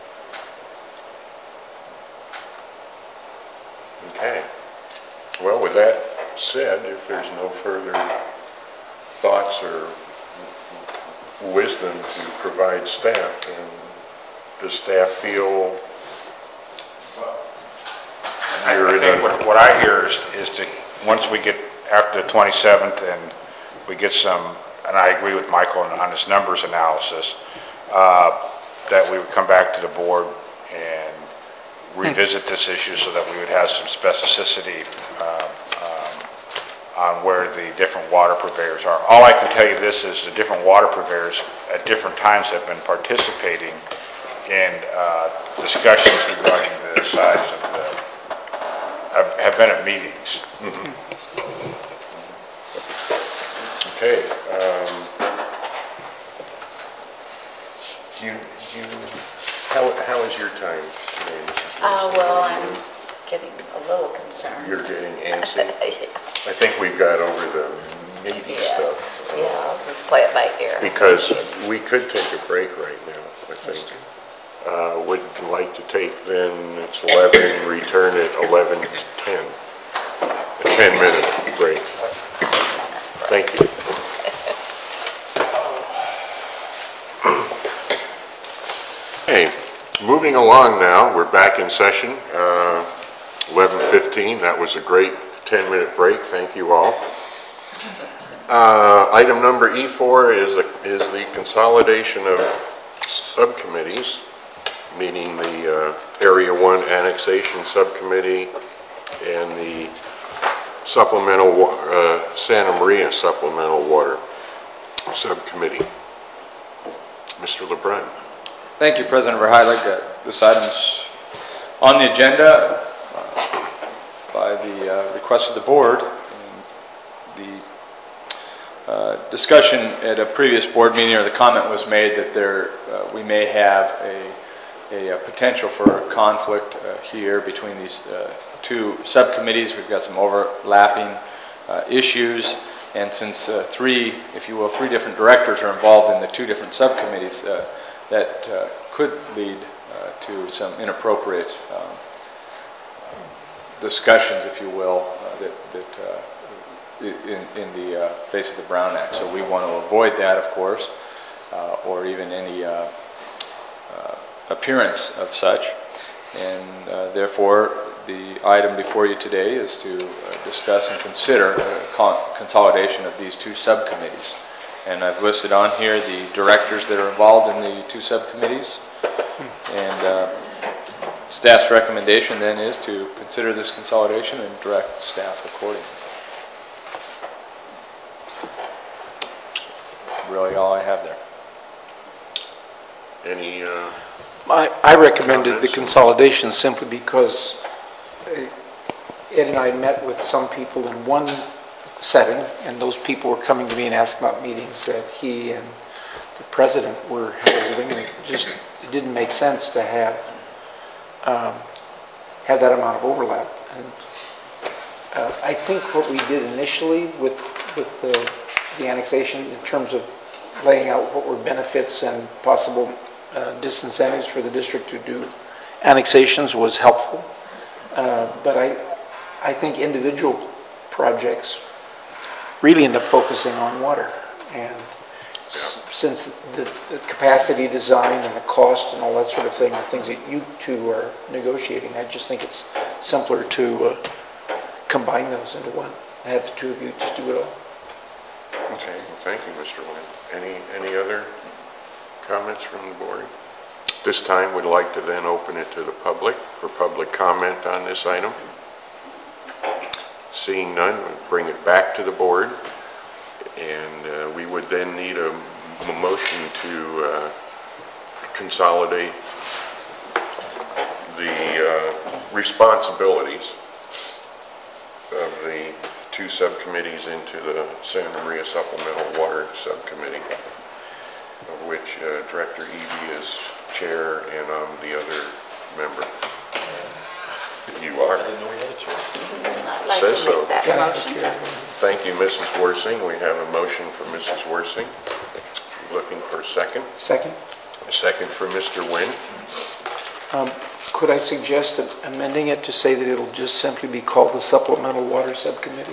Okay. Well, with that said, if there's no further thoughts or wisdom to provide staff, then does staff feel I you're I in think a... what, what I hear is, is to, once we get after the twenty-seventh and we get some, and I agree with Michael on, on his numbers analysis, uh, that we would come back to the board and revisit this issue so that we would have some specificity uh, um, on where the different water purveyors are. All I can tell you this is the different water purveyors at different times have been participating in uh, discussions regarding the size of the, have, have been at meetings. Mm-hmm. Okay. Um, do you, do you, how, how is your time today, Missus Uh, well, I'm getting a little concerned. You're getting antsy? Yeah. I think we've got over the meaty Yeah. stuff. Yeah, I'll just play it by ear. Because we could take a break right now, I think. Uh, would like to take then, it's eleven, return at eleven ten. A ten minute break. Thank you. Okay, moving along now, we're back in session. Uh, eleven fifteen, that was a great ten minute break, thank you all. Uh, item number E four is, a, is the consolidation of subcommittees, meaning the uh, Area one Annexation Subcommittee and the Supplemental, uh, Santa Maria Supplemental Water Subcommittee. Mister LeBrun. Thank you, President Verheilig. Uh, this item's on the agenda uh, by the uh, request of the board. And the uh, discussion at a previous board meeting, or the comment was made that there uh, we may have a, a, a potential for a conflict uh, here between these uh, two subcommittees. We've got some overlapping uh, issues, and since uh, three, if you will, three different directors are involved in the two different subcommittees, uh, that uh, could lead uh, to some inappropriate um, discussions, if you will, uh, that, that uh, in, in the uh, face of the Brown Act. So we want to avoid that, of course, uh, or even any uh, uh, appearance of such. And uh, therefore, the item before you today is to uh, discuss and consider the con consolidation of these two subcommittees. And I've listed on here the directors that are involved in the two subcommittees. And uh, staff's recommendation then is to consider this consolidation and direct staff accordingly. Really all I have there. Any uh, I, I recommended the comments? consolidation simply because Ed and I met with some people in one setting, and those people were coming to me and asking about meetings that he and the president were holding, and it just it didn't make sense to have um, have that amount of overlap. And uh, I think what we did initially with with the, the annexation, in terms of laying out what were benefits and possible uh, disincentives for the district to do annexations, was helpful. Uh, but I I think individual projects really end up focusing on water, and s since the, the capacity design and the cost and all that sort of thing are things that you two are negotiating, I just think it's simpler to uh, combine those into one and have the two of you just do it all. Okay, well, thank you, Mister Wynn. Any, any other comments from the board? This time, we'd like to then open it to the public for public comment on this item. Seeing none, we'll bring it back to the board, and uh, we would then need a, a motion to uh, consolidate the uh, responsibilities of the two subcommittees into the Santa Maria Supplemental Water Subcommittee, of which uh, Director Eby is chair and I'm the other member. You are. I'd like Says to so. make that motion. Thank you, Missus Worsing. We have a motion for Missus Worsing. Looking for a second. Second? A second for Mister Wynn. Um, could I suggest amending it to say that it'll just simply be called the Supplemental Water Subcommittee?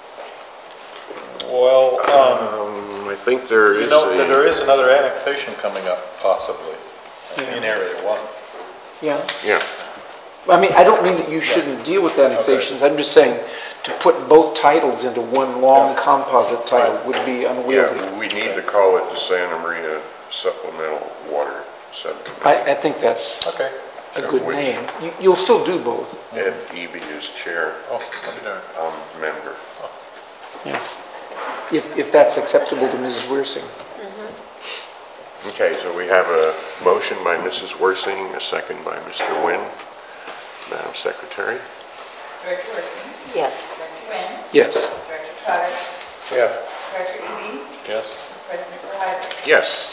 Well, um, Um, I think there you is know, that there a, is another annexation coming up, possibly, in Yeah. Area One. Yeah. yeah, I mean, I don't mean that you shouldn't deal with annexations. I'm just saying to put both titles into one long composite title would be unwieldy. yeah, we need to call it the Santa Maria Supplemental Water Subcommittee. I, I think that's Okay. a good name. You, you'll still do both. Ed Eby is chair, Oh, what are you doing? um, member. Yeah. If, if that's acceptable to Missus Weersing. Okay, so we have a motion by Missus Worsing, a second by Mister Wynn. Madam Secretary? Director Worsing? Yes. Director Wynn? Yes. Director Trotter? Yes. Director Eby? Yes. President Verheilen? Yes.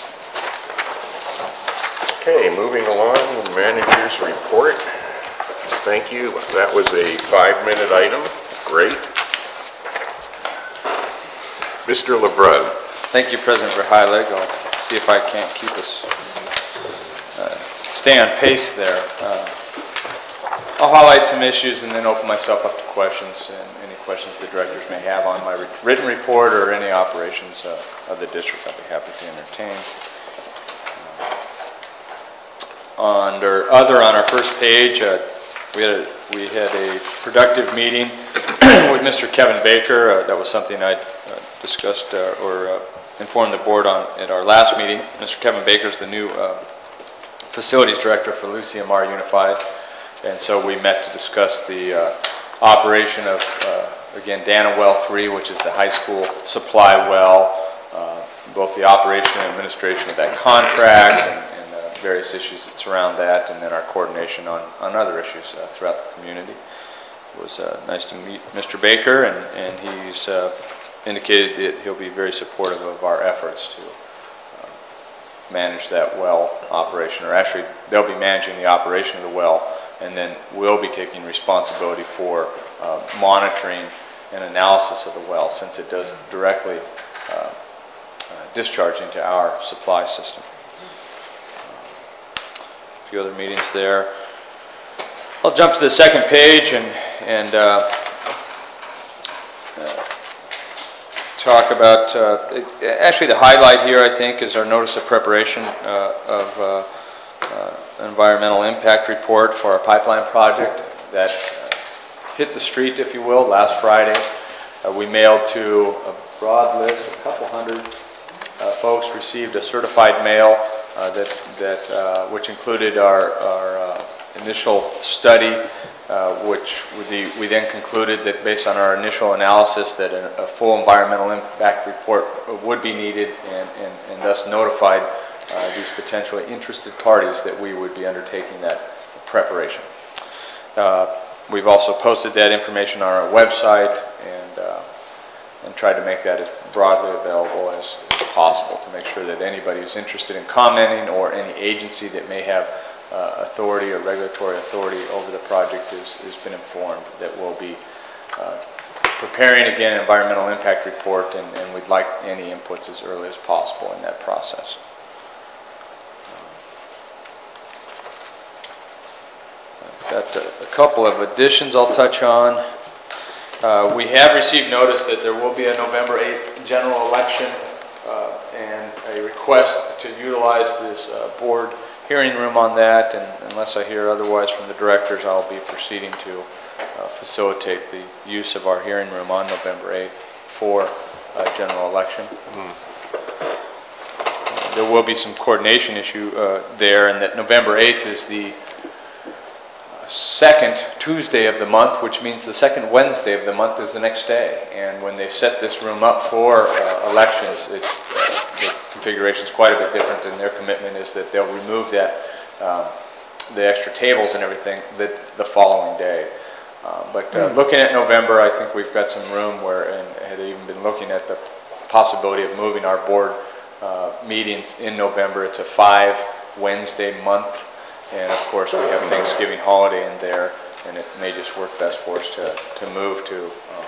Okay, moving along, manager's report. Thank you. That was a five-minute item. Great. Mister LeBrun. Thank you, President Verheilig. I'll see if I can't keep us, uh, stay on pace there. Uh, I'll highlight some issues and then open myself up to questions, and any questions the directors may have on my re- written report or any operations uh, of the district, I'll be happy to entertain. Uh, Under other, on our first page, uh, we had a, we had a productive meeting with Mister Kevin Baker. Uh, that was something I uh, discussed uh, or uh, informed the board on at our last meeting. Mister Kevin Baker is the new uh, facilities director for Lucy M R Unified, and so we met to discuss the uh, operation of, uh, again, Dana Well three, which is the high school supply well, uh, both the operation and administration of that contract, and, and uh, various issues that surround that, and then our coordination on, on other issues uh, throughout the community. It was uh, nice to meet Mister Baker, and, and he's uh, indicated that he'll be very supportive of our efforts to uh, manage that well operation, or actually they'll be managing the operation of the well, and then we'll be taking responsibility for uh, monitoring and analysis of the well, since it does directly uh, uh, discharge into our supply system. A few other meetings there. I'll jump to the second page and, and uh, uh, talk about, uh, actually the highlight here, I think, is our notice of preparation uh, of uh, uh, environmental impact report for our pipeline project that uh, hit the street, if you will, last Friday. Uh, we mailed to a broad list, a couple hundred uh, folks received a certified mail uh, that, that uh, which included our, our uh, initial study, uh, which we, we then concluded that based on our initial analysis that a, a full environmental impact report would be needed, and, and, and thus notified uh, these potentially interested parties that we would be undertaking that preparation. Uh, we've also posted that information on our website and, uh, and tried to make that as broadly available as, as possible to make sure that anybody who's interested in commenting, or any agency that may have Uh, authority or regulatory authority over the project is, has been informed that we'll be uh, preparing again an environmental impact report, and, and we'd like any inputs as early as possible in that process. I've got a, a couple of additions I'll touch on. Uh, we have received notice that there will be a November eighth general election, uh, and a request to utilize this uh, board hearing room on that, and unless I hear otherwise from the directors, I'll be proceeding to uh, facilitate the use of our hearing room on November eighth for uh, general election. Mm. There will be some coordination issue uh, there, and that November eighth is the second Tuesday of the month, which means the second Wednesday of the month is the next day. And when they set this room up for uh, elections, it, uh, the configuration is quite a bit different, and their commitment is that they'll remove that, um, the extra tables and everything the, the following day. Uh, but uh, mm. looking at November, I think we've got some room where, and had even been looking at the possibility of moving our board uh, meetings in November. It's a five Wednesday month. And of course, we have Thanksgiving holiday in there, and it may just work best for us to, to move to um,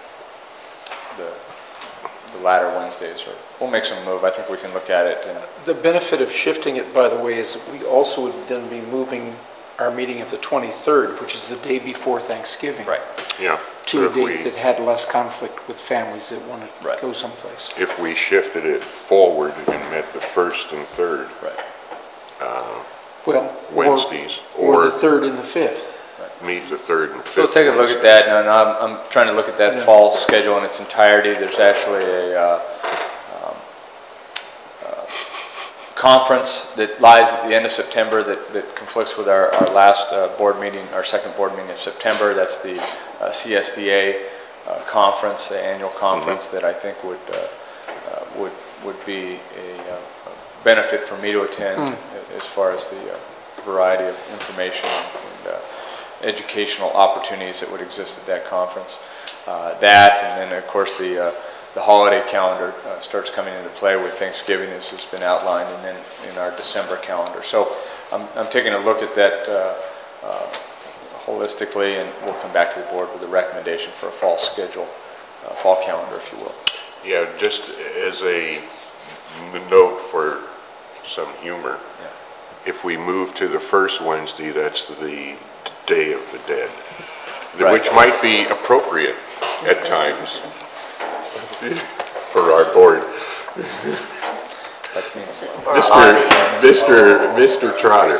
the, the latter Wednesdays. Or we'll make some move. I think we can look at it. And the benefit of shifting it, by the way, is that we also would then be moving our meeting of the twenty-third, which is the day before Thanksgiving. Right. Yeah. To a so date we, that had less conflict with families that want to right. go someplace. If we shifted it forward and met the first and third. Right. Uh, Well, Wednesdays, or, or or the third and the fifth. meet the third and fifth. We'll take a look at that. Now, now I'm, I'm trying to look at that Yeah. fall schedule in its entirety. There's actually a uh, um, uh, conference that lies at the end of September that, that conflicts with our, our last uh, board meeting, our second board meeting of September. That's the uh, C S D A uh, conference, the annual conference mm-hmm. that I think would uh, uh, would would be a, uh, a benefit for me to attend. Mm. As far as the uh, variety of information and uh, educational opportunities that would exist at that conference. Uh, that, and then of course the uh, the holiday calendar uh, starts coming into play with Thanksgiving, as has been outlined, and then in our December calendar. So I'm, I'm taking a look at that uh, uh, holistically, and we'll come back to the board with a recommendation for a fall schedule, uh, fall calendar, if you will. Yeah, just as a note for some humor. Yeah. If we move to the first Wednesday, that's the Day of the Dead, right. which might be appropriate at times for our board. Mister Mister Mister Trotter.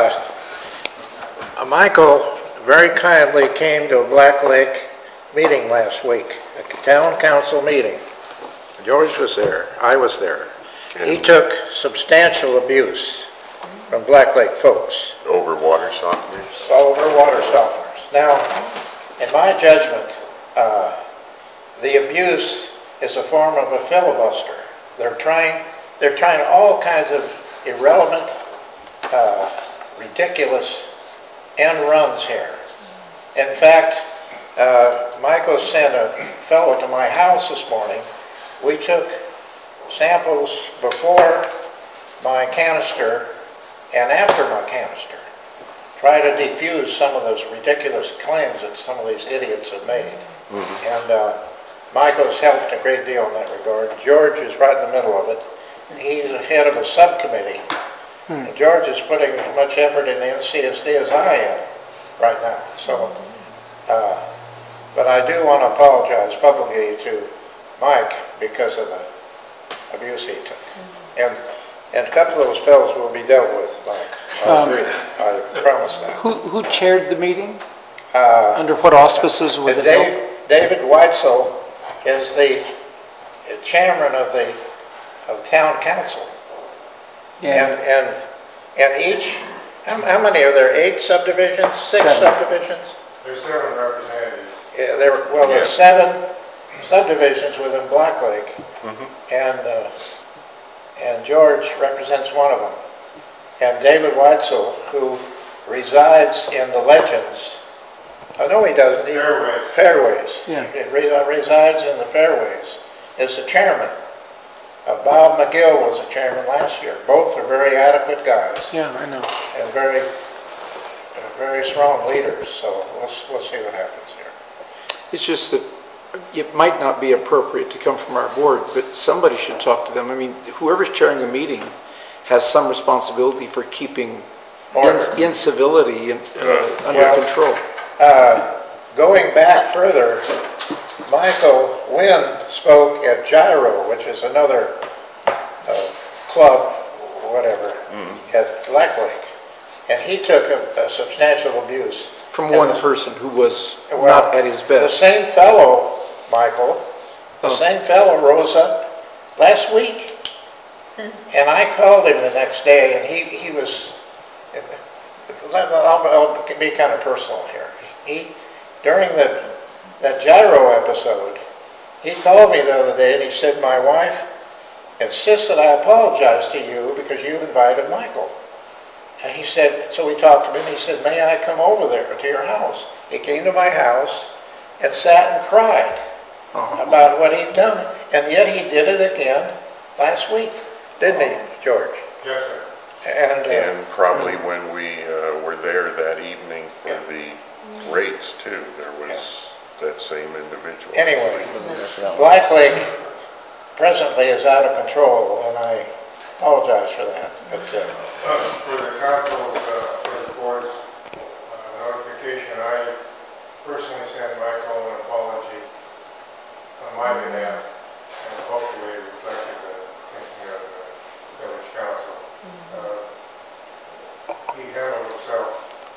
Uh, Michael very kindly came to a Black Lake meeting last week, a town council meeting. George was there. I was there. He took substantial abuse from Black Lake folks. Over water softeners? Over water softeners. Now, in my judgment, uh, the abuse is a form of a filibuster. They're trying, they're trying all kinds of irrelevant, uh, ridiculous end runs here. In fact, uh, Michael sent a fellow to my house this morning. We took samples before my canister and after my canister. Try to defuse some of those ridiculous claims that some of these idiots have made. Mm-hmm. And uh, Michael's helped a great deal in that regard. George is right in the middle of it. He's the head of a subcommittee. Hmm. And George is putting as much effort in the N C S D as I am right now. So, uh, but I do want to apologize publicly to Mike because of the abuse he took. And and a couple of those fellows will be dealt with, Mike. I Um, agree. I promise that. Who, who chaired the meeting? Uh, Under what auspices was it Dave, held? David Weitzel is the chairman of the of town council. Yeah. And, and, and each, how, how many are there? Eight subdivisions? Six Seven. subdivisions? There's seven representatives. Yeah, there, well, there's seven subdivisions within Black Lake. Mm-hmm. And, uh, and George represents one of them. And David Weitzel, who resides in the Legends, oh, no, he doesn't. He, Fairways. Fairways. Yeah. He re- resides in the Fairways, is the chairman. Uh, Bob McGill was the chairman last year. Both are very adequate guys Yeah, I know. and very, uh, very strong leaders. So we'll, we'll see what happens here. It's just that it might not be appropriate to come from our board, but somebody should talk to them. I mean, whoever's chairing a meeting has some responsibility for keeping Order. in- incivility in, uh, under Well, control. Uh, going back further, Michael Wynn spoke at Gyro, which is another uh, club, whatever, at Black Lake. And he took a, a substantial abuse. From And one the- person who was Well, not at his The best. same fellow, Michael, the Oh. same fellow rose up last week. And I called him the next day, and he, he was, I'll, I'll be kind of personal here. He, during the, that gyro episode, he called me the other day and he said, my wife insists that I apologize to you because you invited Michael. And he said, so we talked to him, and he said, may I come over there to your house? He came to my house and sat and cried about what he'd done. And yet he did it again last week, didn't he, George? Yes, sir. And, uh, And probably when we uh, were there that evening for the rates too, there was that same individual. anyway, Black Lake presently is out of control, and I apologize for that. But, uh, For the council's, uh, for the board's uh, notification, I personally sent Michael an apology on my behalf, and hopefully it reflected the thinking of the village council. Uh, He handled himself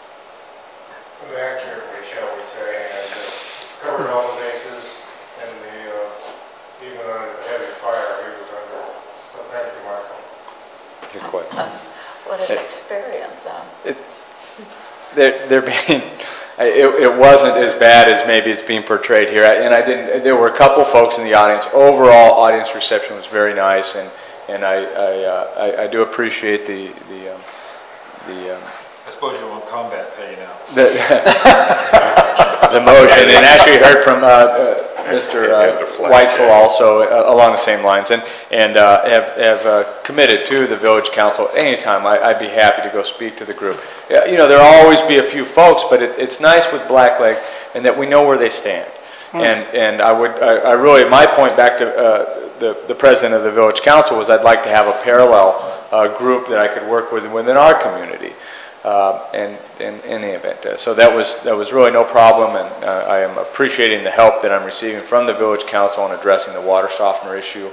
accurately, shall we say, and uh, covered all the bases, and the, uh, even under the heavy fire, he was under. So thank you, Michael. You're quite. What an experience, huh? They're, they're being, it, it wasn't as bad as maybe it's being portrayed here. And I didn't, there were a couple folks in the audience. Overall, audience reception was very nice, and, and I, I, uh, I, I do appreciate the, the, um, the, um, I suppose you want combat pay now. the, the motion, and actually heard from uh, uh, Mister Uh, Weitzel also uh, along the same lines, and and uh, have have uh, committed to the village council. Anytime, I, I'd be happy to go speak to the group. Yeah, you know, there'll always be a few folks, but it, it's nice with Black Lake, and that we know where they stand. And and I would I, I really my point back to uh, the the president of the village council was I'd like to have a parallel uh, group that I could work with within our community. Uh, and in any event, uh, so that was that was really no problem, and uh, I am appreciating the help that I'm receiving from the village council in addressing the water softener issue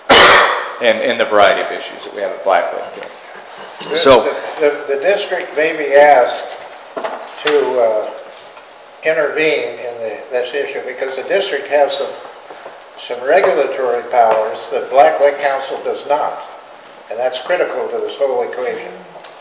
and, and the variety of issues that we have at Black Lake. the- So, The, the the district may be asked to uh, intervene in the, this issue because the district has some, some regulatory powers that Black Lake Council does not. And that's critical to this whole equation.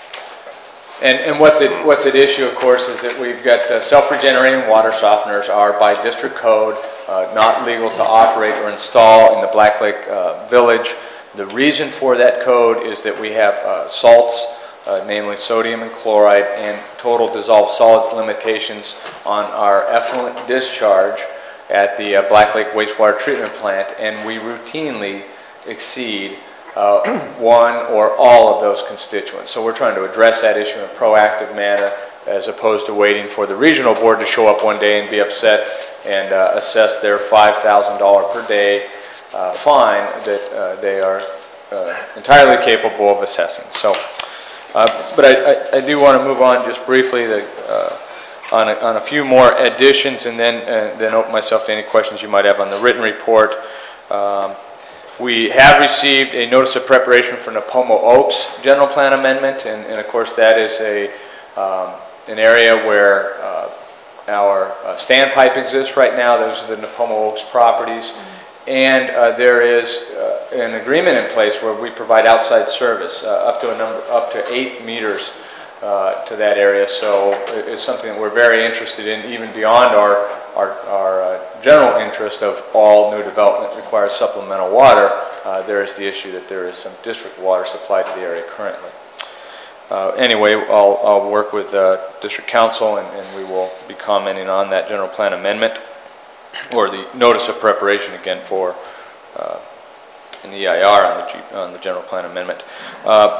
And, and what's at, what's at issue, of course, is that we've got uh, self-regenerating water softeners are by district code uh, not legal to operate or install in the Black Lake uh, Village. The reason for that code is that we have uh, salts, uh, namely sodium and chloride, and total dissolved solids limitations on our effluent discharge at the uh, Black Lake Wastewater Treatment Plant, and we routinely exceed Uh, one or all of those constituents. So we're trying to address that issue in a proactive manner as opposed to waiting for the regional board to show up one day and be upset and uh, assess their five thousand dollars per day uh, fine that uh, they are uh, entirely capable of assessing. So, uh, but I, I, I do want to move on just briefly to, uh, on, a, on a few more additions, and then, uh, then open myself to any questions you might have on the written report. Um, We have received a notice of preparation for Napomo Oaks General Plan Amendment, and, and of course that is a, um, an area where uh, our uh, standpipe exists right now. Those are the Napomo Oaks properties. And uh, there is uh, an agreement in place where we provide outside service uh, up to a number, up to eight meters uh, to that area. So it's something that we're very interested in, even beyond our Our, our uh, general interest of all new development requires supplemental water. Uh, there is the issue that there is some district water supplied to the area currently. Uh, anyway, I'll, I'll work with uh, district council, and, and we will be commenting on that general plan amendment, or the notice of preparation again for uh, an E I R on the, G, on the general plan amendment. Uh,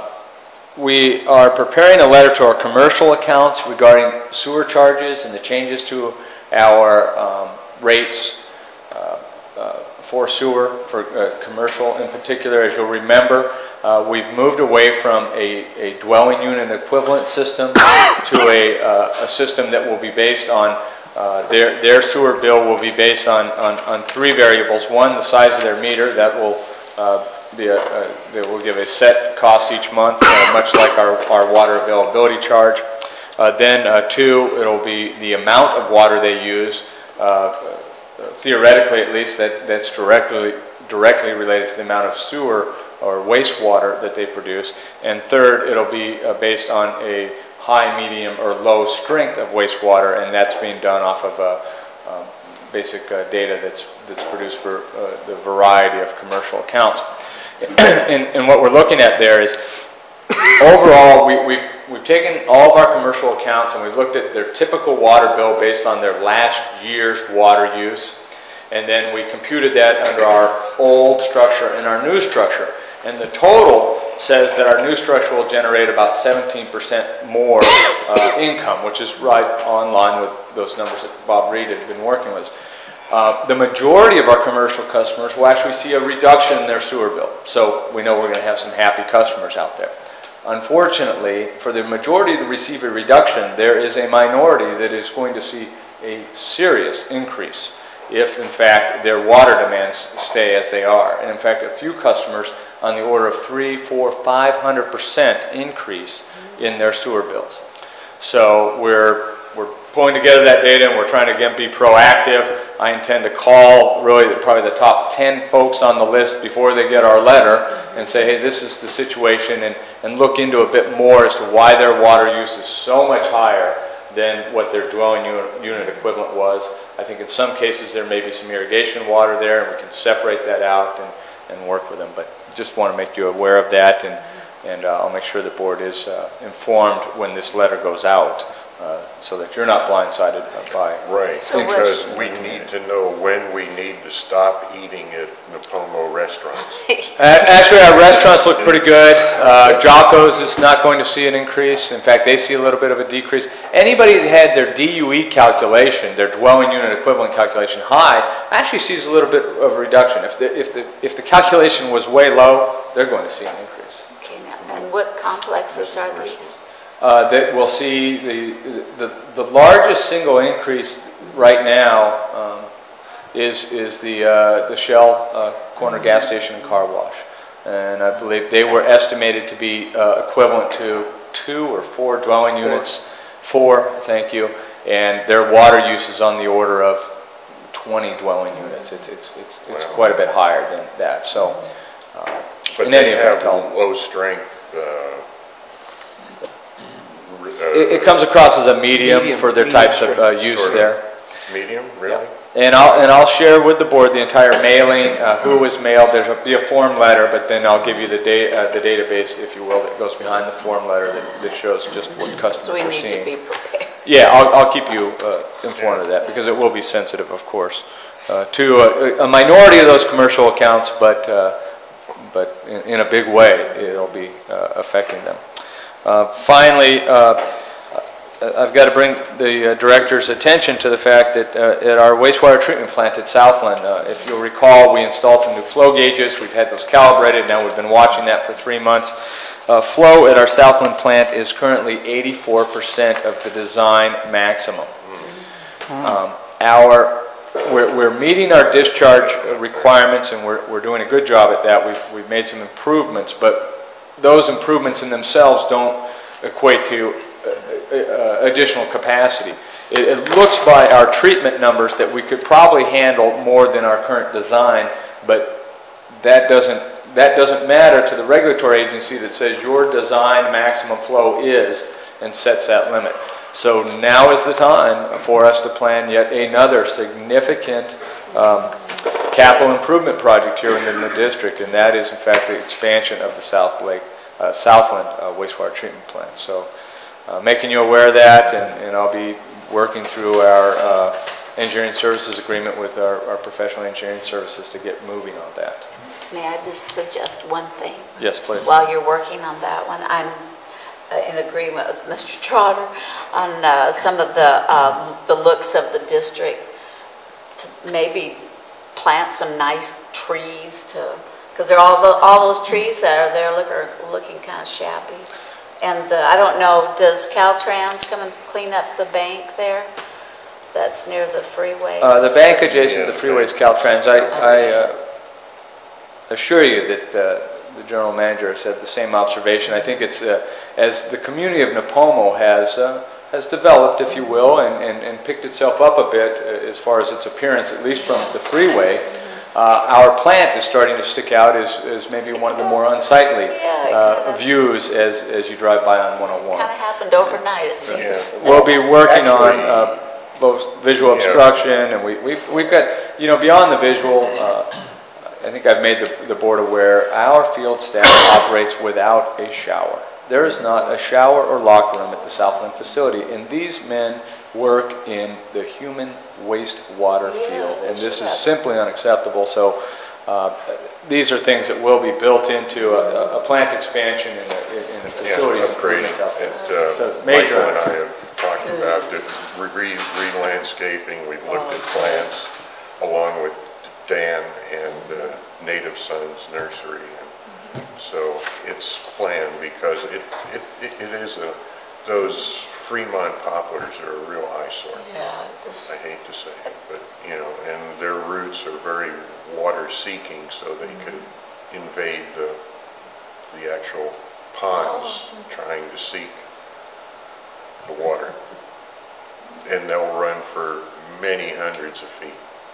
we are preparing a letter to our commercial accounts regarding sewer charges and the changes to our um, rates uh, uh, for sewer, for uh, commercial in particular. As you'll remember, uh, we've moved away from a, a dwelling unit equivalent system to a, uh, a system that will be based on, uh, their, their sewer bill will be based on, on, on three variables. One, the size of their meter, that will uh, be a, a, they will give a set cost each month, uh, much like our, our water availability charge. Uh, then uh, two, it'll be the amount of water they use, uh, theoretically at least, that, that's directly, directly related to the amount of sewer or wastewater that they produce. And third, it'll be uh, based on a high, medium, or low strength of wastewater, and that's being done off of uh, um, basic uh, data that's, that's produced for uh, the variety of commercial accounts. and, and what we're looking at there is, overall, we, we've, we've taken all of our commercial accounts and we've looked at their typical water bill based on their last year's water use, and then we computed that under our old structure and our new structure. And the total says that our new structure will generate about seventeen percent more uh, income, which is right on line with those numbers that Bob Reed had been working with. Uh, the majority of our commercial customers will actually see a reduction in their sewer bill. So we know we're going to have some happy customers out there. Unfortunately, for the majority to receive a reduction, there is a minority that is going to see a serious increase if, in fact, their water demands stay as they are. And in fact, a few customers on the order of three, four, five hundred percent increase in their sewer bills. So we're we're pulling together that data and we're trying to again be proactive. I intend to call really the, probably the top ten folks on the list before they get our letter and say, hey, this is the situation, and, and look into a bit more as to why their water use is so much higher than what their dwelling unit, unit equivalent was. I think in some cases there may be some irrigation water there, and we can separate that out and, and work with them. But just want to make you aware of that, and, and uh, I'll make sure the board is uh, informed when this letter goes out, uh, so that you're not blindsided by. Right, So because we need to know when we need to stop eating at Napomo restaurants. Actually, our restaurants look pretty good. Uh, Jocko's is not going to see an increase. In fact, they see a little bit of a decrease. Anybody that had their D U E calculation, their dwelling unit equivalent calculation, high, actually sees a little bit of a reduction. If the, if the, if the calculation was way low, they're going to see an increase. Okay, now, and what complexes are these? Uh, that we'll see the, the, the largest single increase right now um, is, is the, uh, the Shell uh, corner gas station and car wash. And I believe they were estimated to be uh, equivalent to two or four dwelling units. Four, thank you. And their water use is on the order of twenty dwelling units. It's, it's, it's, it's quite a bit higher than that. So, uh, But in they any have event, low strength. Uh, It, it comes across as a medium, medium for their medium types of uh, use sort of there. Medium, really? Yeah. And I'll and I'll share with the board the entire mailing, uh, who was mailed. There's a, be a form letter, but then I'll give you the da uh, the database, if you will, that goes behind the form letter that, that shows just what customers So we are need seeing. to be prepared. Yeah, I'll, I'll keep you uh, informed of that, because it will be sensitive, of course, uh, to a, a minority of those commercial accounts, but uh, but in, in a big way, it'll be uh, affecting them. Uh, finally, uh, I've got to bring the uh, director's attention to the fact that uh, at our wastewater treatment plant at Southland, uh, if you'll recall, we installed some new flow gauges. We've had those calibrated. Now we've been watching that for three months. Uh, flow at our Southland plant is currently eighty-four percent of the design maximum. Um, our, we're, we're meeting our discharge requirements, and we're, we're doing a good job at that. We've, we've made some improvements, but those improvements in themselves don't equate to uh, uh, additional capacity. It, it looks by our treatment numbers that we could probably handle more than our current design, but that doesn't That doesn't matter to the regulatory agency that says your design maximum flow is, and sets that limit. So now is the time for us to plan yet another significant um, capital improvement project here in the district, and that is in fact the expansion of the South Lake, uh, Southland uh, wastewater treatment plant. So uh, making you aware of that, and, and I'll be working through our uh, engineering services agreement with our, our professional engineering services to get moving on that. May I just suggest one thing? Yes, please. While you're working on that one, I'm uh, in agreement with Mister Trotter on uh, some of the um, the looks of the district. To maybe plant some nice trees to, because they're all the, all those trees that are there look are looking kind of shabby. And the, I don't know, does Caltrans come and clean up the bank there? That's near the freeway. Uh, the bank adjacent to the freeway is Caltrans. I. I uh, assure you that uh, the general manager has had the same observation. I think it's, uh, as the community of Nipomo has, uh, has developed, if you will, and, and, and picked itself up a bit uh, as far as its appearance, at least from the freeway, uh, our plant is starting to stick out as, as maybe one of the more unsightly uh, views as, as you drive by on one oh one. Kind of happened overnight, it seems. We'll be working on uh, both visual obstruction, and we, we've, we've got, you know, beyond the visual, uh, I think I've made the, the board aware, our field staff operates without a shower. There is not a shower or locker room at the Southland facility, and these men work in the human wastewater field, and this is simply unacceptable. So uh, these are things that will be built into a, a plant expansion in the, in the facilities. Yeah, upgrading. Uh, It, uh, Michael and I have talked about the re- re-landscaping. We've looked at plans along with Dan and uh, Native Sons Nursery. And so it's planned because it, it, it is a, those Fremont poplars are a real eyesore. Yeah, I hate to say it, but, you know, and their roots are very water-seeking, so they could invade the, the actual ponds trying to seek the water. And they'll run for many hundreds of feet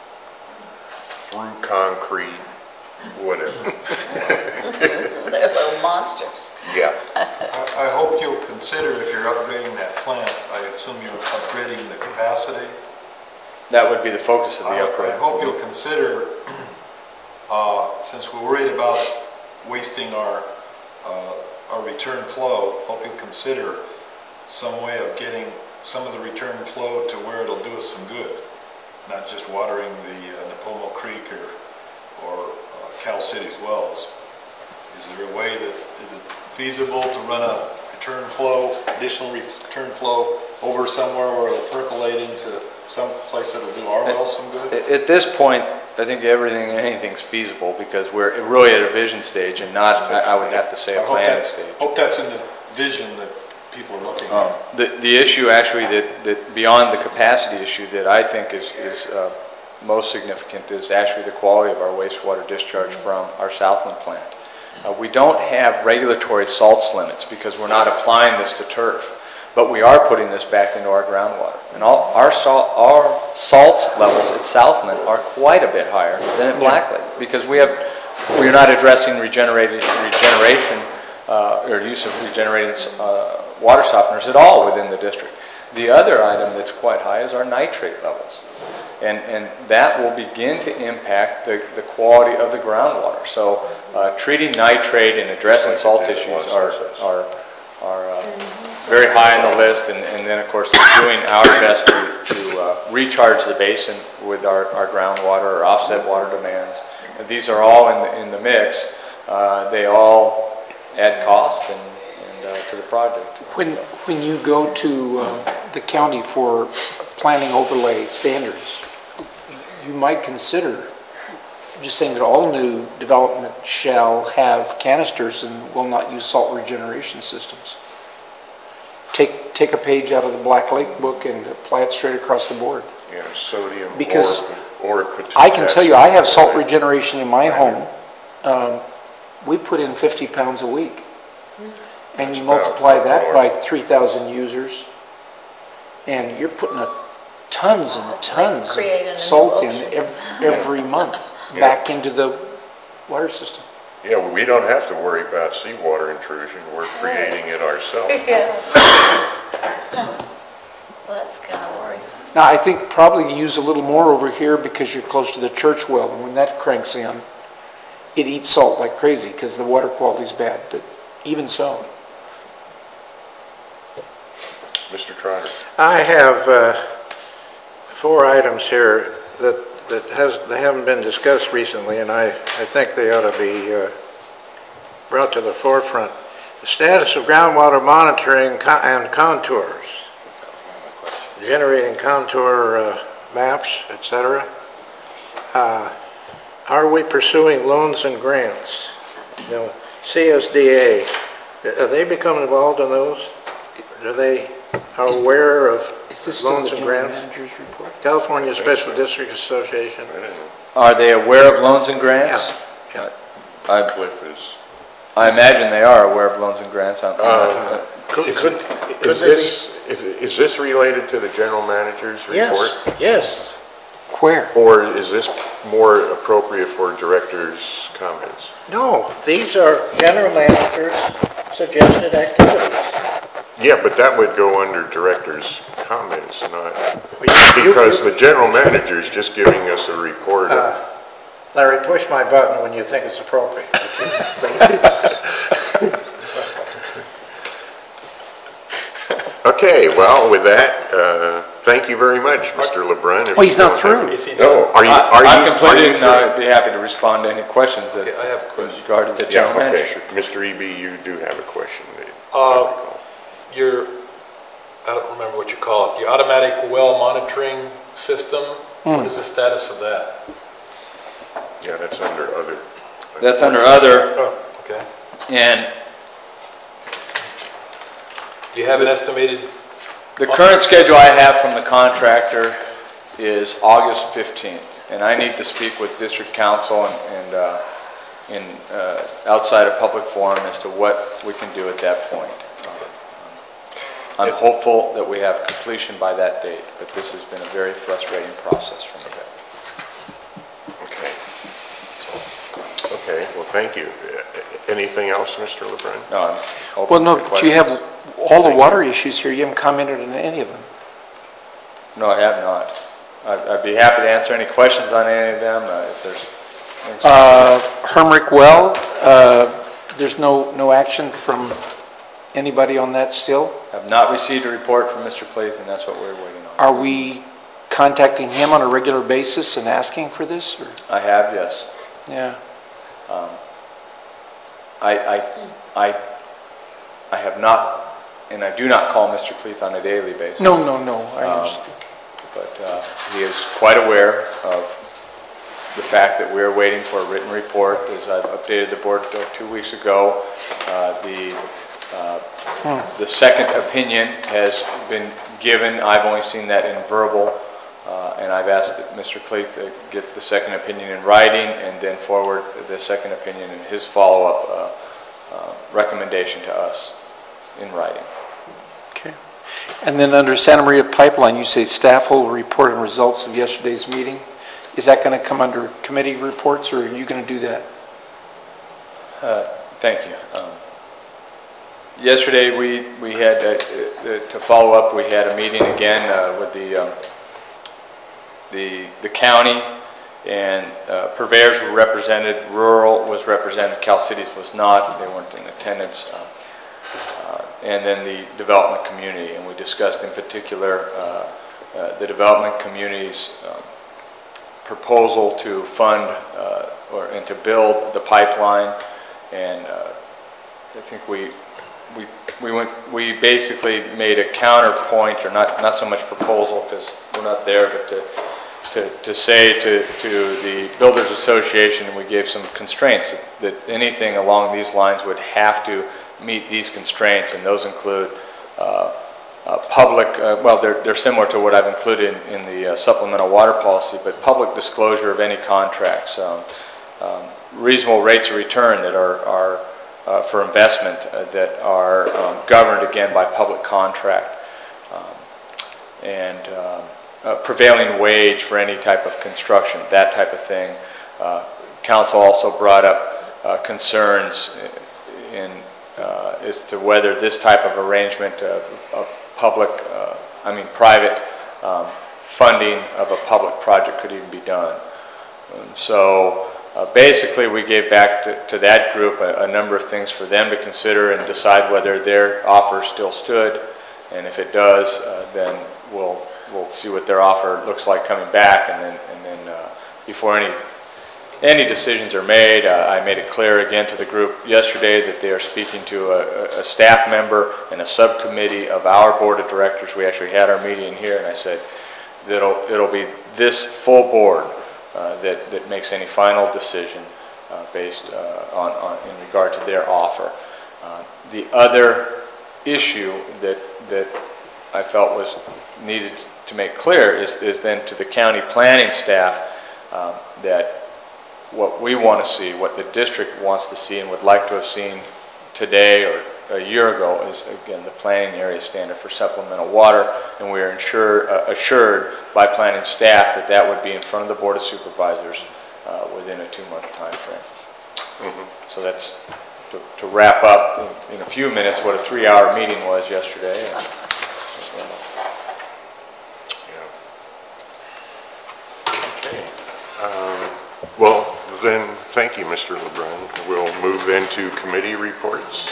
through concrete, whatever. They're little monsters. Yeah. I, I hope you'll consider, if you're upgrading that plant, I assume you're upgrading the capacity. That would be the focus of the I, upgrade. I hope you'll consider, uh, since we're worried about wasting our, uh, our return flow, hope you'll consider some way of getting some of the return flow to where it'll do us some good, not just watering the uh, Nipomo Creek or, or uh, Cal City's wells. Is there a way that, is it feasible to run a return flow, additional return flow over somewhere where it'll percolate into some place that'll do our wells some good? At, at this point, I think everything and anything's feasible because we're really at a vision stage and not, I, I would have to say, a I hope planning that- stage. Hope that's in the vision that people are looking Um, at. The, the issue actually that, that beyond the capacity issue that I think is, is uh, most significant is actually the quality of our wastewater discharge from our Southland plant. Uh, we don't have regulatory salts limits because we're not applying this to turf, but we are putting this back into our groundwater. And all, our, salt, our salt levels at Southland are quite a bit higher than at Black Lake because we have, we're not addressing regenerated, regeneration uh, or use of regenerated uh, water softeners at all within the district. The other item that's quite high is our nitrate levels. And, and that will begin to impact the, the quality of the groundwater. So uh, treating nitrate and addressing salt issues are, are, are uh, very high on the list. And, and then, of course, doing our best to, to uh, recharge the basin with our, our groundwater or offset water demands. And these are all in the, in the mix. Uh, they all add cost and, and, uh, to the project. When, when you go to uh, the county for planning overlay standards, you might consider just saying that all new development shall have canisters and will not use salt regeneration systems. Take, take a page out of the Black Lake book and apply it straight across the board. Yeah, sodium Because or, or potassium. I can tell you, I have salt regeneration in my home. Um, we put in fifty pounds a week. And you multiply that by three thousand users, and you're putting a tons and tons of salt in every, every month back into the water system. Yeah, we don't have to worry about seawater intrusion. We're creating it ourselves. Yeah. Well, that's kind of worrisome. Now, I think probably you use a little more over here because you're close to the church well, and when that cranks in, it eats salt like crazy because the water quality's bad, but even so. Mister Trotter. I have uh, four items here that, that has, they haven't been discussed recently, and I, I think they ought to be uh, brought to the forefront. The status of groundwater monitoring co- and contours, generating contour uh, maps, et cetera. Uh, are we pursuing loans and grants? You know, C S D A, have they become involved in those? Do they are aware of Is this loans still and the general grants? manager's report? California Special District Association. Are they aware of loans and grants? Yeah. I- Cliff is. I imagine they are aware of loans and grants. I'm- I'm not- Uh, Could, Is could, it- could is they be? this, is is this related to the general manager's report? Yes, yes. Where? Or is this more appropriate for director's comments? No, these are general manager's suggested activities. Yeah, but that would go under director's comments, not, You- you- because the general manager's just giving us a report Uh, of, Larry, push my button when you think it's appropriate. would you, please? okay, well, with that, uh, thank you very much, Mister LeBrun. If Oh, he's you not don't have through. any- Is he No, are you, I- are you? I've are completed, you and I'd be happy to respond to any questions that, Okay, I have a question. regarding the Yeah, general okay. manager. Mister Eby, you do have a question. that I Uh, recall. Your, I don't remember what you call it, the automatic well monitoring system, what is the status of that? Yeah, that's under other. That's under other, Oh, okay. and Do you have an estimated, the current schedule I have from the contractor is August fifteenth, and I need to speak with district council and, and uh, in, uh, outside of public forum as to what we can do at that point. I'm hopeful that we have completion by that date, but this has been a very frustrating process for me. Okay. Okay, well, thank you. Uh, Anything else, Mister LeBrun? No, I'm Well, open no, for but you have questions. all the water issues here. You haven't commented on any of them. No, I have not. I'd, I'd be happy to answer any questions on any of them, uh, if there's. Uh, Hermrick Well, uh, there's no, no action from anybody on that still? Have not received a report from Mister Clayton, and that's what we're waiting on. Are we contacting him on a regular basis and asking for this, or? I have, yes. Yeah. Um, I, I, I, I have not, and I do not call Mister Cleeth on a daily basis. No, no, no, I Um, understand. But uh, he is quite aware of the fact that we're waiting for a written report. As I've updated the board uh, two weeks ago, uh, the, uh, the second opinion has been given. I've only seen that in verbal, uh, and I've asked that Mister Cleeth to get the second opinion in writing and then forward the second opinion and his follow-up uh, uh, recommendation to us in writing. Okay. And then under Santa Maria Pipeline, you say staff will report on results of yesterday's meeting. Is that going to come under committee reports, or are you going to do that? Uh, Thank you. Um, Yesterday, we, we had, uh, uh, to follow up, we had a meeting again uh, with the, um, the, the county, and uh, purveyors were represented, rural was represented, Cal Cities was not, they weren't in attendance, uh, uh, and then the development community, and we discussed in particular uh, uh, the development community's um, proposal to fund uh, or and to build the pipeline, and uh, I think we we we went we basically made a counterpoint, or not not so much proposal because we're not there, but to to to say to to the Builders Association, and we gave some constraints that, that anything along these lines would have to meet these constraints, and those include uh, Uh, public, uh, well, they're, they're similar to what I've included in, in the uh, supplemental water policy, but public disclosure of any contracts, um, um, reasonable rates of return that are, are uh, for investment uh, that are um, governed again by public contract, um, and uh, uh, prevailing wage for any type of construction, that type of thing. Uh, council also brought up uh, concerns in uh, as to whether this type of arrangement uh, of public, uh, I mean private um, funding of a public project could even be done. And so uh, basically we gave back to, to that group a, a number of things for them to consider and decide whether their offer still stood, and if it does, uh, then we'll we'll see what their offer looks like coming back, and then and then uh, before any Any decisions are made, uh, I made it clear again to the group yesterday that they are speaking to a, a staff member and a subcommittee of our board of directors. We actually had our meeting here, and I said that it'll, it'll be this full board uh, that, that makes any final decision uh, based uh, on, on in regard to their offer. Uh, the other issue that, that I felt was needed to make clear is, is then to the county planning staff um, that what we want to see, what the district wants to see and would like to have seen today or a year ago is, again, the planning area standard for supplemental water, and we are ensure, uh, assured by planning staff that that would be in front of the Board of Supervisors uh, within a two-month time frame. Mm-hmm. So that's to, to wrap up in, in a few minutes what a three-hour meeting was yesterday. And, Okay. Um, well, then, thank you, Mister LeBrun. We'll move into committee reports.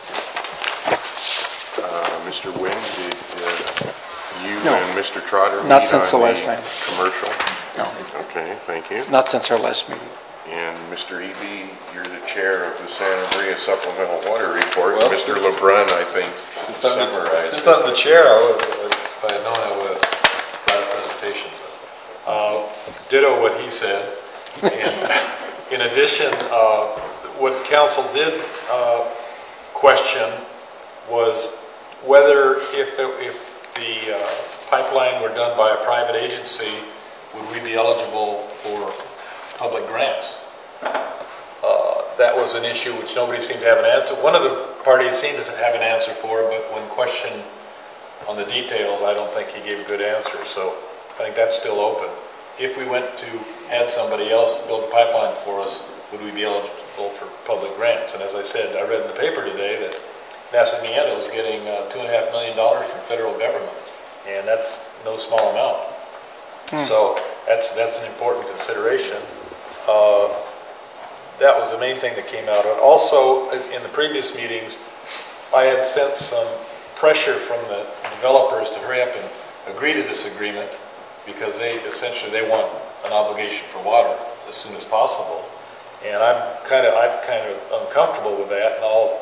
Uh, Mister Wynn, did uh, you No. and Mister Trotter Not meet since on the last time. commercial? No. Okay, thank you. Not since our last meeting. And Mister Eby, you're the chair of the Santa Maria Supplemental Water Report. Well, Mister since- LeBrun, I think, Since I'm, the- summarized since it. I'm the chair, I would, if I had known, I would have brought a presentation. Uh, Ditto what he said. And in addition, uh, what council did uh, question was whether if, if the uh, pipeline were done by a private agency, would we be eligible for public grants? Uh, that was an issue which nobody seemed to have an answer. One of the parties seemed to have an answer for, but when questioned on the details, I don't think he gave a good answer. So I think that's still open. If we went to add somebody else to build the pipeline for us, would we be eligible for public grants? And as I said, I read in the paper today that Nacimiento is getting uh, two and a half million dollars from federal government, and that's no small amount. Hmm. So that's that's an important consideration. Uh, that was the main thing that came out of it. Also, in the previous meetings, I had sensed some pressure from the developers to hurry up and agree to this agreement, because they essentially they want an obligation for water as soon as possible, and I'm kind of I'm kind of uncomfortable with that. And I'll,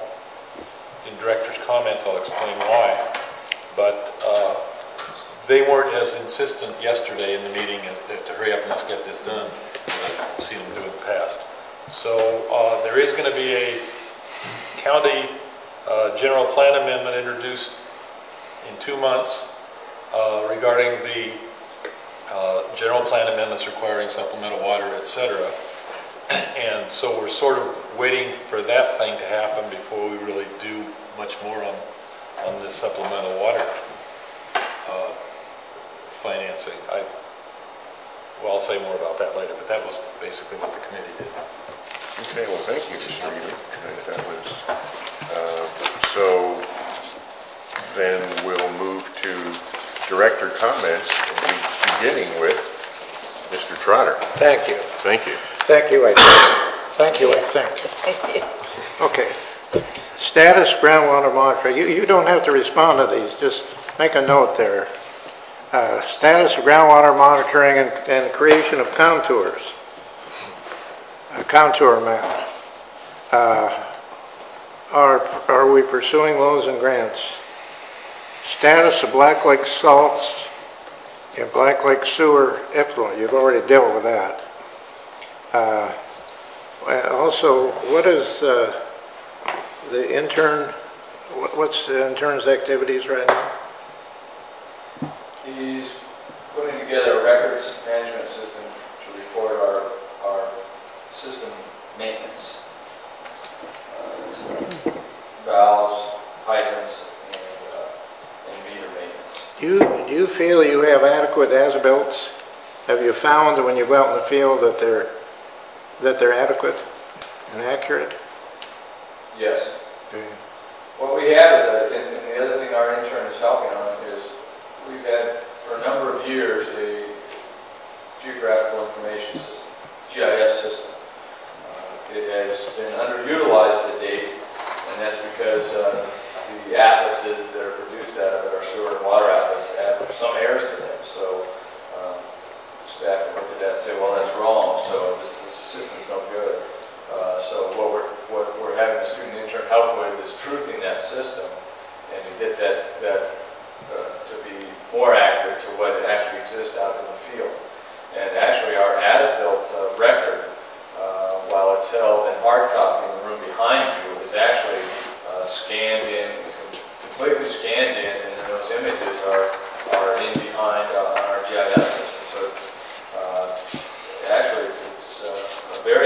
in director's comments, I'll explain why. But uh, they weren't as insistent yesterday in the meeting as, as to hurry up and let's get this done as I've seen them do in the past. So uh, there is going to be a county uh, general plan amendment introduced in two months uh, regarding the Uh, general plan amendments requiring supplemental water, et cetera. And so we're sort of waiting for that thing to happen before we really do much more on, on this supplemental water uh, financing. I, well, I'll say more about that later, but that was basically what the committee did. Okay, well, thank you, Mister Eby. That was, uh, so then we'll move to director comments, beginning with Mister Trotter. Thank you. Thank you. Thank you, I think. Thank you, I think. Okay. Status groundwater monitoring. You, you don't have to respond to these. Just make a note there. Uh, status of groundwater monitoring and, and creation of contours. A contour map. Uh, are, are we pursuing those in grants? Status of Black Lake salts and Black Lake sewer effluent. You've already dealt with that. Uh, also, what is uh, the intern, what's the intern's activities right now? He's putting together a records management system to record our, our system maintenance. Uh, it's valves, hydrants, Do you, do you feel you have adequate as-built? Have you found that when you go out in the field that they're that they're adequate and accurate? Yes. Okay. What we have is, a, and the other thing our intern is helping on is we've had for a number of years a geographical information system, G I S system. Uh, it has been underutilized to date, and that's because uh, the atlases that are produced out of it, our sewer and water atlas, have some errors to them. So um, staff looked at that and said, well, that's wrong, so this, this system's no good. Uh, so what we're, what we're having the student intern help with is truthing that system and to get that, that uh, to be more accurate to what actually exists out in the field. And actually our as-built uh, record, uh, while it's held in hard copy in the room behind you, is actually uh, scanned in, completely scanned in, and those images are, are in behind uh, on our G I S system. So uh, actually it's, it's uh, a very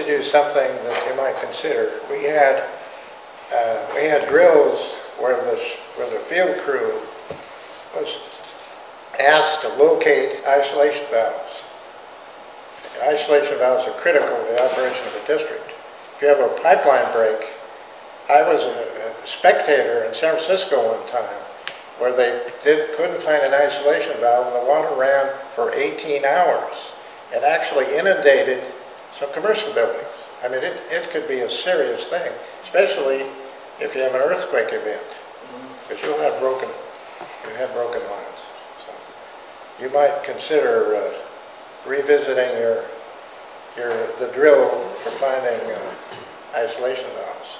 to do something that you might consider. We had, uh, we had drills where the, where the field crew was asked to locate isolation valves. Isolation valves are critical to the operation of a district. If you have a pipeline break, I was a, a spectator in San Francisco one time where they did, couldn't find an isolation valve and the water ran for eighteen hours. It actually inundated some commercial buildings. I mean, it, it could be a serious thing, especially if you have an earthquake event, because you'll have broken, you have broken lines. So you might consider uh, revisiting your, your, the drill for finding uh, isolation valves.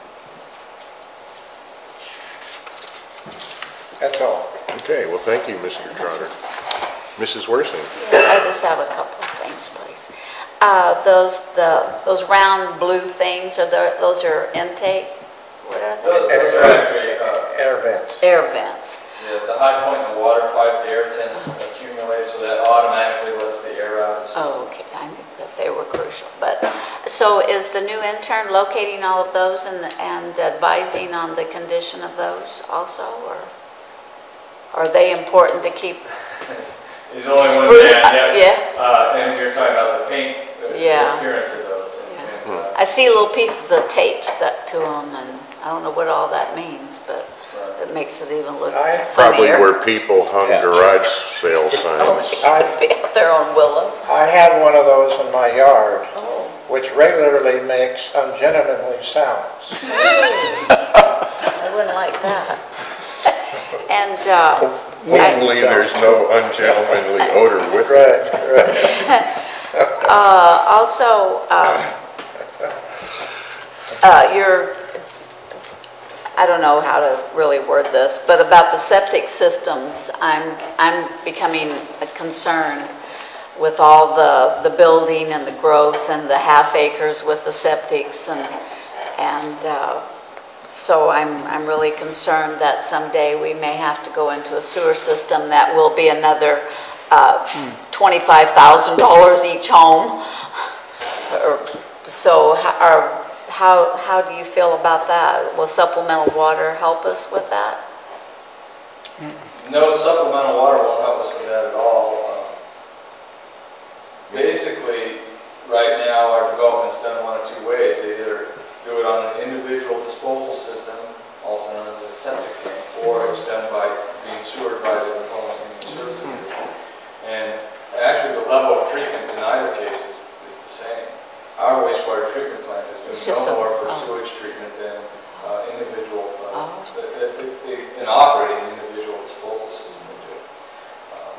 That's all. Okay, well, thank you, Mister Trotter. Missus Worsing? Yes, I just have a couple of things, please. Uh, those, the, those round blue things, are there, those are intake? What are they? Those those are actually uh, Air vents. Air vents. yeah, the high point in the water pipe, the air tends to accumulate, so that automatically lets the air out of the system. Oh, okay, I knew that they were crucial. But, so is the new intern locating all of those and, and advising on the condition of those also, or are they important to keep? He's the only one Spruce- there, yeah. yeah. Uh, and you're talking about the paint, the Yeah. appearance of those. And, Yeah. and, uh, I see little pieces of tape stuck to them, and I don't know what all that means, but it makes it even look I- Probably funnier. where people hung garage sale Oh, signs. they could be out there on Willow. I have one of those in my yard, Oh. which regularly makes ungentlemanly sounds. I wouldn't like that. And, uh, Hopefully, there's no ungentlemanly odor with it. Right, right. uh, also, uh, uh, you're, I don't know how to really word this, but about the septic systems, I'm, I'm becoming concerned with all the, the building and the growth and the half acres with the septics, and, and, uh, so I'm, I'm really concerned that someday we may have to go into a sewer system that will be another uh, twenty-five thousand dollars each home. Or- So how, are- how, how do you feel about that? Will supplemental water help us with that? No supplemental water won't help us with that at all. Um, Basically, right now, our development's done one of two ways. They either do it on an individual disposal system, also known as a septic tank, or it's done by being sewered by the Oklahoma Human Services Division. And actually, the level of treatment in either case is, is the same. Our wastewater treatment plant It's is just doing a- no more for oh. sewage treatment than uh, individual, uh, Oh. the- the- the- the- an operating individual disposal system would do. Um,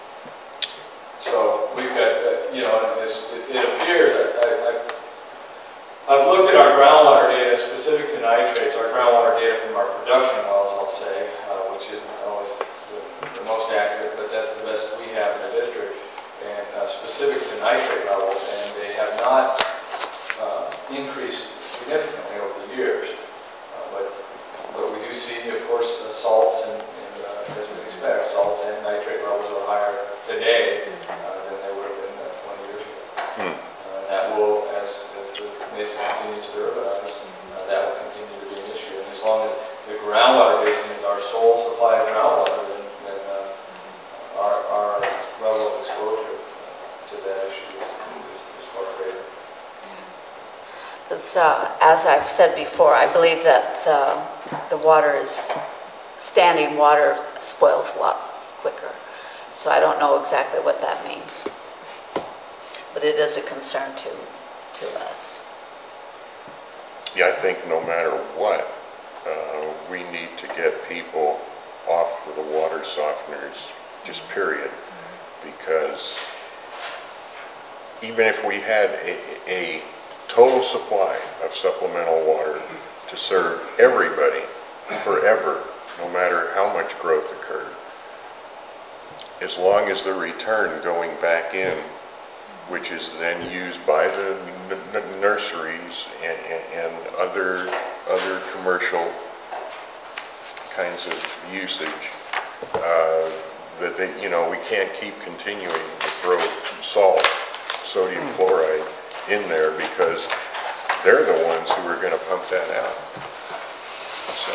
So we've got, uh, you know, this, it, it appears, I, I, I've- I've looked at our groundwater data specific to nitrates, our groundwater data from our production wells, I'll say, uh, which isn't always the, the most accurate, but that's the best we have in the district, and uh, specific to nitrate levels, and they have not uh, increased significantly over the years. Uh, but, but we do see, of course, the salts, and, and uh, as we expect, salts and nitrate levels are higher today uh, than they would have been uh, twenty years ago. Hmm. Uh, that will, as, as the mesa continues to urbanize, uh, that will continue to be an issue. And as long as the groundwater basin is our sole supply of groundwater, then, then uh, our, our level of exposure to that issue is, is, is far greater. Because uh, as I've said before, I believe that the, the water is, standing water spoils a lot quicker. So I don't know exactly what that means. But it is a concern to, to us. Yeah, I think no matter what, uh, we need to get people off of the water softeners, just period. Because even if we had a, a total supply of supplemental water to serve everybody forever, no matter how much growth occurred, as long as the return going back in, which is then used by the n n nurseries and, and, and other other commercial kinds of usage, uh, that they, you know, we can't keep continuing to throw salt, sodium chloride in there because they're the ones who are going to pump that out. So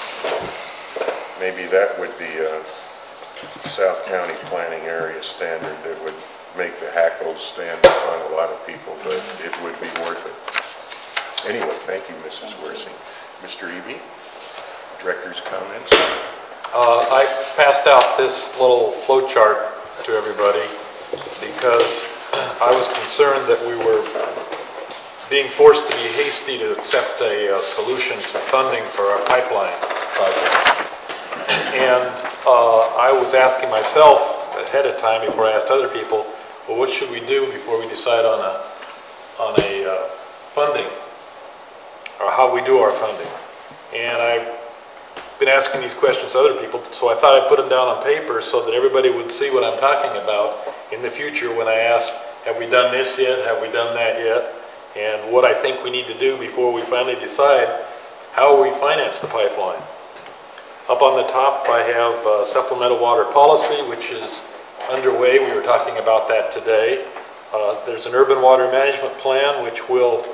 maybe that would be a South County planning area standard that would make the hackles stand on a lot of people, but it would be worth it. Anyway, thank you, Missus Wersing. Mister Eby, Director's comments? Uh, I passed out this little flow chart to everybody because I was concerned that we were being forced to be hasty to accept a uh, solution to funding for our pipeline project. And uh, I was asking myself ahead of time before I asked other people, well, what should we do before we decide on a, on a uh, funding, or how we do our funding? And I've been asking these questions to other people, so I thought I'd put them down on paper so that everybody would see what I'm talking about in the future when I ask, have we done this yet? Have we done that yet? And what I think we need to do before we finally decide how we finance the pipeline. Up on the top, I have uh, supplemental water policy, which is underway. We were talking about that today. Uh, there's an urban water management plan, which will,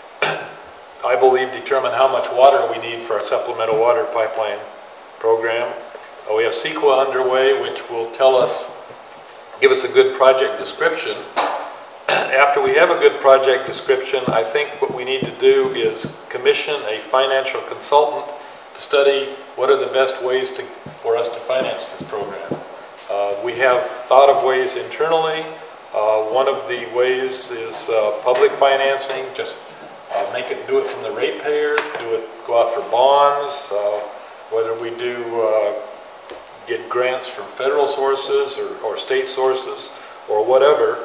I believe, determine how much water we need for our supplemental water pipeline program. Uh, we have CEQA underway, which will tell us, give us a good project description. After we have a good project description, I think what we need to do is commission a financial consultant to study what are the best ways to, for us to finance this program. Uh, we have thought of ways internally. Uh, one of the ways is uh, public financing, just uh, make it, do it from the ratepayers, do it, go out for bonds, uh, whether we do uh, get grants from federal sources or, or state sources or whatever.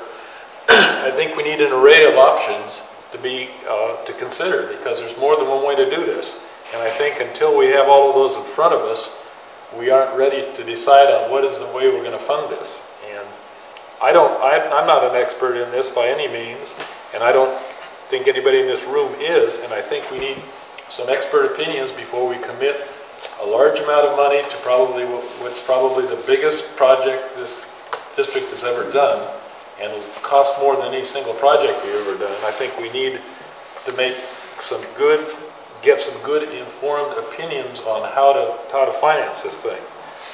I think we need an array of options to be uh, to consider because there's more than one way to do this. And I think until we have all of those in front of us, we aren't ready to decide on what is the way we're going to fund this. And I don't, I, I'm not an expert in this by any means, and I don't think anybody in this room is, and I think we need some expert opinions before we commit a large amount of money to probably what's probably the biggest project this district has ever done, and will cost more than any single project we've ever done. And I think we need to make some good, get some good informed opinions on how to, how to finance this thing.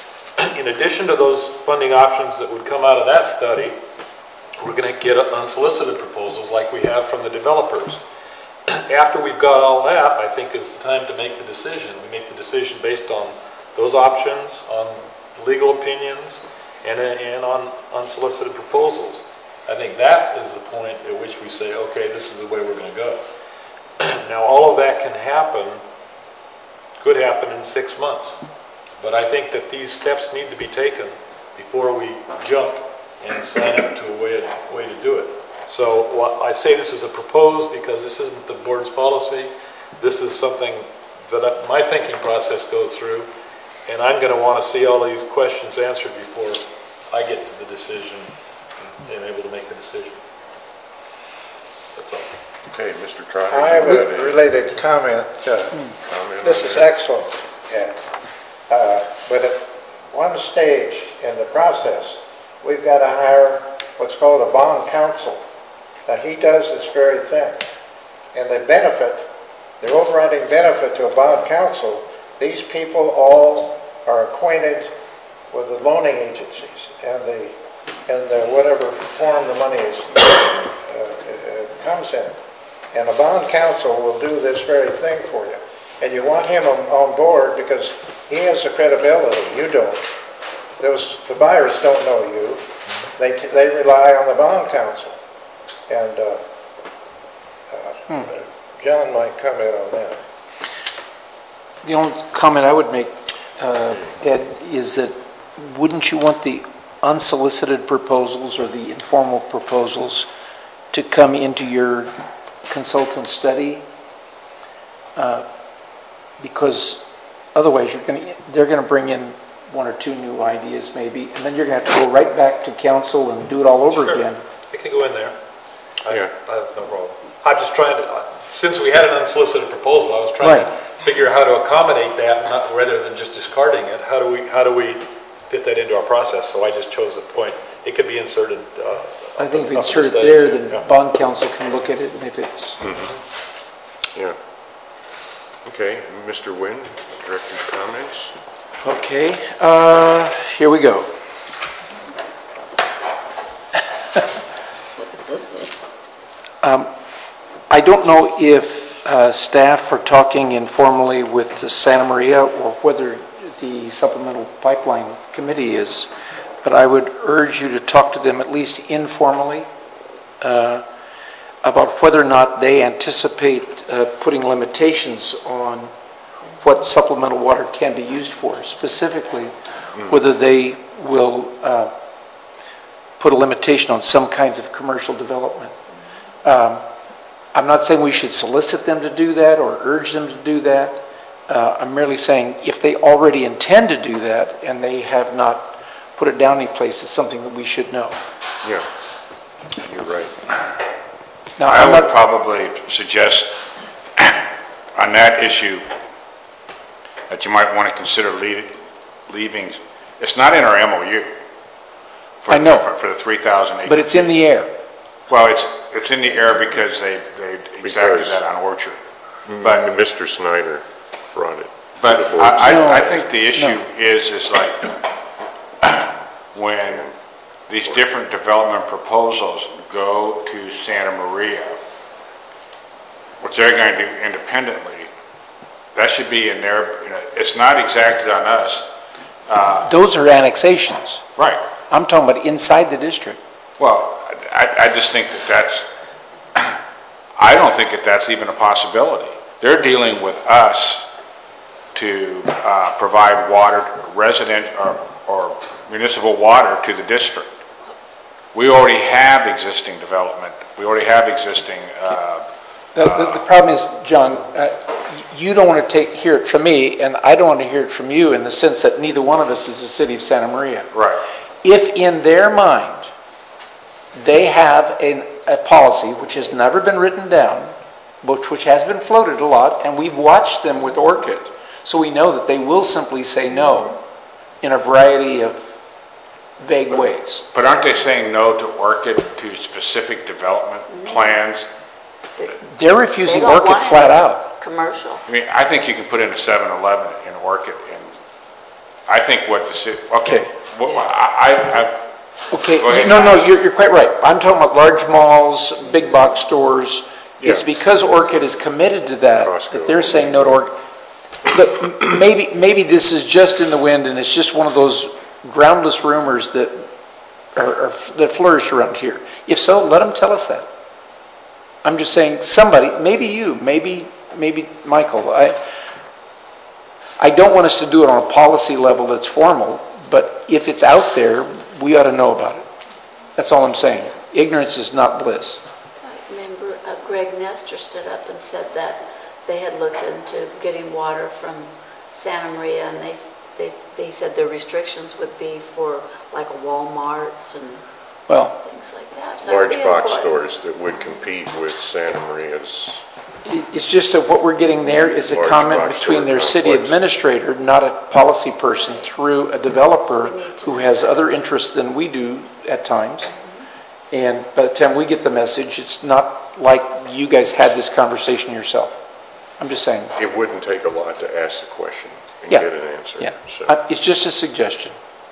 In addition to those funding options that would come out of that study, we're going to get unsolicited proposals like we have from the developers. After we've got all that, I think is the time to make the decision. We make the decision based on those options, on legal opinions, and, and on unsolicited proposals. I think that is the point at which we say, okay, this is the way we're going to go. Now, all of that can happen, could happen in six months. But I think that these steps need to be taken before we jump and sign up to a way, a way to do it. So well, I say this is a proposed because this isn't the board's policy. This is something that I, my thinking process goes through, and I'm going to want to see all these questions answered before I get to the decision and able to make the decision. That's all. Okay, Mister Trotter. I have a related comment. Uh, comment this is excellent, yeah. Uh, but at one stage in the process, we've got to hire what's called a bond counsel. Now, he does this very thing. And the benefit, the overriding benefit to a bond counsel, these people all are acquainted with the loaning agencies and the and the whatever form the money is, uh, uh, comes in. And a bond counsel will do this very thing for you. And you want him on, on board because he has the credibility. You don't. Those, the buyers don't know you. They, they rely on the bond counsel. And uh, uh, hmm. John might comment on that. The only comment I would make, uh, Ed, is that wouldn't you want the unsolicited proposals or the informal proposals to come into your consultant study? Uh, because otherwise you're going to, they're going to bring in one or two new ideas maybe, and then you're going to have to go right back to council and do it all over Sure. again. It can go in there. I, Yeah. I have no problem. I'm just trying to, since we had an unsolicited proposal, I was trying Right. to figure how to accommodate that, not rather than just discarding it. How do we, how do we fit that into our process? So I just chose a point. It could be inserted uh, I think if we Up insert it to there, state, then yeah. bond council can look at it, and if it's, Yeah. Okay, Mister Nguyen, director's comments? okay, uh, here we go. Um, I don't know if uh, staff are talking informally with the Santa Maria or whether the supplemental pipeline committee is, but I would urge you to talk to them at least informally uh, about whether or not they anticipate uh, putting limitations on what supplemental water can be used for, specifically whether they will uh, put a limitation on some kinds of commercial development. Um, I'm not saying we should solicit them to do that or urge them to do that. Uh, I'm merely saying if they already intend to do that and they have not put it down any place, it's something that we should know. Yeah, you're right. Now, I I'm would not, probably suggest on that issue that you might want to consider leave- leaving, it's not in our M O U. for- I know. For for the three thousand acre. but it's in the air. Well, it's, it's in the air because they, they exacted Because- that on Orchard. But But, Mister Snyder brought it. but the board. I, No. I- I think the issue No. is, is like, when these different development proposals go to Santa Maria, which they're going to do independently, that should be in there, you know, it's not exacted on us. Those are annexations. Right. I'm talking about inside the district. Well, I, I just think that that's, I don't think that that's even a possibility. They're dealing with us to uh, provide water, resident or, or municipal water to the district. We already have existing development. We already have existing, uh, The, the, the problem is, John, uh, you don't want to take, hear it from me, and I don't want to hear it from you in the sense that neither one of us is the city of Santa Maria. right. If in their mind, they have an, a policy which has never been written down, which, which has been floated a lot, and we've watched them with Orchid, so we know that they will simply say no in a variety of vague ways. But aren't they saying no to Orchid, to specific development plans? They're refusing They don't Orchid want it. flat out. Commercial. I mean, I think you can put in a seven eleven in Orchid, and I think what the city, okay, Okay. well, I, I, Okay, Go ahead. no, no, you're, you're quite right. I'm talking about large malls, big box stores. It's Yeah. because Orchid is committed to that, Costco. that they're saying no to Orchid. But m- maybe, maybe this is just in the wind and it's just one of those groundless rumors that are, are, that flourish around here. If so, let them tell us that. I'm just saying, somebody, maybe you, maybe, maybe Michael, I, I don't want us to do it on a policy level that's formal, but if it's out there, we ought to know about it. That's all I'm saying. Ignorance is not bliss. I remember uh, Greg Nestor stood up and said that they had looked into getting water from Santa Maria, and they, they, they said the restrictions would be for like Walmarts and Well, things like that. So it'd Large be box important. stores that would compete with Santa Maria's. it's just that what we're getting there is a Large comment box between store their city complex. administrator, not a policy person, through a developer who has other interests than we do at times. And by the time we get the message, it's not like you guys had this conversation yourself. I'm just saying. It wouldn't take a lot to ask the question and Yeah. get an answer. Yeah, So, Uh, it's just a suggestion.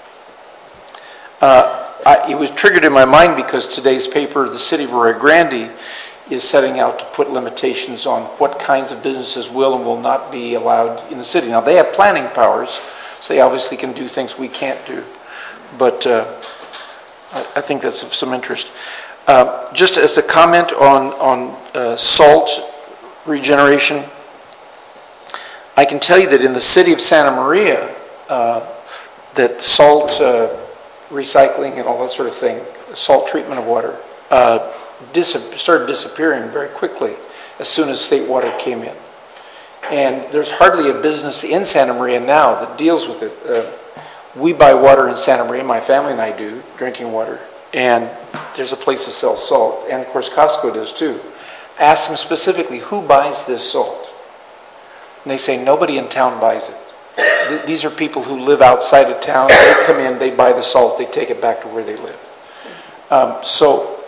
Uh, I- It was triggered in my mind because today's paper, the City of Rio Grande, is setting out to put limitations on what kinds of businesses will and will not be allowed in the city. Now, they have planning powers, so they obviously can do things we can't do. But uh, I I think that's of some interest. Uh, Just as a comment on, on uh, salt regeneration, I can tell you that in the city of Santa Maria, uh, that salt uh, recycling and all that sort of thing, salt treatment of water, uh, dis- started disappearing very quickly as soon as state water came in. And there's hardly a business in Santa Maria now that deals with it. Uh, we buy water in Santa Maria, my family and I do, drinking water, and there's a place to sell salt, and of course Costco does too. Ask them specifically, who buys this salt? And they say, nobody in town buys it. Th- These are people who live outside of town. They come in, they buy the salt, they take it back to where they live. Um, so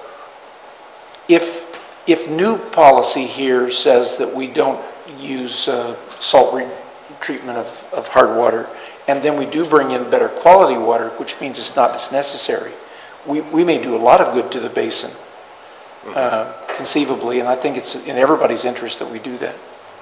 if, if new policy here says that we don't use uh, salt re- treatment of, of hard water, and then we do bring in better quality water, which means it's not as necessary, we, we may do a lot of good to the basin, uh, conceivably, and I think it's in everybody's interest that we do that.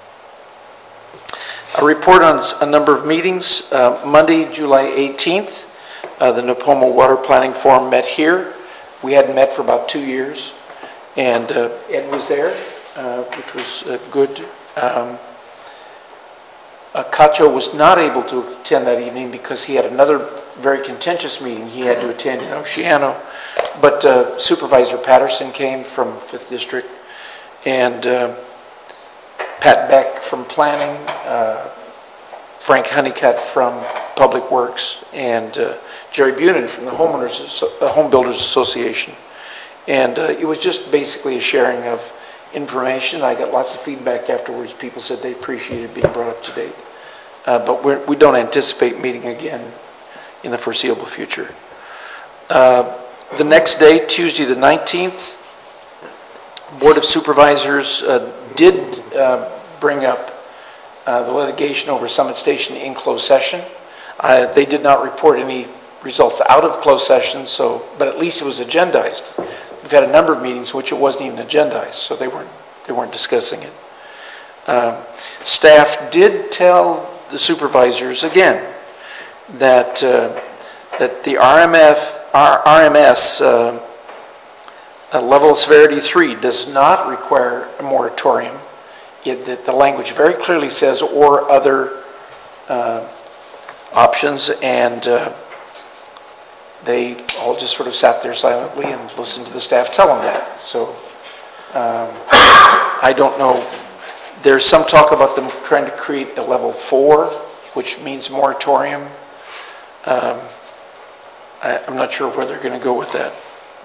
A report on a number of meetings. Uh, Monday, July eighteenth, uh, the Nipomo Water Planning Forum met here. We hadn't met for about two years, and uh, Ed was there, uh, which was uh, good. Um, uh, Cacho was not able to attend that evening because he had another very contentious meeting he had to attend in Oceano, but uh, Supervisor Patterson came from fifth District, and uh, Pat Beck from Planning, uh, Frank Honeycutt from Public Works, and uh, Jerry Bunin from the Homeowners, uh, Home Builders Association. And uh, it was just basically a sharing of information. I got lots of feedback afterwards. People said they appreciated being brought up to date. Uh, but we're, we don't anticipate meeting again in the foreseeable future. Uh, the next day, Tuesday the nineteenth, Board of Supervisors uh, did uh, bring up uh, the litigation over Summit Station in closed session. Uh, they did not report any results out of closed session, so, but at least it was agendized. We've had a number of meetings which it wasn't even agendized, so they weren't, they weren't discussing it. Uh, staff did tell the supervisors again that, uh, that the R M F, R M S uh, Uh, level of severity three does not require a moratorium. It, the, the language very clearly says or other uh, options, and uh, they all just sort of sat there silently and listened to the staff tell them that. So um, I don't know. There's some talk about them trying to create a level four, which means moratorium. Um, I, I'm not sure where they're going to go with that.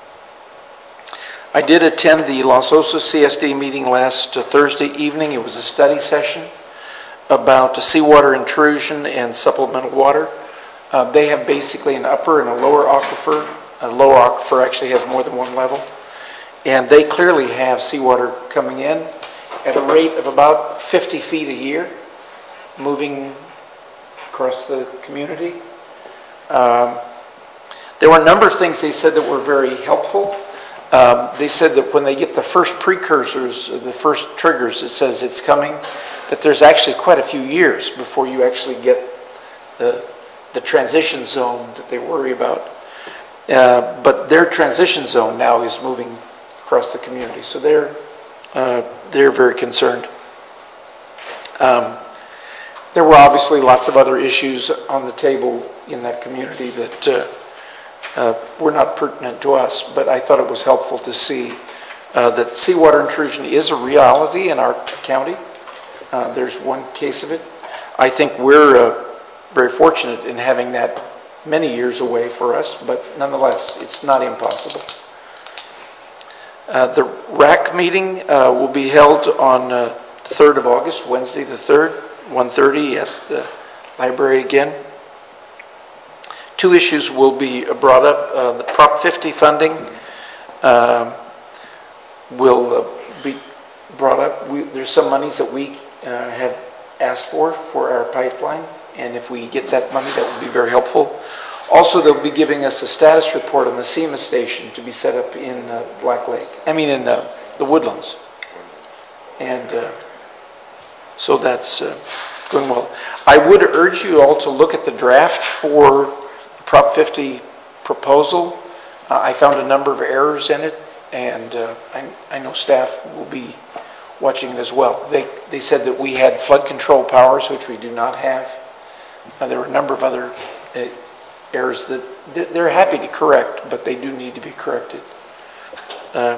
I did attend the Los Osos C S D meeting last uh, Thursday evening. It was a study session about uh, seawater intrusion and supplemental water. Uh, they have basically an upper and a lower aquifer. A lower aquifer actually has more than one level. And they clearly have seawater coming in at a rate of about fifty feet a year, moving across the community. Um, there were a number of things they said that were very helpful. Um, they said that when they get the first precursors, the first triggers, it says it's coming, that there's actually quite a few years before you actually get the, the transition zone that they worry about. Uh, but their transition zone now is moving across the community, so they're, uh, they're very concerned. Um, there were obviously lots of other issues on the table in that community that uh, Uh, were not pertinent to us, but I thought it was helpful to see uh, that seawater intrusion is a reality in our county. Uh, there's one case of it. I think we're uh, very fortunate in having that many years away for us, but nonetheless, it's not impossible. Uh, the R A C meeting uh, will be held on uh, the third of August, Wednesday the third, one thirty at the library again. Two issues will be brought up. Uh, the Prop fifty funding um, will uh, be brought up. We, there's some monies that we uh, have asked for for our pipeline, and if we get that money, that would be very helpful. Also, they'll be giving us a status report on the SEMA station to be set up in uh, Black Lake. I mean, in uh, the Woodlands, and uh, so that's uh, going well. I would urge you all to look at the draft for Prop fifty proposal. Uh, I found a number of errors in it, and uh, I, I know staff will be watching it as well. They, they said that we had flood control powers, which we do not have. Uh, there were a number of other uh, errors that they're happy to correct, but they do need to be corrected. Um,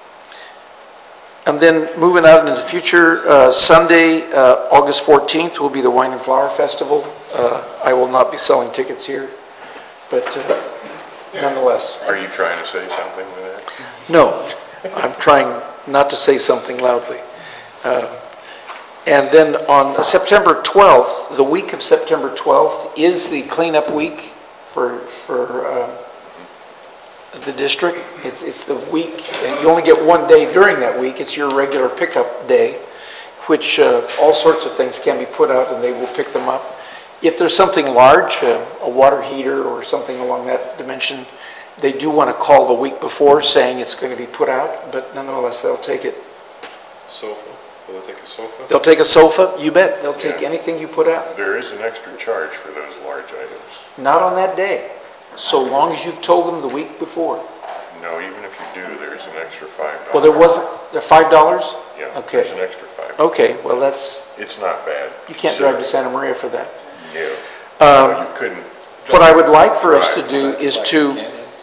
and then moving out into the future, uh, Sunday, uh, August fourteenth will be the Wine and Flower Festival. Uh, I will not be selling tickets here. But uh, nonetheless. Are you trying to say something with that? No, I'm trying not to say something loudly. Uh, and then on September twelfth, the week of September twelfth is the cleanup week for, for uh, the district. It's, it's the week, and you only get one day during that week. It's your regular pickup day, which uh, all sorts of things can be put out and they will pick them up. If there's something large, uh, a water heater or something along that dimension, they do want to call the week before saying it's going to be put out, but nonetheless, they'll take it. Sofa? Will they take a sofa? They'll take a sofa, you bet. They'll take Yeah. anything you put out. There is an extra charge for those large items. Not on that day, so long as you've told them the week before. No, even if you do, there's an extra five dollars. Well, there wasn't, there five dollars? Yeah, Okay. there's an extra five. Okay, well, that's, It's not bad. you can't drive to Santa Maria for that. No. Um, No, you couldn't. What I would like for us to do is to,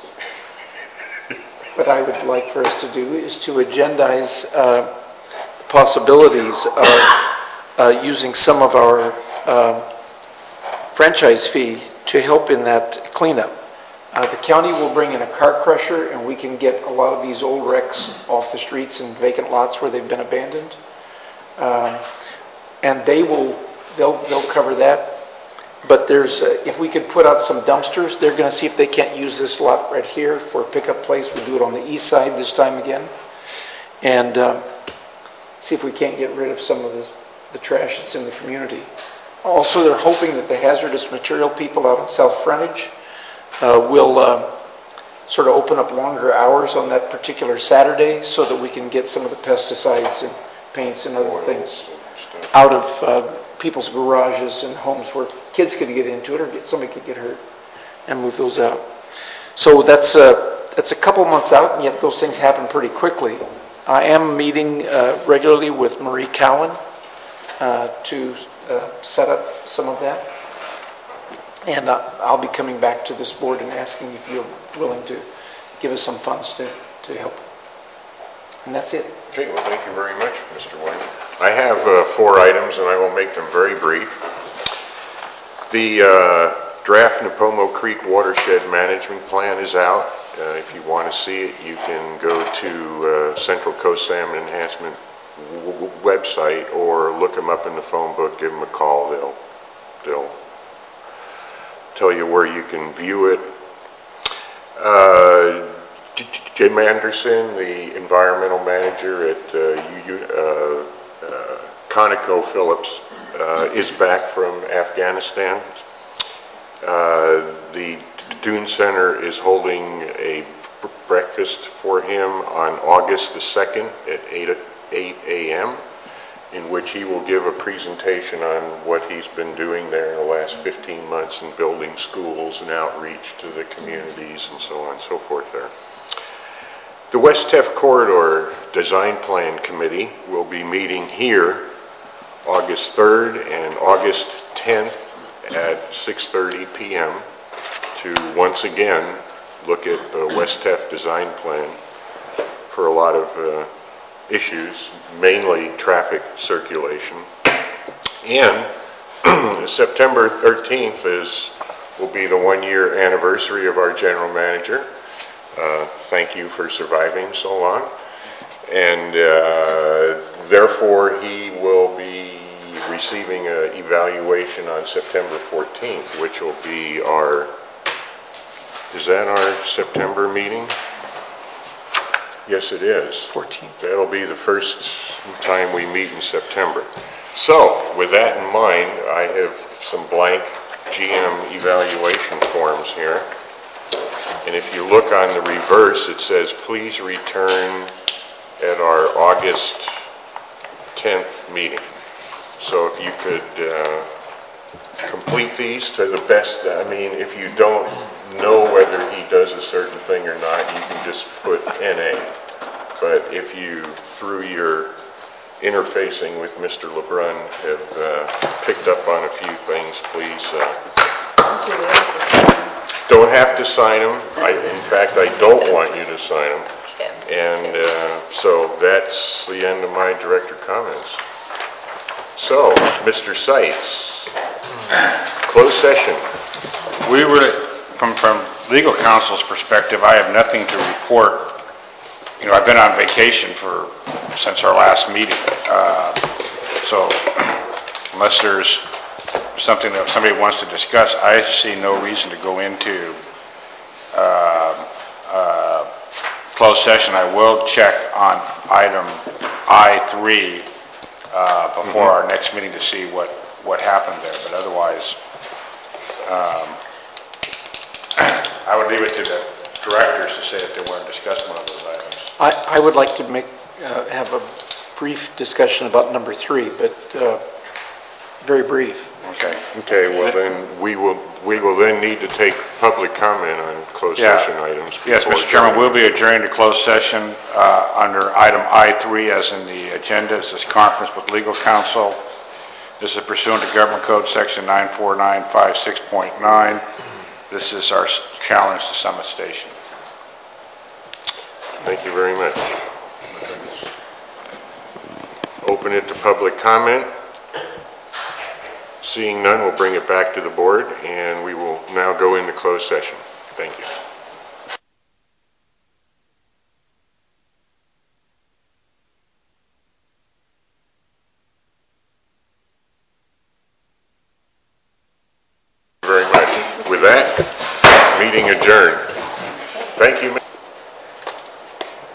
what I would like for us to do is to agendize uh, possibilities of uh, using some of our um, franchise fee to help in that cleanup. Uh, The county will bring in a car crusher, and we can get a lot of these old wrecks off the streets and vacant lots where they've been abandoned. Um, And they will, they'll, they'll cover that. But there's, uh, if we could put out some dumpsters, they're gonna see if they can't use this lot right here for a pickup place. We'll do it on the east side this time again. And um, see if we can't get rid of some of the, the trash that's in the community. Also, they're hoping that the hazardous material people out on South Frontage uh, will uh, sort of open up longer hours on that particular Saturday so that we can get some of the pesticides and paints and other things out of uh, people's garages and homes where kids could get into it or get, somebody could get hurt, and move those out. So that's, uh, that's a couple months out, and yet those things happen pretty quickly. I am meeting uh, regularly with Marie Cowan uh, to uh, set up some of that. And uh, I'll be coming back to this board and asking if you're willing to give us some funds to, to help. And that's it. Okay, well, thank you very much, Mister Wyman. I have uh, four items, and I will make them very brief. The uh, draft Napomo Creek Watershed Management Plan is out. Uh, if you want to see it, you can go to uh, Central Coast Salmon Enhancement w w website or look them up in the phone book, give them a call. They'll, they'll tell you where you can view it. Uh, Jim Anderson, the environmental manager at uh, uh, uh, ConocoPhillips, uh, is back from Afghanistan. Uh, the Dune Center is holding a breakfast for him on August the second at eight a m in which he will give a presentation on what he's been doing there in the last fifteen months in building schools and outreach to the communities and so on and so forth there. The West Teff Corridor Design Plan Committee will be meeting here August third and August tenth at six thirty p m to once again look at the West Teff Design Plan for a lot of uh, issues, mainly traffic circulation. And September thirteenth is will be the one-year anniversary of our general manager. Uh, thank you for surviving so long. And uh, therefore, he will be receiving an evaluation on September fourteenth, which will be our, is that our September meeting? Yes, it is. fourteenth. That'll be the first time we meet in September. So, with that in mind, I have some blank G M evaluation forms here. And if you look on the reverse, it says, please return at our August tenth meeting. So if you could uh, complete these to the best, I mean, if you don't know whether he does a certain thing or not, you can just put N A. But if you, through your interfacing with Mister LeBrun, have uh, picked up on a few things, please. Uh, Do we have to sign them? Don't have to sign them. I, in fact, I don't want you to sign them. And uh, so that's the end of my director comments. So, Mister Seitz, closed session. We were, from, from legal counsel's perspective, I have nothing to report. You know, I've been on vacation for, since our last meeting. Uh, so, unless there's something that somebody wants to discuss, I see no reason to go into uh, uh, closed session, I will check on item I three uh, before our next meeting to see what, what happened there, but otherwise, um, I would leave it to the directors to say if they want to discuss one of those items. I, I would like to make, uh, have a brief discussion about number three, but uh, very brief. Okay. Okay, well then, we will, we will then need to take public comment on closed Yeah. session items. Yes, before Mister Chairman, adjourning. we'll be adjourning to closed session uh, under item I three as in the agenda. This is conference with legal counsel. This is pursuant to Government Code Section nine four nine five six point nine. This is our s- challenge to Summit Station. Thank you very much. Open it to public comment. Seeing none, we'll bring it back to the board, and we will now go into closed session. Thank you. Very much. With that, meeting adjourned. Thank you, Mister